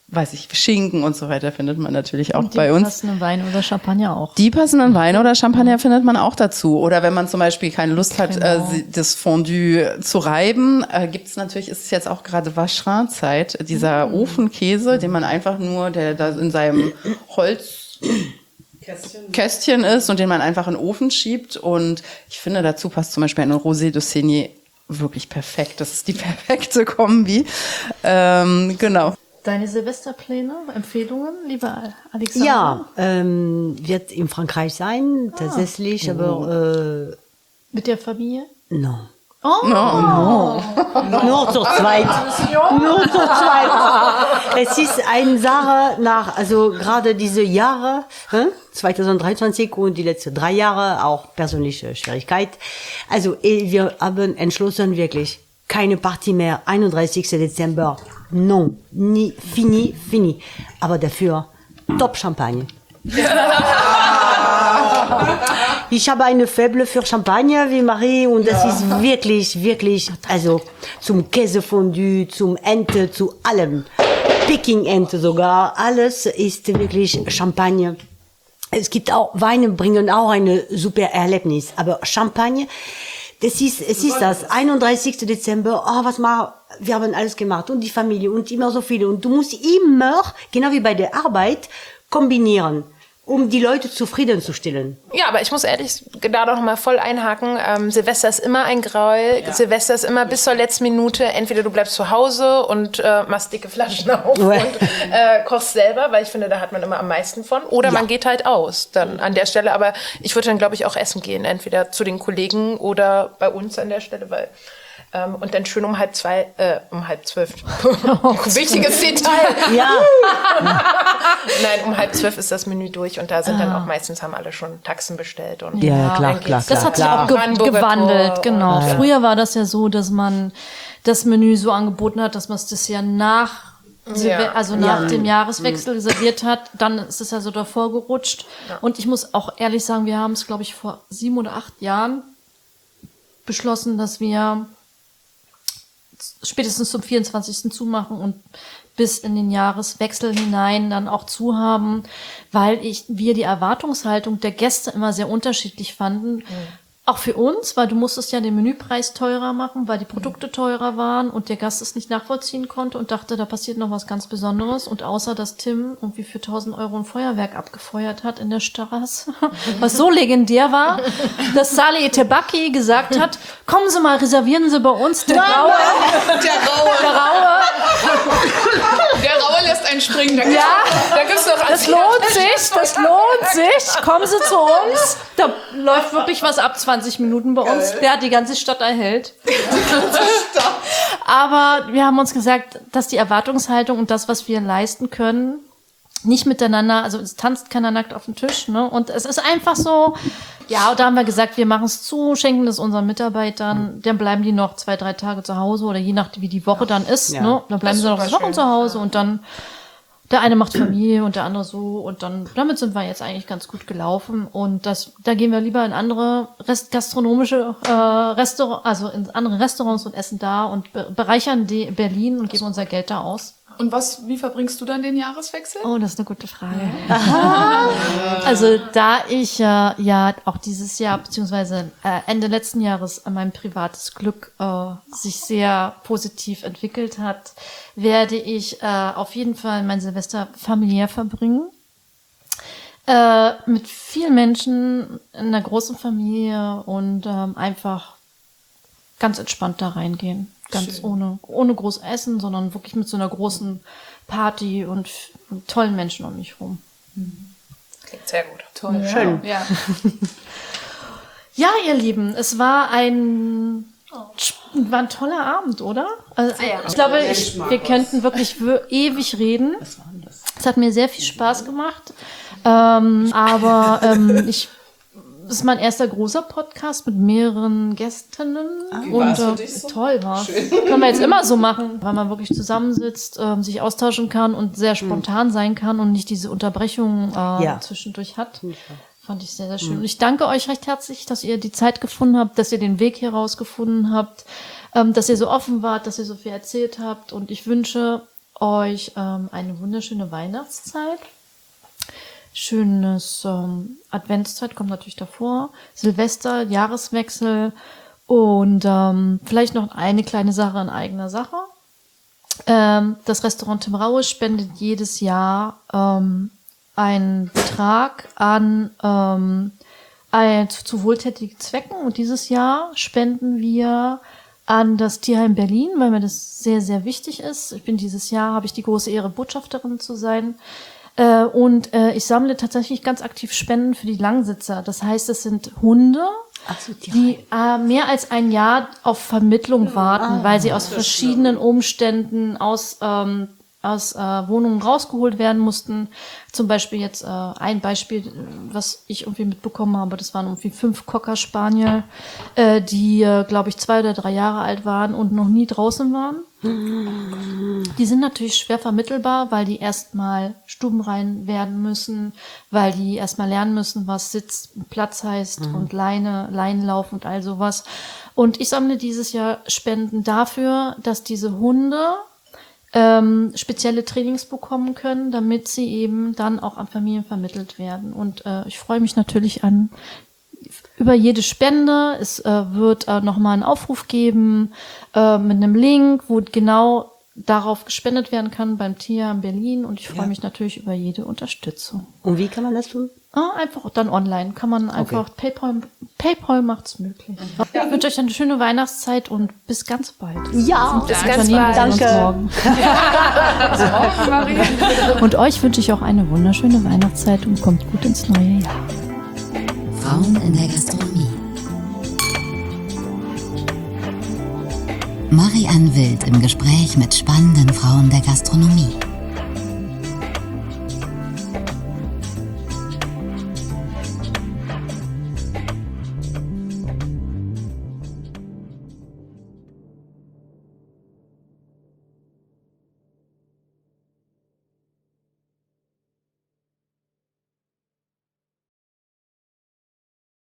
weiß ich, Schinken und so weiter findet man natürlich auch Und die bei uns. passenden Wein oder Champagner auch. Die passenden Weine oder Champagner findet man auch dazu. Oder wenn man zum Beispiel keine Lust hat, Genau. äh, sie- das Fondue zu reiben, äh, gibt's natürlich, ist es jetzt auch gerade Vacherin-Zeit, dieser Mm. Ofenkäse, den man einfach nur, der da in seinem Holz Kästchen ist und den man einfach in den Ofen schiebt. Und ich finde, dazu passt zum Beispiel ein Rosé de Saignée wirklich perfekt. Das ist die perfekte Kombi. Ähm, genau. Deine Silvesterpläne, Empfehlungen, lieber Alexander? Ja, ähm, wird in Frankreich sein, tatsächlich, aber Mit der Familie? äh, no. Oh, Nur zur Zweit. Nur zur Zweit. Es ist eine Sache nach, also gerade diese Jahre, hä? zwanzig dreiundzwanzig und die letzten drei Jahre, auch persönliche Schwierigkeit. Also eh, wir haben entschlossen, wirklich keine Party mehr, einunddreißigsten Dezember. Non, nie, fini, fini. Aber dafür Top Champagne. Ich habe eine Faible für Champagner wie Marie und das ja. ist wirklich, wirklich, also zum Käsefondue, zum Ente, zu allem. Peking-Ente sogar, alles ist wirklich Champagner. Es gibt auch, Weine bringen auch eine super Erlebnis, aber Champagner, das ist, es ist das, einunddreißigsten Dezember, oh, was mal, wir haben alles gemacht und die Familie und immer so viele und du musst immer, genau wie bei der Arbeit, kombinieren, um die Leute zufriedenzustellen. Ja, aber ich muss ehrlich da noch mal voll einhaken. Ähm, Silvester ist immer ein Gräuel. Ja. Silvester ist immer bis zur letzten Minute. Entweder du bleibst zu Hause und äh, machst dicke Flaschen auf ja. und äh, kochst selber, weil ich finde, da hat man immer am meisten von. Oder ja. man geht halt aus dann an der Stelle. Aber ich würde dann, glaube ich, auch essen gehen. Entweder zu den Kollegen oder bei uns an der Stelle, weil Ähm, und dann schön um halb zwei, äh, um halb zwölf. Wichtiges Detail. Ja. Nein, um halb zwölf ist das Menü durch und da sind ah. dann auch meistens haben alle schon Taxen bestellt. Und ja, ja klar, klar, Das hat sich auch ge gewandelt, genau. Ja. Früher war das ja so, dass man das Menü so angeboten hat, dass man es das ja nach Ja. also nach ja. dem Jahreswechsel mhm. serviert hat, dann ist es ja so davor gerutscht. Ja. Und ich muss auch ehrlich sagen, wir haben es, glaube ich, vor sieben oder acht Jahren beschlossen, dass wir spätestens zum vierundzwanzigsten zumachen und bis in den Jahreswechsel hinein dann auch zu haben, weil ich, wir die Erwartungshaltung der Gäste immer sehr unterschiedlich fanden. Mhm. Auch für uns, weil du musstest ja den Menüpreis teurer machen, weil die Produkte teurer waren und der Gast es nicht nachvollziehen konnte und dachte, da passiert noch was ganz Besonderes. Und außer, dass Tim irgendwie für tausend Euro ein Feuerwerk abgefeuert hat in der Straße, was so legendär war, dass Salih Tebaki gesagt hat, kommen Sie mal, reservieren Sie bei uns den Raue. Der Raue. Der Raue. Der Raue lässt einen springen. Da ja, da gibt's noch das lohnt sich, das lohnt sich. Kommen Sie zu uns. Da läuft wirklich was ab, zwanzig Minuten bei uns. Der hat die ganze Stadt erhellt. Aber wir haben uns gesagt, dass die Erwartungshaltung und das, was wir leisten können, nicht miteinander, also es tanzt keiner nackt auf dem Tisch, ne? Und es ist einfach so, ja, und da haben wir gesagt, wir machen es zu, schenken es unseren Mitarbeitern, dann bleiben die noch zwei, drei Tage zu Hause oder je nachdem, wie die Woche dann ist, ja. ne? Dann bleiben sie noch Wochen zu Hause und dann der eine macht Familie und der andere so und dann, damit sind wir jetzt eigentlich ganz gut gelaufen und das, da gehen wir lieber in andere Rest, gastronomische äh, Restaurants, also in andere Restaurants und essen da und be bereichern die Berlin und geben unser Geld da aus. Und was, wie verbringst du dann den Jahreswechsel? Oh, das ist eine gute Frage. Aha. Also da ich äh, ja auch dieses Jahr, beziehungsweise äh, Ende letzten Jahres äh, mein privates Glück äh, sich sehr positiv entwickelt hat, werde ich äh, auf jeden Fall mein Silvester familiär verbringen. Äh, mit vielen Menschen in einer großen Familie und ähm, einfach ganz entspannt da reingehen. Ganz Schön. ohne ohne groß Essen, sondern wirklich mit so einer großen Party und, und tollen Menschen um mich rum. Klingt sehr gut. Toll. Ja. Schön. Ja. Ja, ihr Lieben, es war ein war ein toller Abend, oder? Also, ich glaube, ich, wir könnten wirklich ewig reden. Es hat mir sehr viel Spaß gemacht. Ähm, aber ähm, ich Das ist mein erster großer Podcast mit mehreren Gästinnen. Ah, wie und war's für äh, dich so? Toll war's. Kann man jetzt immer so machen, weil man wirklich zusammensitzt, äh, sich austauschen kann und sehr spontan mhm. sein kann und nicht diese Unterbrechungen äh, ja. zwischendurch hat. Ja. Fand ich sehr, sehr schön. Mhm. Und ich danke euch recht herzlich, dass ihr die Zeit gefunden habt, dass ihr den Weg hier rausgefunden habt, ähm, dass ihr so offen wart, dass ihr so viel erzählt habt. Und ich wünsche euch ähm, eine wunderschöne Weihnachtszeit. Schönes ähm, Adventszeit kommt natürlich davor. Silvester, Jahreswechsel und ähm, vielleicht noch eine kleine Sache in eigener Sache. Ähm, das Restaurant Tim Raue spendet jedes Jahr ähm, einen Betrag an ähm, ein, zu, zu wohltätigen Zwecken. Und dieses Jahr spenden wir an das Tierheim Berlin, weil mir das sehr, sehr wichtig ist. Ich bin dieses Jahr, habe ich die große Ehre, Botschafterin zu sein. Äh, und äh, ich sammle tatsächlich ganz aktiv Spenden für die Langsitzer. Das heißt, es sind Hunde, Ach so, die die äh, mehr als ein Jahr auf Vermittlung warten, weil sie aus verschiedenen Umständen aus ähm, aus äh, Wohnungen rausgeholt werden mussten. Zum Beispiel jetzt äh, ein Beispiel, was ich irgendwie mitbekommen habe, das waren irgendwie fünf Cocker Spaniel, äh, die, äh, glaube ich, zwei oder drei Jahre alt waren und noch nie draußen waren. Die sind natürlich schwer vermittelbar, weil die erstmal stubenrein werden müssen, weil die erstmal lernen müssen, was Sitz und Platz heißt mhm. und Leine, Leinenlauf und all sowas. Und ich sammle dieses Jahr Spenden dafür, dass diese Hunde ähm, spezielle Trainings bekommen können, damit sie eben dann auch an Familien vermittelt werden. Und äh, ich freue mich natürlich an über jede Spende. Es äh, wird äh, nochmal einen Aufruf geben äh, mit einem Link, wo genau darauf gespendet werden kann beim Tierheim Berlin. Und ich freue ja. mich natürlich über jede Unterstützung. Und wie kann man das tun? Ah, einfach dann online. Kann man einfach, okay. PayPal, PayPal macht's möglich. Ja. Ich wünsche euch eine schöne Weihnachtszeit und bis ganz bald. Ja, bis ganz bald. Danke. Bis morgen, Marie. Und euch wünsche ich auch eine wunderschöne Weihnachtszeit und kommt gut ins neue Jahr. Frauen in der Gastronomie. Marianne Wild im Gespräch mit spannenden Frauen der Gastronomie.